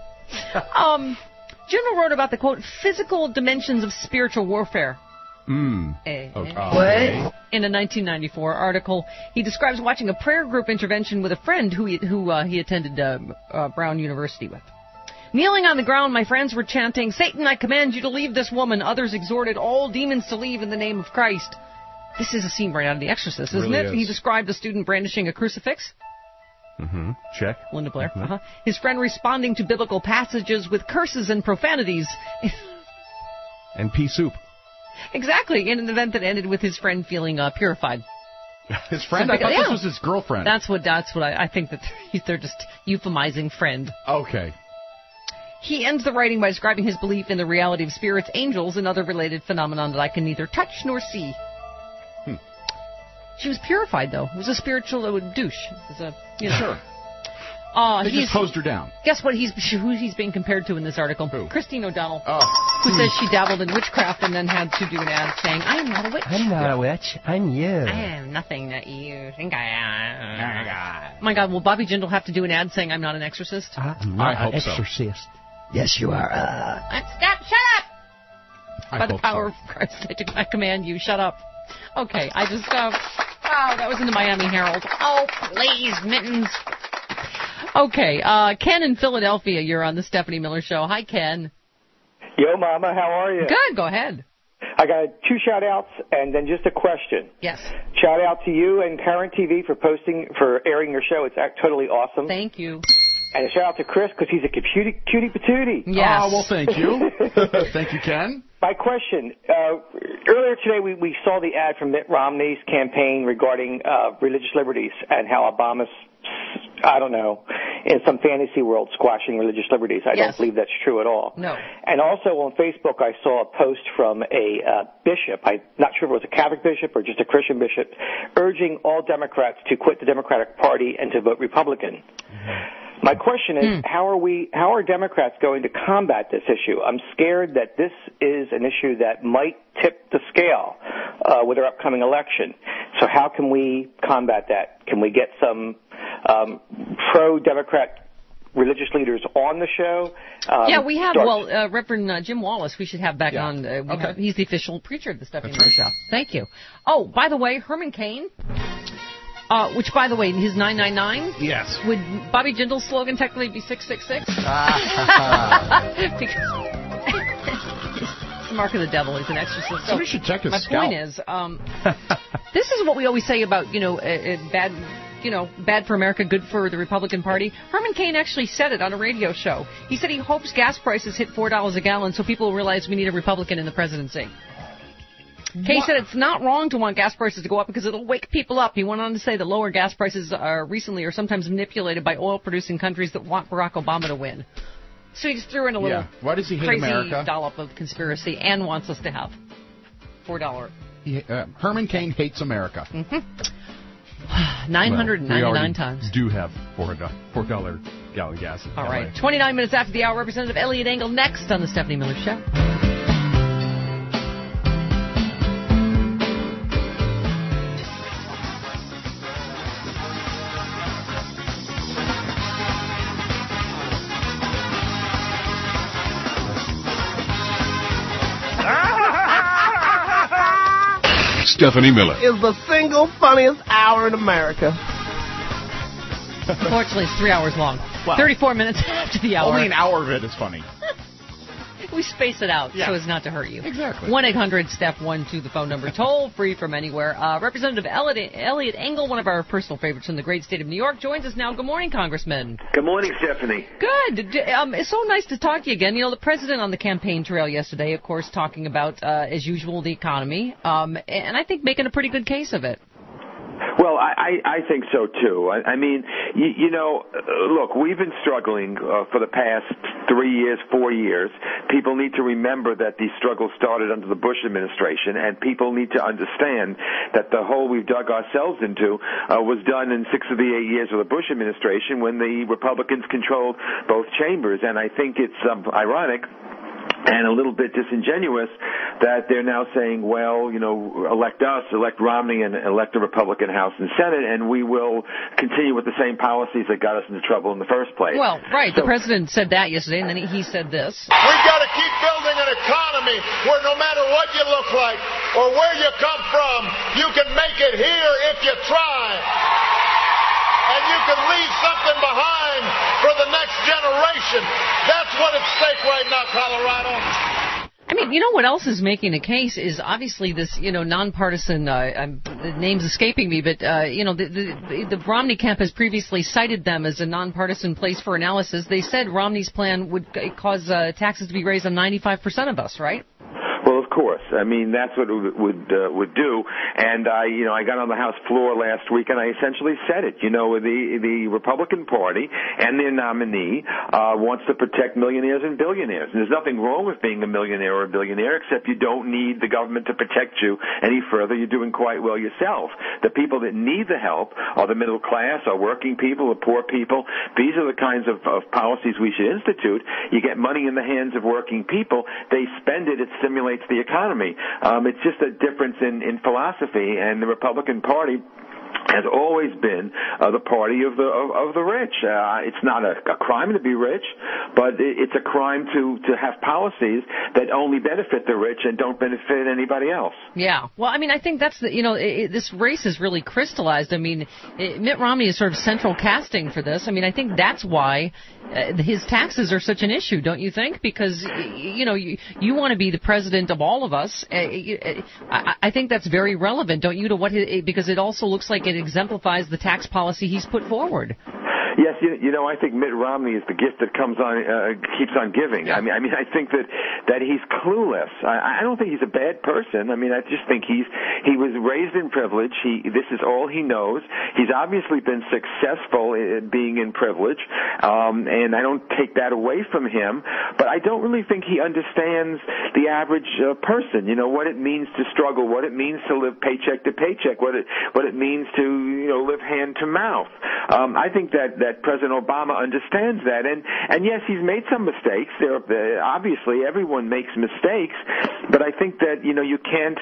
Speaker 2: Jindal wrote about the, quote, physical dimensions of spiritual warfare.
Speaker 4: What?
Speaker 2: In a 1994 article, he describes watching a prayer group intervention with a friend who he attended Brown University with. Kneeling on the ground, my friends were chanting, "Satan, I command you to leave this woman." Others exhorted all demons to leave in the name of Christ. This is a scene right out of The Exorcist, isn't it? He described a student brandishing a crucifix.
Speaker 4: Mm-hmm. Check.
Speaker 2: Linda Blair. Mm-hmm. His friend responding to biblical passages with curses and profanities.
Speaker 4: And pea soup.
Speaker 2: Exactly, in an event that ended with his friend feeling purified.
Speaker 3: His friend? I thought this was his girlfriend.
Speaker 2: That's what I think that they're just euphemizing friend.
Speaker 3: Okay.
Speaker 2: He ends the writing by describing his belief in the reality of spirits, angels, and other related phenomenon that I can neither touch nor see. She was purified, though. It was a spiritual douche. It was a,
Speaker 3: Sure. They just hosed her down.
Speaker 2: Guess what? Who he's being compared to in this article?
Speaker 3: Who?
Speaker 2: Christine O'Donnell, who says she dabbled in witchcraft and then had to do an ad saying, "I am not a witch.
Speaker 6: I'm not a witch. I'm you.
Speaker 2: I am nothing that you think I am." My God, will Bobby Jindal have to do an ad saying, "I'm not an exorcist"?
Speaker 6: I'm not an exorcist. So. Yes, you are.
Speaker 2: Stop! Shut up! By the power of Christ, I command you, shut up. Okay, I just that was in the Miami Herald. Oh, please, Mittens. Okay, Ken in Philadelphia, you're on the Stephanie Miller Show. Hi, Ken.
Speaker 15: Yo, Mama, how are you?
Speaker 2: Good, go ahead.
Speaker 15: I got 2 shout-outs and then just a question.
Speaker 2: Yes.
Speaker 15: Shout-out to you and Current TV for airing your show. It's totally awesome.
Speaker 2: Thank you.
Speaker 15: And a shout-out to Chris because he's a cutie patootie.
Speaker 2: Yes.
Speaker 3: Oh, well, thank you. Thank you, Ken.
Speaker 15: My question, earlier today we saw the ad from Mitt Romney's campaign regarding religious liberties and how Obama's, I don't know, in some fantasy world squashing religious liberties. I don't believe that's true at all.
Speaker 2: No.
Speaker 15: And also on Facebook I saw a post from a bishop, I'm not sure if it was a Catholic bishop or just a Christian bishop, urging all Democrats to quit the Democratic Party and to vote Republican. Mm-hmm. My question is, how are Democrats going to combat this issue? I'm scared that this is an issue that might tip the scale with our upcoming election. So how can we combat that? Can we get some pro-Democrat religious leaders on the show?
Speaker 2: We have, Reverend Jim Wallace, we should have back on. He's the official preacher of the Stephanie Miller Show. Thank you. Oh, by the way, Herman Cain... which, by the way, his 999?
Speaker 3: Yes.
Speaker 2: Would Bobby Jindal's slogan technically be 666? Because it's the mark of the devil. He's an exorcist.
Speaker 3: Somebody should check his
Speaker 2: scalp. My point is, this is what we always say about, bad for America, good for the Republican Party. Herman Cain actually said it on a radio show. He said he hopes gas prices hit $4 a gallon so people realize we need a Republican in the presidency. Kay said it's not wrong to want gas prices to go up because it'll wake people up. He went on to say that lower gas prices are sometimes manipulated by oil-producing countries that want Barack Obama to win. So he just threw in a little
Speaker 3: Why does he hate
Speaker 2: crazy
Speaker 3: America?
Speaker 2: Dollop of conspiracy and wants us to have $4.
Speaker 3: Herman Cain hates America.
Speaker 2: Mm-hmm. 999 times.
Speaker 4: Do have $4 gallon gas.
Speaker 2: All right. 29 minutes after the hour, Representative Elliot Engel next on the Stephanie Miller Show.
Speaker 11: Stephanie Miller
Speaker 6: is the single funniest hour in America.
Speaker 2: Unfortunately, it's 3 hours long. Wow. 34 minutes after the hour.
Speaker 3: Only an hour of it is funny.
Speaker 2: We space it out so as not to hurt you.
Speaker 3: Exactly.
Speaker 2: 1-800-STEPH-12, the phone number, toll free from anywhere. Representative Elliot Engel, one of our personal favorites from the great state of New York, joins us now. Good morning, Congressman.
Speaker 16: Good morning, Stephanie.
Speaker 2: Good. It's so nice to talk to you again. The president on the campaign trail yesterday, of course, talking about, as usual, the economy, and I think making a pretty good case of it.
Speaker 16: Well, I think so, too. I mean, look, we've been struggling for the past 3 years, 4 years. People need to remember that these struggles started under the Bush administration, and people need to understand that the hole we've dug ourselves into was done in 6 of the 8 years of the Bush administration when the Republicans controlled both chambers. And I think it's ironic and a little bit disingenuous that they're now saying, well, elect us, elect Romney, and elect a Republican House and Senate, and we will continue with the same policies that got us into trouble in the first place.
Speaker 2: Well, right. The president said that yesterday, and then he said this.
Speaker 19: We've got to keep building an economy where no matter what you look like or where you come from, you can make it here if you try. and you can leave something behind for the next generation. That's what at stake right now, Colorado.
Speaker 2: I mean, you know what else is making a case is obviously this, nonpartisan, the name's escaping me, but, the Romney camp has previously cited them as a nonpartisan place for analysis. They said Romney's plan would cause taxes to be raised on 95% of us, right?
Speaker 16: Well, of course. I mean, that's what it would do. And I got on the House floor last week, and I essentially said it. The Republican Party and their nominee wants to protect millionaires and billionaires. And there's nothing wrong with being a millionaire or a billionaire, except you don't need the government to protect you any further. You're doing quite well yourself. The people that need the help are the middle class, are working people, are poor people. These are the kinds of policies we should institute. You get money in the hands of working people. They spend it. It stimulates the economy. It's just a difference in philosophy, and the Republican Party has always been the party of the rich. It's not a crime to be rich, but it's a crime to have policies that only benefit the rich and don't benefit anybody else.
Speaker 2: Yeah. Well, I mean, I think that's this race is really crystallized. I mean, Mitt Romney is sort of central casting for this. I mean, I think that's why his taxes are such an issue, don't you think? Because, you want to be the president of all of us. I think that's very relevant, don't you, to because it also looks like it exemplifies the tax policy he's put forward.
Speaker 16: Yes, I think Mitt Romney is the gift that keeps on giving. Yeah. I mean, I think that he's clueless. I don't think he's a bad person. I mean, I just think he was raised in privilege. This is all he knows. He's obviously been successful in being in privilege, and I don't take that away from him. But I don't really think he understands the average person. What it means to struggle, what it means to live paycheck to paycheck, what it means to live hand to mouth. I think that President Obama understands that, and yes, he's made some mistakes. Obviously, everyone makes mistakes, but I think that you can't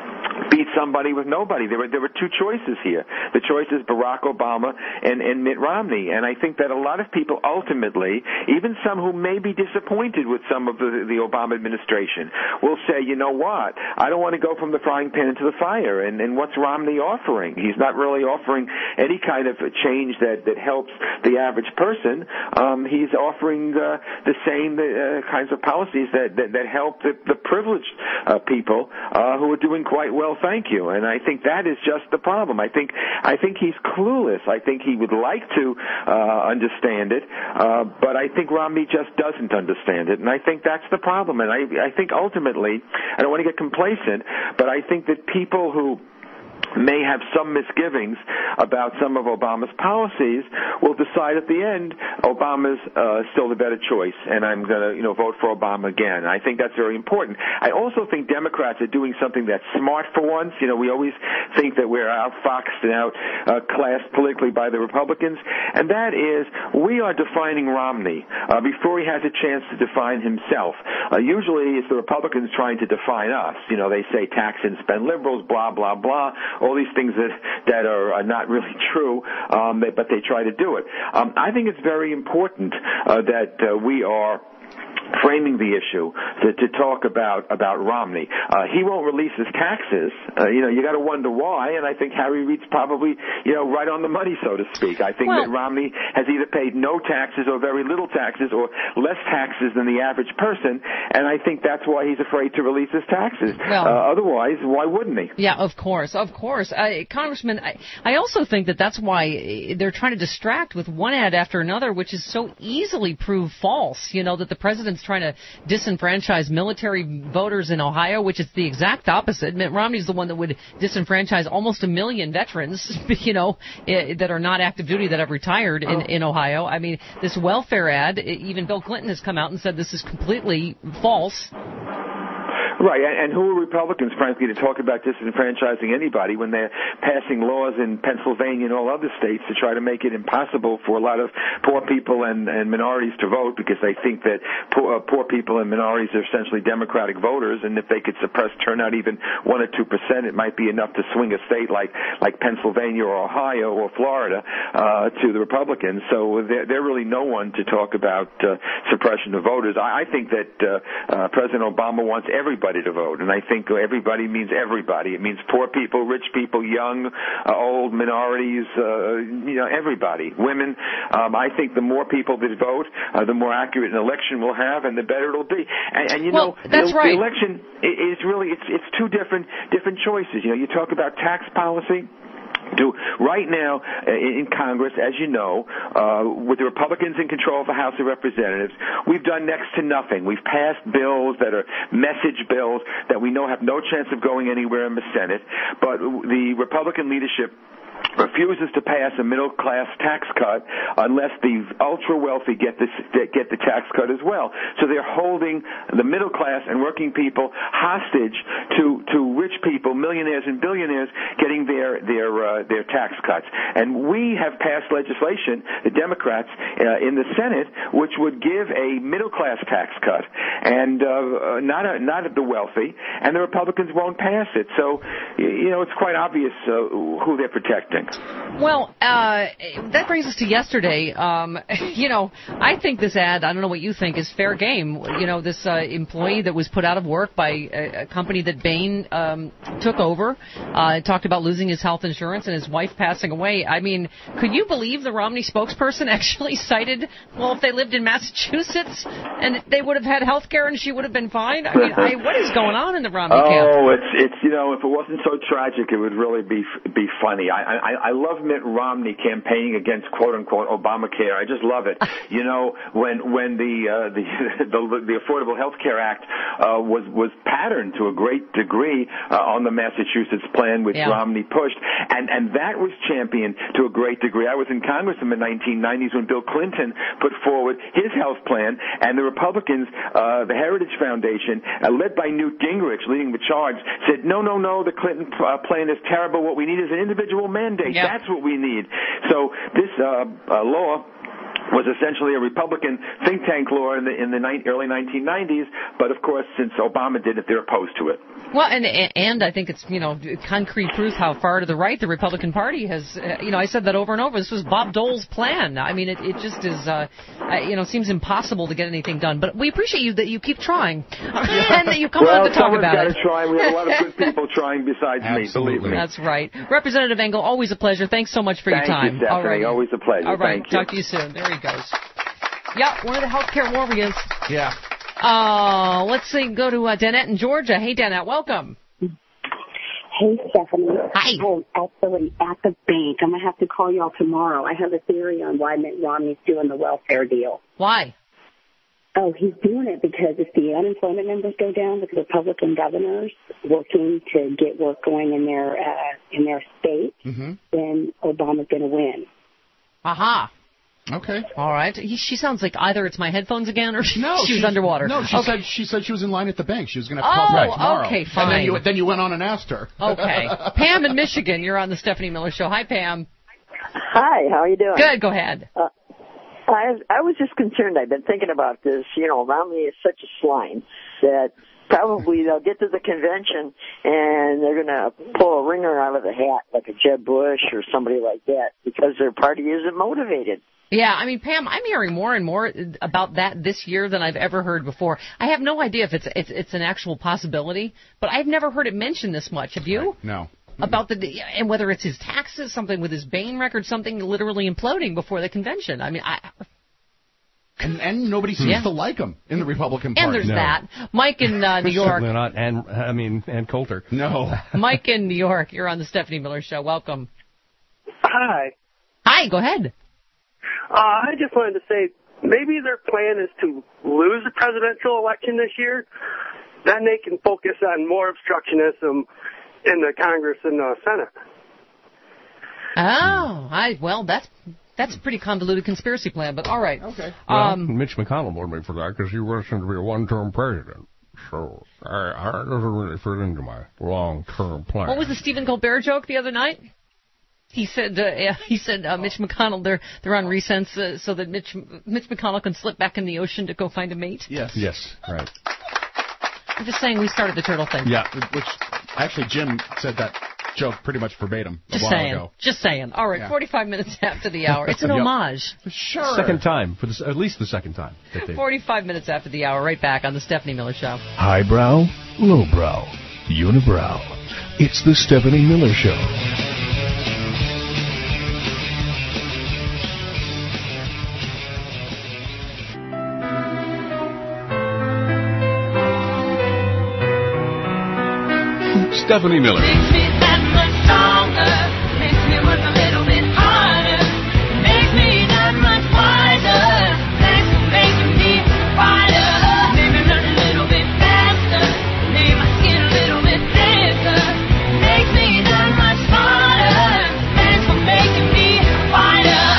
Speaker 16: beat somebody with nobody. There were two choices here. The choice is Barack Obama and Mitt Romney, and I think that a lot of people ultimately, even some who may be disappointed with some of the Obama administration, will say, you know what, I don't want to go from the frying pan into the fire, and what's Romney offering? He's not really offering any kind of change that helps the average person. He's offering the same kinds of policies that help the privileged people who are doing quite well, thank you. And I think that is just the problem. I think he's clueless. I think he would like to understand it, but I think Romney just doesn't understand it, and I think that's the problem. And I think ultimately, I don't want to get complacent, but I think that people who may have some misgivings about some of Obama's policies will decide at the end Obama's still the better choice, and I'm going to vote for Obama again. I think that's very important. I also think Democrats are doing something that's smart for once. We always think that we're outfoxed and outclassed politically by the Republicans, and that is we are defining Romney before he has a chance to define himself. Usually it's the Republicans trying to define us. They say tax and spend liberals, blah, blah, blah, all these things that are not really true, but they try to do it. I think it's very important that we are framing the issue to talk about Romney. He won't release his taxes. You got to wonder why, and I think Harry Reid's probably, right on the money, so to speak. I think that Romney has either paid no taxes or very little taxes or less taxes than the average person, and I think that's why he's afraid to release his taxes. Otherwise, why wouldn't he?
Speaker 2: Yeah, of course. Congressman, I also think that's why they're trying to distract with one ad after another, which is so easily proved false, that the president's trying to disenfranchise military voters in Ohio, which is the exact opposite. Mitt Romney's the one that would disenfranchise almost 1 million veterans, that are not active duty, that have retired in Ohio. I mean, this welfare ad, even Bill Clinton has come out and said this is completely false.
Speaker 16: Right, and who are Republicans, frankly, to talk about disenfranchising anybody when they're passing laws in Pennsylvania and all other states to try to make it impossible for a lot of poor people and minorities to vote because they think that poor people and minorities are essentially Democratic voters, and if they could suppress turnout even 1 or 2%, it might be enough to swing a state like Pennsylvania or Ohio or Florida to the Republicans. So they're really no one to talk about suppression of voters. I think that President Obama wants everybody everybody to vote. And I think everybody means everybody. It means poor people, rich people, young, old, minorities, everybody, women. I think the more people that vote, the more accurate an election we'll have, and the better it'll be. And
Speaker 2: that's right.
Speaker 16: The election is really it's two different choices. You talk about tax policy. Right now in Congress, as you know, with the Republicans in control of the House of Representatives, we've done next to nothing. We've passed bills that are message bills that we know have no chance of going anywhere in the Senate, but the Republican leadership refuses to pass a middle-class tax cut unless the ultra-wealthy get the tax cut as well. So they're holding the middle class and working people hostage to rich people, millionaires and billionaires, getting their tax cuts. And we have passed legislation, the Democrats in the Senate, which would give a middle-class tax cut, and not at the wealthy. And the Republicans won't pass it. So it's quite obvious who they're protecting.
Speaker 2: Well, that brings us to yesterday. I think this ad, I don't know what you think, is fair game. This employee that was put out of work by a company that Bain took over, talked about losing his health insurance and his wife passing away. I mean, could you believe the Romney spokesperson actually cited, well, if they lived in Massachusetts and they would have had health care and she would have been fine? I mean, what is going on in the Romney camp?
Speaker 16: Oh, it's if it wasn't so tragic, it would really be funny. I love Mitt Romney campaigning against quote unquote Obamacare. I just love it. When the Affordable Health Care Act was patterned to a great degree on the Massachusetts plan, which Romney pushed, and that was championed to a great degree. I was in Congress in the 1990s when Bill Clinton put forward his health plan, and the Republicans, the Heritage Foundation, led by Newt Gingrich, leading the charge, said, no, the Clinton plan is terrible. What we need is an individual mandate. Yeah. That's what we need. So this law was essentially a Republican think tank law in the early 1990s, but of course, since Obama did it, they're opposed to it.
Speaker 2: Well, and I think it's concrete proof how far to the right the Republican Party has. I said that over and over. This was Bob Dole's plan. I mean, it just is. Seems impossible to get anything done. But we appreciate that you keep trying and that you come on to talk about it.
Speaker 16: Well, someone's got to try. We have a lot of good people trying besides me. Believe me.
Speaker 2: That's right, Representative Engel. Always a pleasure. Thanks so much for your time.
Speaker 16: Thank you, Stephanie. Always a pleasure.
Speaker 2: All right.
Speaker 16: Thank you.
Speaker 2: Talk to you soon. There he goes. Yeah, one of the healthcare warriors.
Speaker 3: Yeah.
Speaker 2: Let's see. Go to Danette in Georgia. Hey, Danette, welcome.
Speaker 5: Hey, Stephanie.
Speaker 2: Hi.
Speaker 5: I'm actually at the bank. I'm going to have to call y'all tomorrow. I have a theory on why Mitt Romney's doing the welfare deal.
Speaker 2: Why?
Speaker 5: Oh, he's doing it because if the unemployment numbers go down with Republican governors working to get work going in their state, then Obama's going to win.
Speaker 2: Aha.
Speaker 3: Okay.
Speaker 2: All right. She sounds like either it's my headphones again or she was underwater.
Speaker 3: No, she said she was in line at the bank. She was going to call back tomorrow.
Speaker 2: Okay, fine.
Speaker 3: And then you went on and asked her.
Speaker 2: Okay. Pam in Michigan, you're on the Stephanie Miller Show. Hi, Pam.
Speaker 9: Hi, how are you doing?
Speaker 2: Good, go ahead.
Speaker 9: I was just concerned. I've been thinking about this. Romney is such a swine that probably they'll get to the convention and they're going to pull a ringer out of the hat like a Jeb Bush or somebody like that because their party isn't motivated.
Speaker 2: Yeah, I mean, Pam, I'm hearing more and more about that this year than I've ever heard before. I have no idea if it's an actual possibility, but I've never heard it mentioned this much. Have you?
Speaker 3: No.
Speaker 2: About and whether it's his taxes, something with his Bain record, something literally imploding before the convention. I mean,
Speaker 3: And nobody seems to like him in the Republican Party.
Speaker 2: And there's that. Mike in New York.
Speaker 4: Certainly not, and Coulter.
Speaker 3: No.
Speaker 2: Mike in New York, you're on the Stephanie Miller Show. Welcome.
Speaker 17: Hi.
Speaker 2: Hi, go ahead.
Speaker 17: I just wanted to say maybe their plan is to lose the presidential election this year. Then they can focus on more obstructionism in the Congress and the Senate.
Speaker 2: Well, that's a pretty convoluted conspiracy plan, but all right.
Speaker 3: Okay.
Speaker 4: Mitch McConnell wanted me for that because he was going to be a one-term president. So I doesn't really fit into my long-term plan.
Speaker 2: What was the Stephen Colbert joke the other night? He said Mitch McConnell, they're on recess so that Mitch McConnell can slip back in the ocean to go find a mate.
Speaker 3: Yes.
Speaker 4: Yes, right.
Speaker 2: I'm just saying we started the turtle thing.
Speaker 3: Yeah, which actually Jim said that joke pretty much verbatim
Speaker 2: Just
Speaker 3: a while
Speaker 2: saying.
Speaker 3: ago.
Speaker 2: Just saying. All right,
Speaker 3: Yeah.
Speaker 2: 45 minutes after the hour. It's an homage.
Speaker 3: Sure.
Speaker 4: Second time, at least the second time.
Speaker 2: 45 minutes after the hour, right back on the Stephanie Miller Show.
Speaker 1: Highbrow, lowbrow, unibrow. It's the Stephanie Miller Show.
Speaker 11: Stephanie Miller.
Speaker 18: Makes me that much stronger. Makes me work a little bit harder. Makes me that much wiser. Thanks for making me brighter. Made me run a little bit faster. Made my skin a little bit thicker. Makes me that much smarter. Thanks for making me brighter.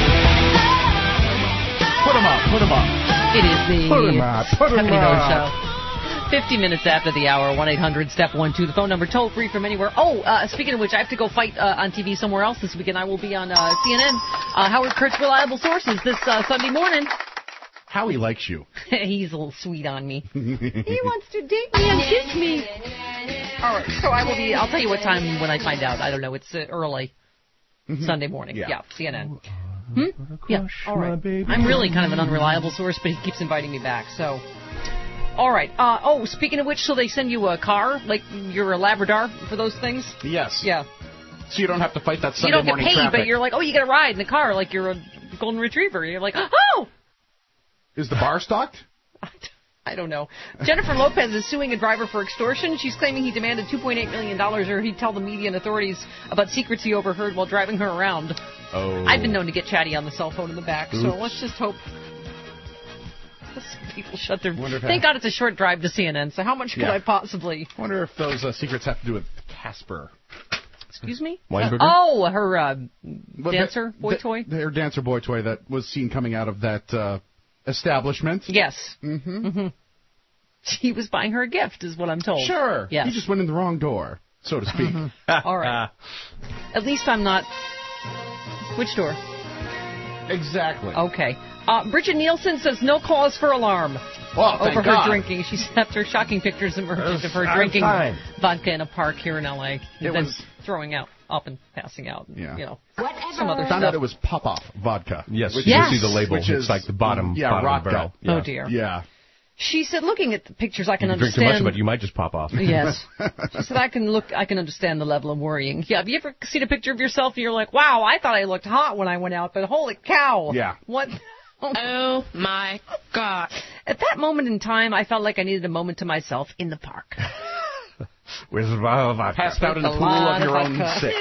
Speaker 3: Put 'em up. Put 'em up.
Speaker 2: It is the
Speaker 3: Put 'em up. Put 'em
Speaker 2: Stephanie Miller
Speaker 3: up.
Speaker 2: Show. 50 minutes after the hour, 1-800-STEP-12. The phone number, toll free from anywhere. Oh, speaking of which, I have to go fight on TV somewhere else this weekend. I will be on CNN, Howard Kurt's Reliable Sources, this Sunday morning.
Speaker 3: Howie likes you.
Speaker 2: He's a little sweet on me. He wants to date me and kiss me. All right, so I will be. I'll tell you what time when I find out. I don't know. It's early Sunday morning. Yeah, CNN. Yeah, all right. I'm really kind of an unreliable source, but he keeps inviting me back, so. All right. Speaking of which, so they send you a car, like you're a Labrador for those things?
Speaker 3: Yes.
Speaker 2: Yeah.
Speaker 3: So you don't have to fight that
Speaker 2: You
Speaker 3: Sunday
Speaker 2: don't get
Speaker 3: morning
Speaker 2: paid,
Speaker 3: traffic.
Speaker 2: but you're like, you get a ride in the car like you're a golden retriever. You're like, oh!
Speaker 3: Is the bar stocked?
Speaker 2: I don't know. Jennifer Lopez is suing a driver for extortion. She's claiming he demanded $2.8 million or he'd tell the media and authorities about secrets he overheard while driving her around.
Speaker 4: Oh.
Speaker 2: I've been known to get chatty on the cell phone in the back, so let's just hope people shut their... Thank God it's a short drive to CNN, so how much could I possibly...
Speaker 3: I wonder if those secrets have to do with Casper.
Speaker 2: Excuse me?
Speaker 3: Weinberger?
Speaker 2: Her dancer boy toy?
Speaker 3: Her dancer boy toy that was seen coming out of that establishment.
Speaker 2: Yes. Mm-hmm. He was buying her a gift, is what I'm told.
Speaker 3: Sure.
Speaker 2: Yes.
Speaker 3: He just went in the wrong door, so to speak.
Speaker 2: All right. At least I'm not... Which door?
Speaker 3: Exactly.
Speaker 2: Okay. Bridget Nielsen says no cause for alarm over her
Speaker 3: God.
Speaker 2: drinking. She sent her shocking pictures emerged of her drinking vodka in a park here in L.A. and then throwing up and passing out. And, some other
Speaker 3: Found
Speaker 2: stuff.
Speaker 3: out it was Pop-Off vodka.
Speaker 4: Yes,
Speaker 3: which
Speaker 4: you
Speaker 3: is,
Speaker 4: see the label.
Speaker 3: Which
Speaker 4: It's
Speaker 3: is,
Speaker 4: like the bottom
Speaker 3: Rodka.
Speaker 4: of the barrel. Yeah.
Speaker 2: Oh, dear.
Speaker 3: Yeah.
Speaker 2: She said, looking at the pictures, I can
Speaker 4: If you drink
Speaker 2: understand...
Speaker 4: too much of it, you might just pop off.
Speaker 2: Yes. She said, I can understand the level of worrying. Yeah, have you ever seen a picture of yourself and you're like, wow, I thought I looked hot when I went out, but holy cow.
Speaker 3: Yeah.
Speaker 2: What?
Speaker 10: Oh, my God.
Speaker 2: At that moment in time, I felt like I needed a moment to myself in the park.
Speaker 4: With vodka.
Speaker 3: Passed out in the pool of your own sick.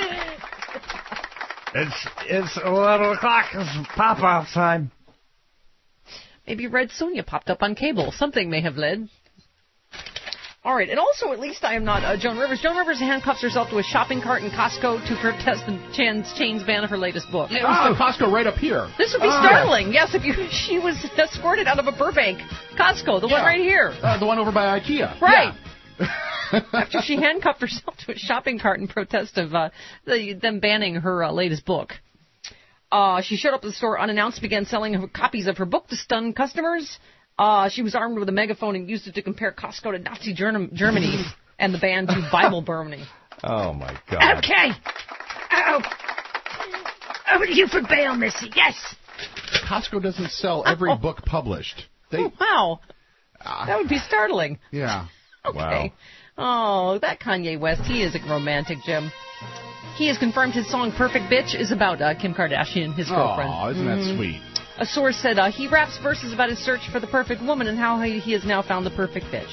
Speaker 6: It's 11 o'clock. It's pop-off time.
Speaker 2: Maybe Red Sonja popped up on cable. Something may have led. All right, and also, at least I am not Joan Rivers. Joan Rivers handcuffs herself to a shopping cart in Costco to protest the Chains ban of her latest book.
Speaker 3: It was the Costco right up here.
Speaker 2: This would be startling. Yes, if she was escorted out of a Burbank Costco, the one right here.
Speaker 3: The one over by IKEA.
Speaker 2: Right. Yeah. After she handcuffed herself to a shopping cart in protest of them banning her latest book. She showed up at the store unannounced, began selling her copies of her book to stun customers. She was armed with a megaphone and used it to compare Costco to Nazi Germany and the ban to Bible burning.
Speaker 4: Oh, my God.
Speaker 18: Okay. Oh. Over to you for bail, Missy. Yes.
Speaker 3: Costco doesn't sell every book published.
Speaker 2: Wow. That would be startling.
Speaker 3: Yeah.
Speaker 2: Okay. Wow. Oh, that Kanye West, he is a romantic, Jim. He has confirmed his song Perfect Bitch is about Kim Kardashian, his girlfriend.
Speaker 3: Oh, isn't that sweet?
Speaker 2: A source said he raps verses about his search for the perfect woman and how he has now found the perfect bitch.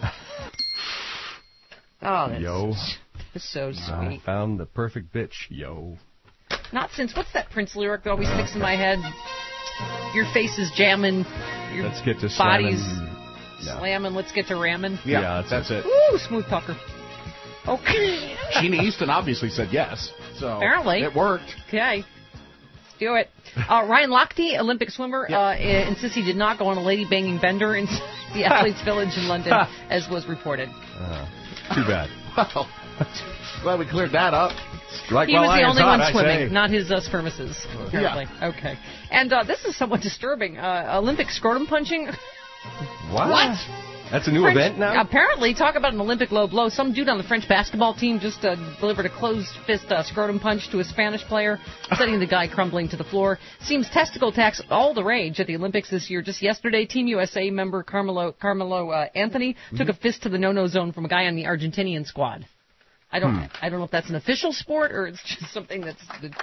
Speaker 2: Oh, that's so sweet.
Speaker 4: I found the perfect bitch, yo.
Speaker 2: Not since, what's that Prince lyric that always sticks in my head? Your face is jamming, your
Speaker 4: Let's get to
Speaker 2: body's
Speaker 4: slamming.
Speaker 2: let's get to ramming.
Speaker 3: Yeah, that's it.
Speaker 2: Ooh, smooth talker. Okay.
Speaker 3: Sheena Easton obviously said yes. So
Speaker 2: apparently.
Speaker 3: It worked.
Speaker 2: Okay. Let's do it. Ryan Lochte, Olympic swimmer, insists he did not go on a lady-banging bender in the Athletes' Village in London, as was reported.
Speaker 4: Too bad.
Speaker 3: Well, glad we cleared that up.
Speaker 2: He was the only one swimming, not his spermices, apparently. Yeah. Okay. And this is somewhat disturbing. Olympic scrotum punching.
Speaker 4: What? That's a new event now?
Speaker 2: Apparently, talk about an Olympic low blow. Some dude on the French basketball team just delivered a closed fist scrotum punch to a Spanish player, sending the guy crumbling to the floor. Seems testicle attacks all the rage at the Olympics this year. Just yesterday, Team USA member Carmelo Anthony took a fist to the no-no zone from a guy on the Argentinian squad. I don't know if that's an official sport or it's just something that's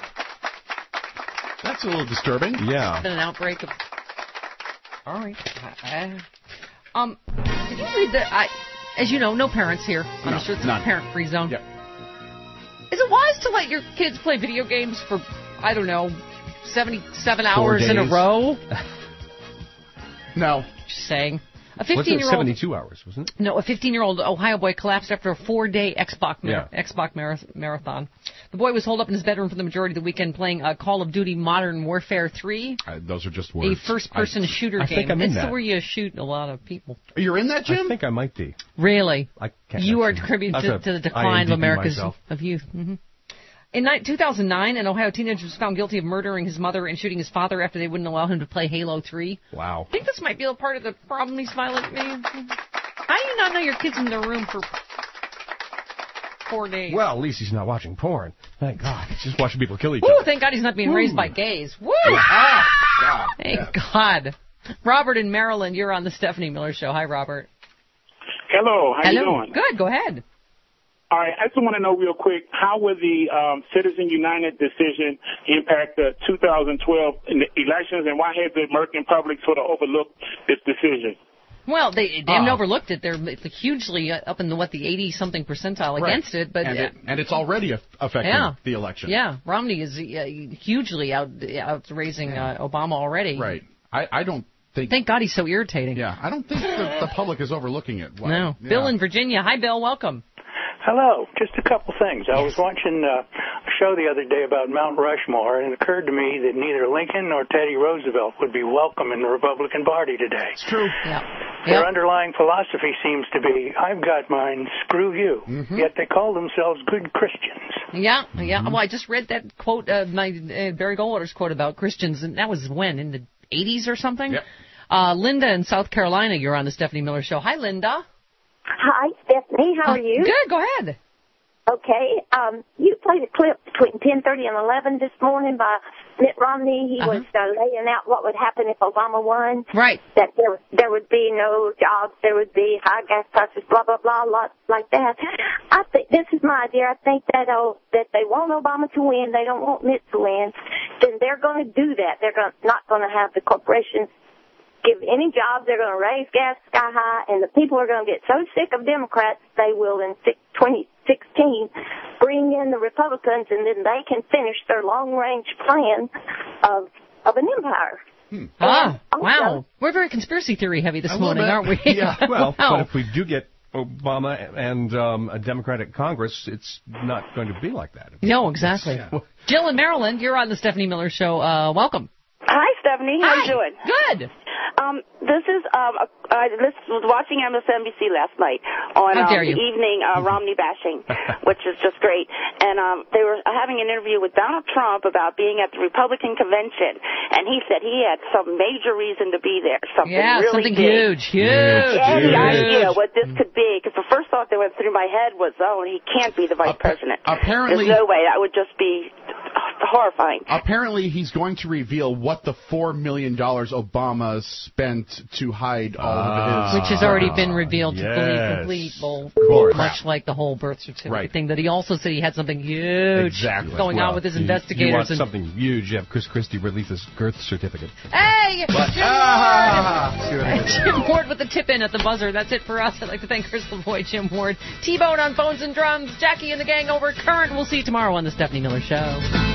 Speaker 3: a little disturbing.
Speaker 4: Yeah.
Speaker 2: Been an outbreak of. All right. Did you read that? As you know, no parents here on the show. It's a parent-free zone.
Speaker 3: Yep.
Speaker 2: Is it wise to let your kids play video games for, I don't know, 77 hours in a row?
Speaker 3: No.
Speaker 2: Just saying. A
Speaker 4: Wasn't it
Speaker 2: 15-year-old
Speaker 4: 72 hours, wasn't it?
Speaker 2: No, a 15-year-old Ohio boy collapsed after a 4-day Xbox marathon. The boy was holed up in his bedroom for the majority of the weekend playing Call of Duty Modern Warfare 3.
Speaker 3: Those are just words.
Speaker 2: A first-person shooter game.
Speaker 4: I think I'm in that.
Speaker 2: It's where you shoot a lot of people.
Speaker 3: You're in that, Jim?
Speaker 4: I think I might be.
Speaker 2: Really?
Speaker 4: I can't.
Speaker 2: You are contributing to the decline of America's youth. Mm-hmm. In 2009, an Ohio teenager was found guilty of murdering his mother and shooting his father after they wouldn't allow him to play Halo 3.
Speaker 4: Wow.
Speaker 2: I think this might be a part of the problem he's violent. How do you not know your kid's in their room for 4 days?
Speaker 4: Well, at least he's not watching porn. Thank God. He's just watching people kill each
Speaker 2: Ooh,
Speaker 4: other.
Speaker 2: thank God he's not being raised by gays. Woo!
Speaker 3: God.
Speaker 2: Thank God. Robert in Maryland, you're on the Stephanie Miller Show. Hi, Robert.
Speaker 7: Hello. How you doing?
Speaker 2: Good. Go ahead.
Speaker 7: All right. I just want to know real quick, how will the Citizen United decision impact the 2012 elections, and why has the American public sort of overlooked this decision?
Speaker 2: Well, they haven't overlooked it. They're hugely up in the 80-something percentile against it, but
Speaker 3: and it's already affecting the election.
Speaker 2: Yeah, Romney is hugely outraising Obama already.
Speaker 3: Right. I don't think.
Speaker 2: Thank God he's so irritating.
Speaker 3: Yeah, I don't think the public is overlooking it. Well,
Speaker 2: no.
Speaker 3: Yeah.
Speaker 2: Bill in Virginia. Hi, Bill. Welcome.
Speaker 20: Hello. Just a couple things. I was watching a show the other day about Mount Rushmore, and it occurred to me that neither Lincoln nor Teddy Roosevelt would be welcome in the Republican Party today.
Speaker 3: It's true.
Speaker 2: Yeah.
Speaker 20: Their underlying philosophy seems to be, I've got mine, screw you. Mm-hmm. Yet they call themselves good Christians.
Speaker 2: Yeah. Well, I just read that quote, Barry Goldwater's quote about Christians, and that was when? In the 80s or something?
Speaker 3: Yep.
Speaker 2: Linda in South Carolina, you're on the Stephanie Miller Show. Hi, Linda.
Speaker 22: Hi, Stephanie. How are you?
Speaker 2: Good. Go ahead.
Speaker 22: Okay. You played a clip between 10:30 and 11 this morning by Mitt Romney. He was laying out what would happen if Obama won.
Speaker 2: Right.
Speaker 22: That there would be no jobs, there would be high gas prices, blah, blah, blah, lots like that. I think this is my idea. I think that they want Obama to win. They don't want Mitt to win. Then they're going to do that. They're not going to have the corporations give any jobs. They're going to raise gas sky high, and the people are going to get so sick of Democrats, they will in 2016 bring in the Republicans, and then they can finish their long-range plan of an empire.
Speaker 2: Wow. We're very conspiracy theory heavy this morning, aren't we?
Speaker 4: Yeah. Well, but if we do get Obama and a Democratic Congress, it's not going to be like that.
Speaker 2: No, exactly. Yeah. Jill in Maryland, you're on the Stephanie Miller Show. Welcome.
Speaker 24: Hi, Stephanie. How you doing?
Speaker 2: Good.
Speaker 24: This is I was watching MSNBC last night on the evening Romney bashing, which is just great. And they were having an interview with Donald Trump about being at the Republican convention, and he said he had some major reason to be there. Something really
Speaker 2: something
Speaker 24: big.
Speaker 2: huge.
Speaker 24: Any idea what this could be? Because the first thought that went through my head was, he can't be the vice president.
Speaker 3: Apparently,
Speaker 24: there's no way. That would just be horrifying.
Speaker 3: Apparently, he's going to reveal what the $4 million Obama spent to hide all of his...
Speaker 2: Which has already been revealed to complete bull, much like the whole birth certificate thing, that he also said he had something huge going on with his investigators.
Speaker 4: You want something huge, you have Chris Christie release his birth certificate.
Speaker 2: Hey! Jim Ward with the tip-in at the buzzer. That's it for us. I'd like to thank Chris Lavoie, Jim Ward, T-Bone on phones and drums, Jackie and the gang over Current. We'll see you tomorrow on the Stephanie Miller Show.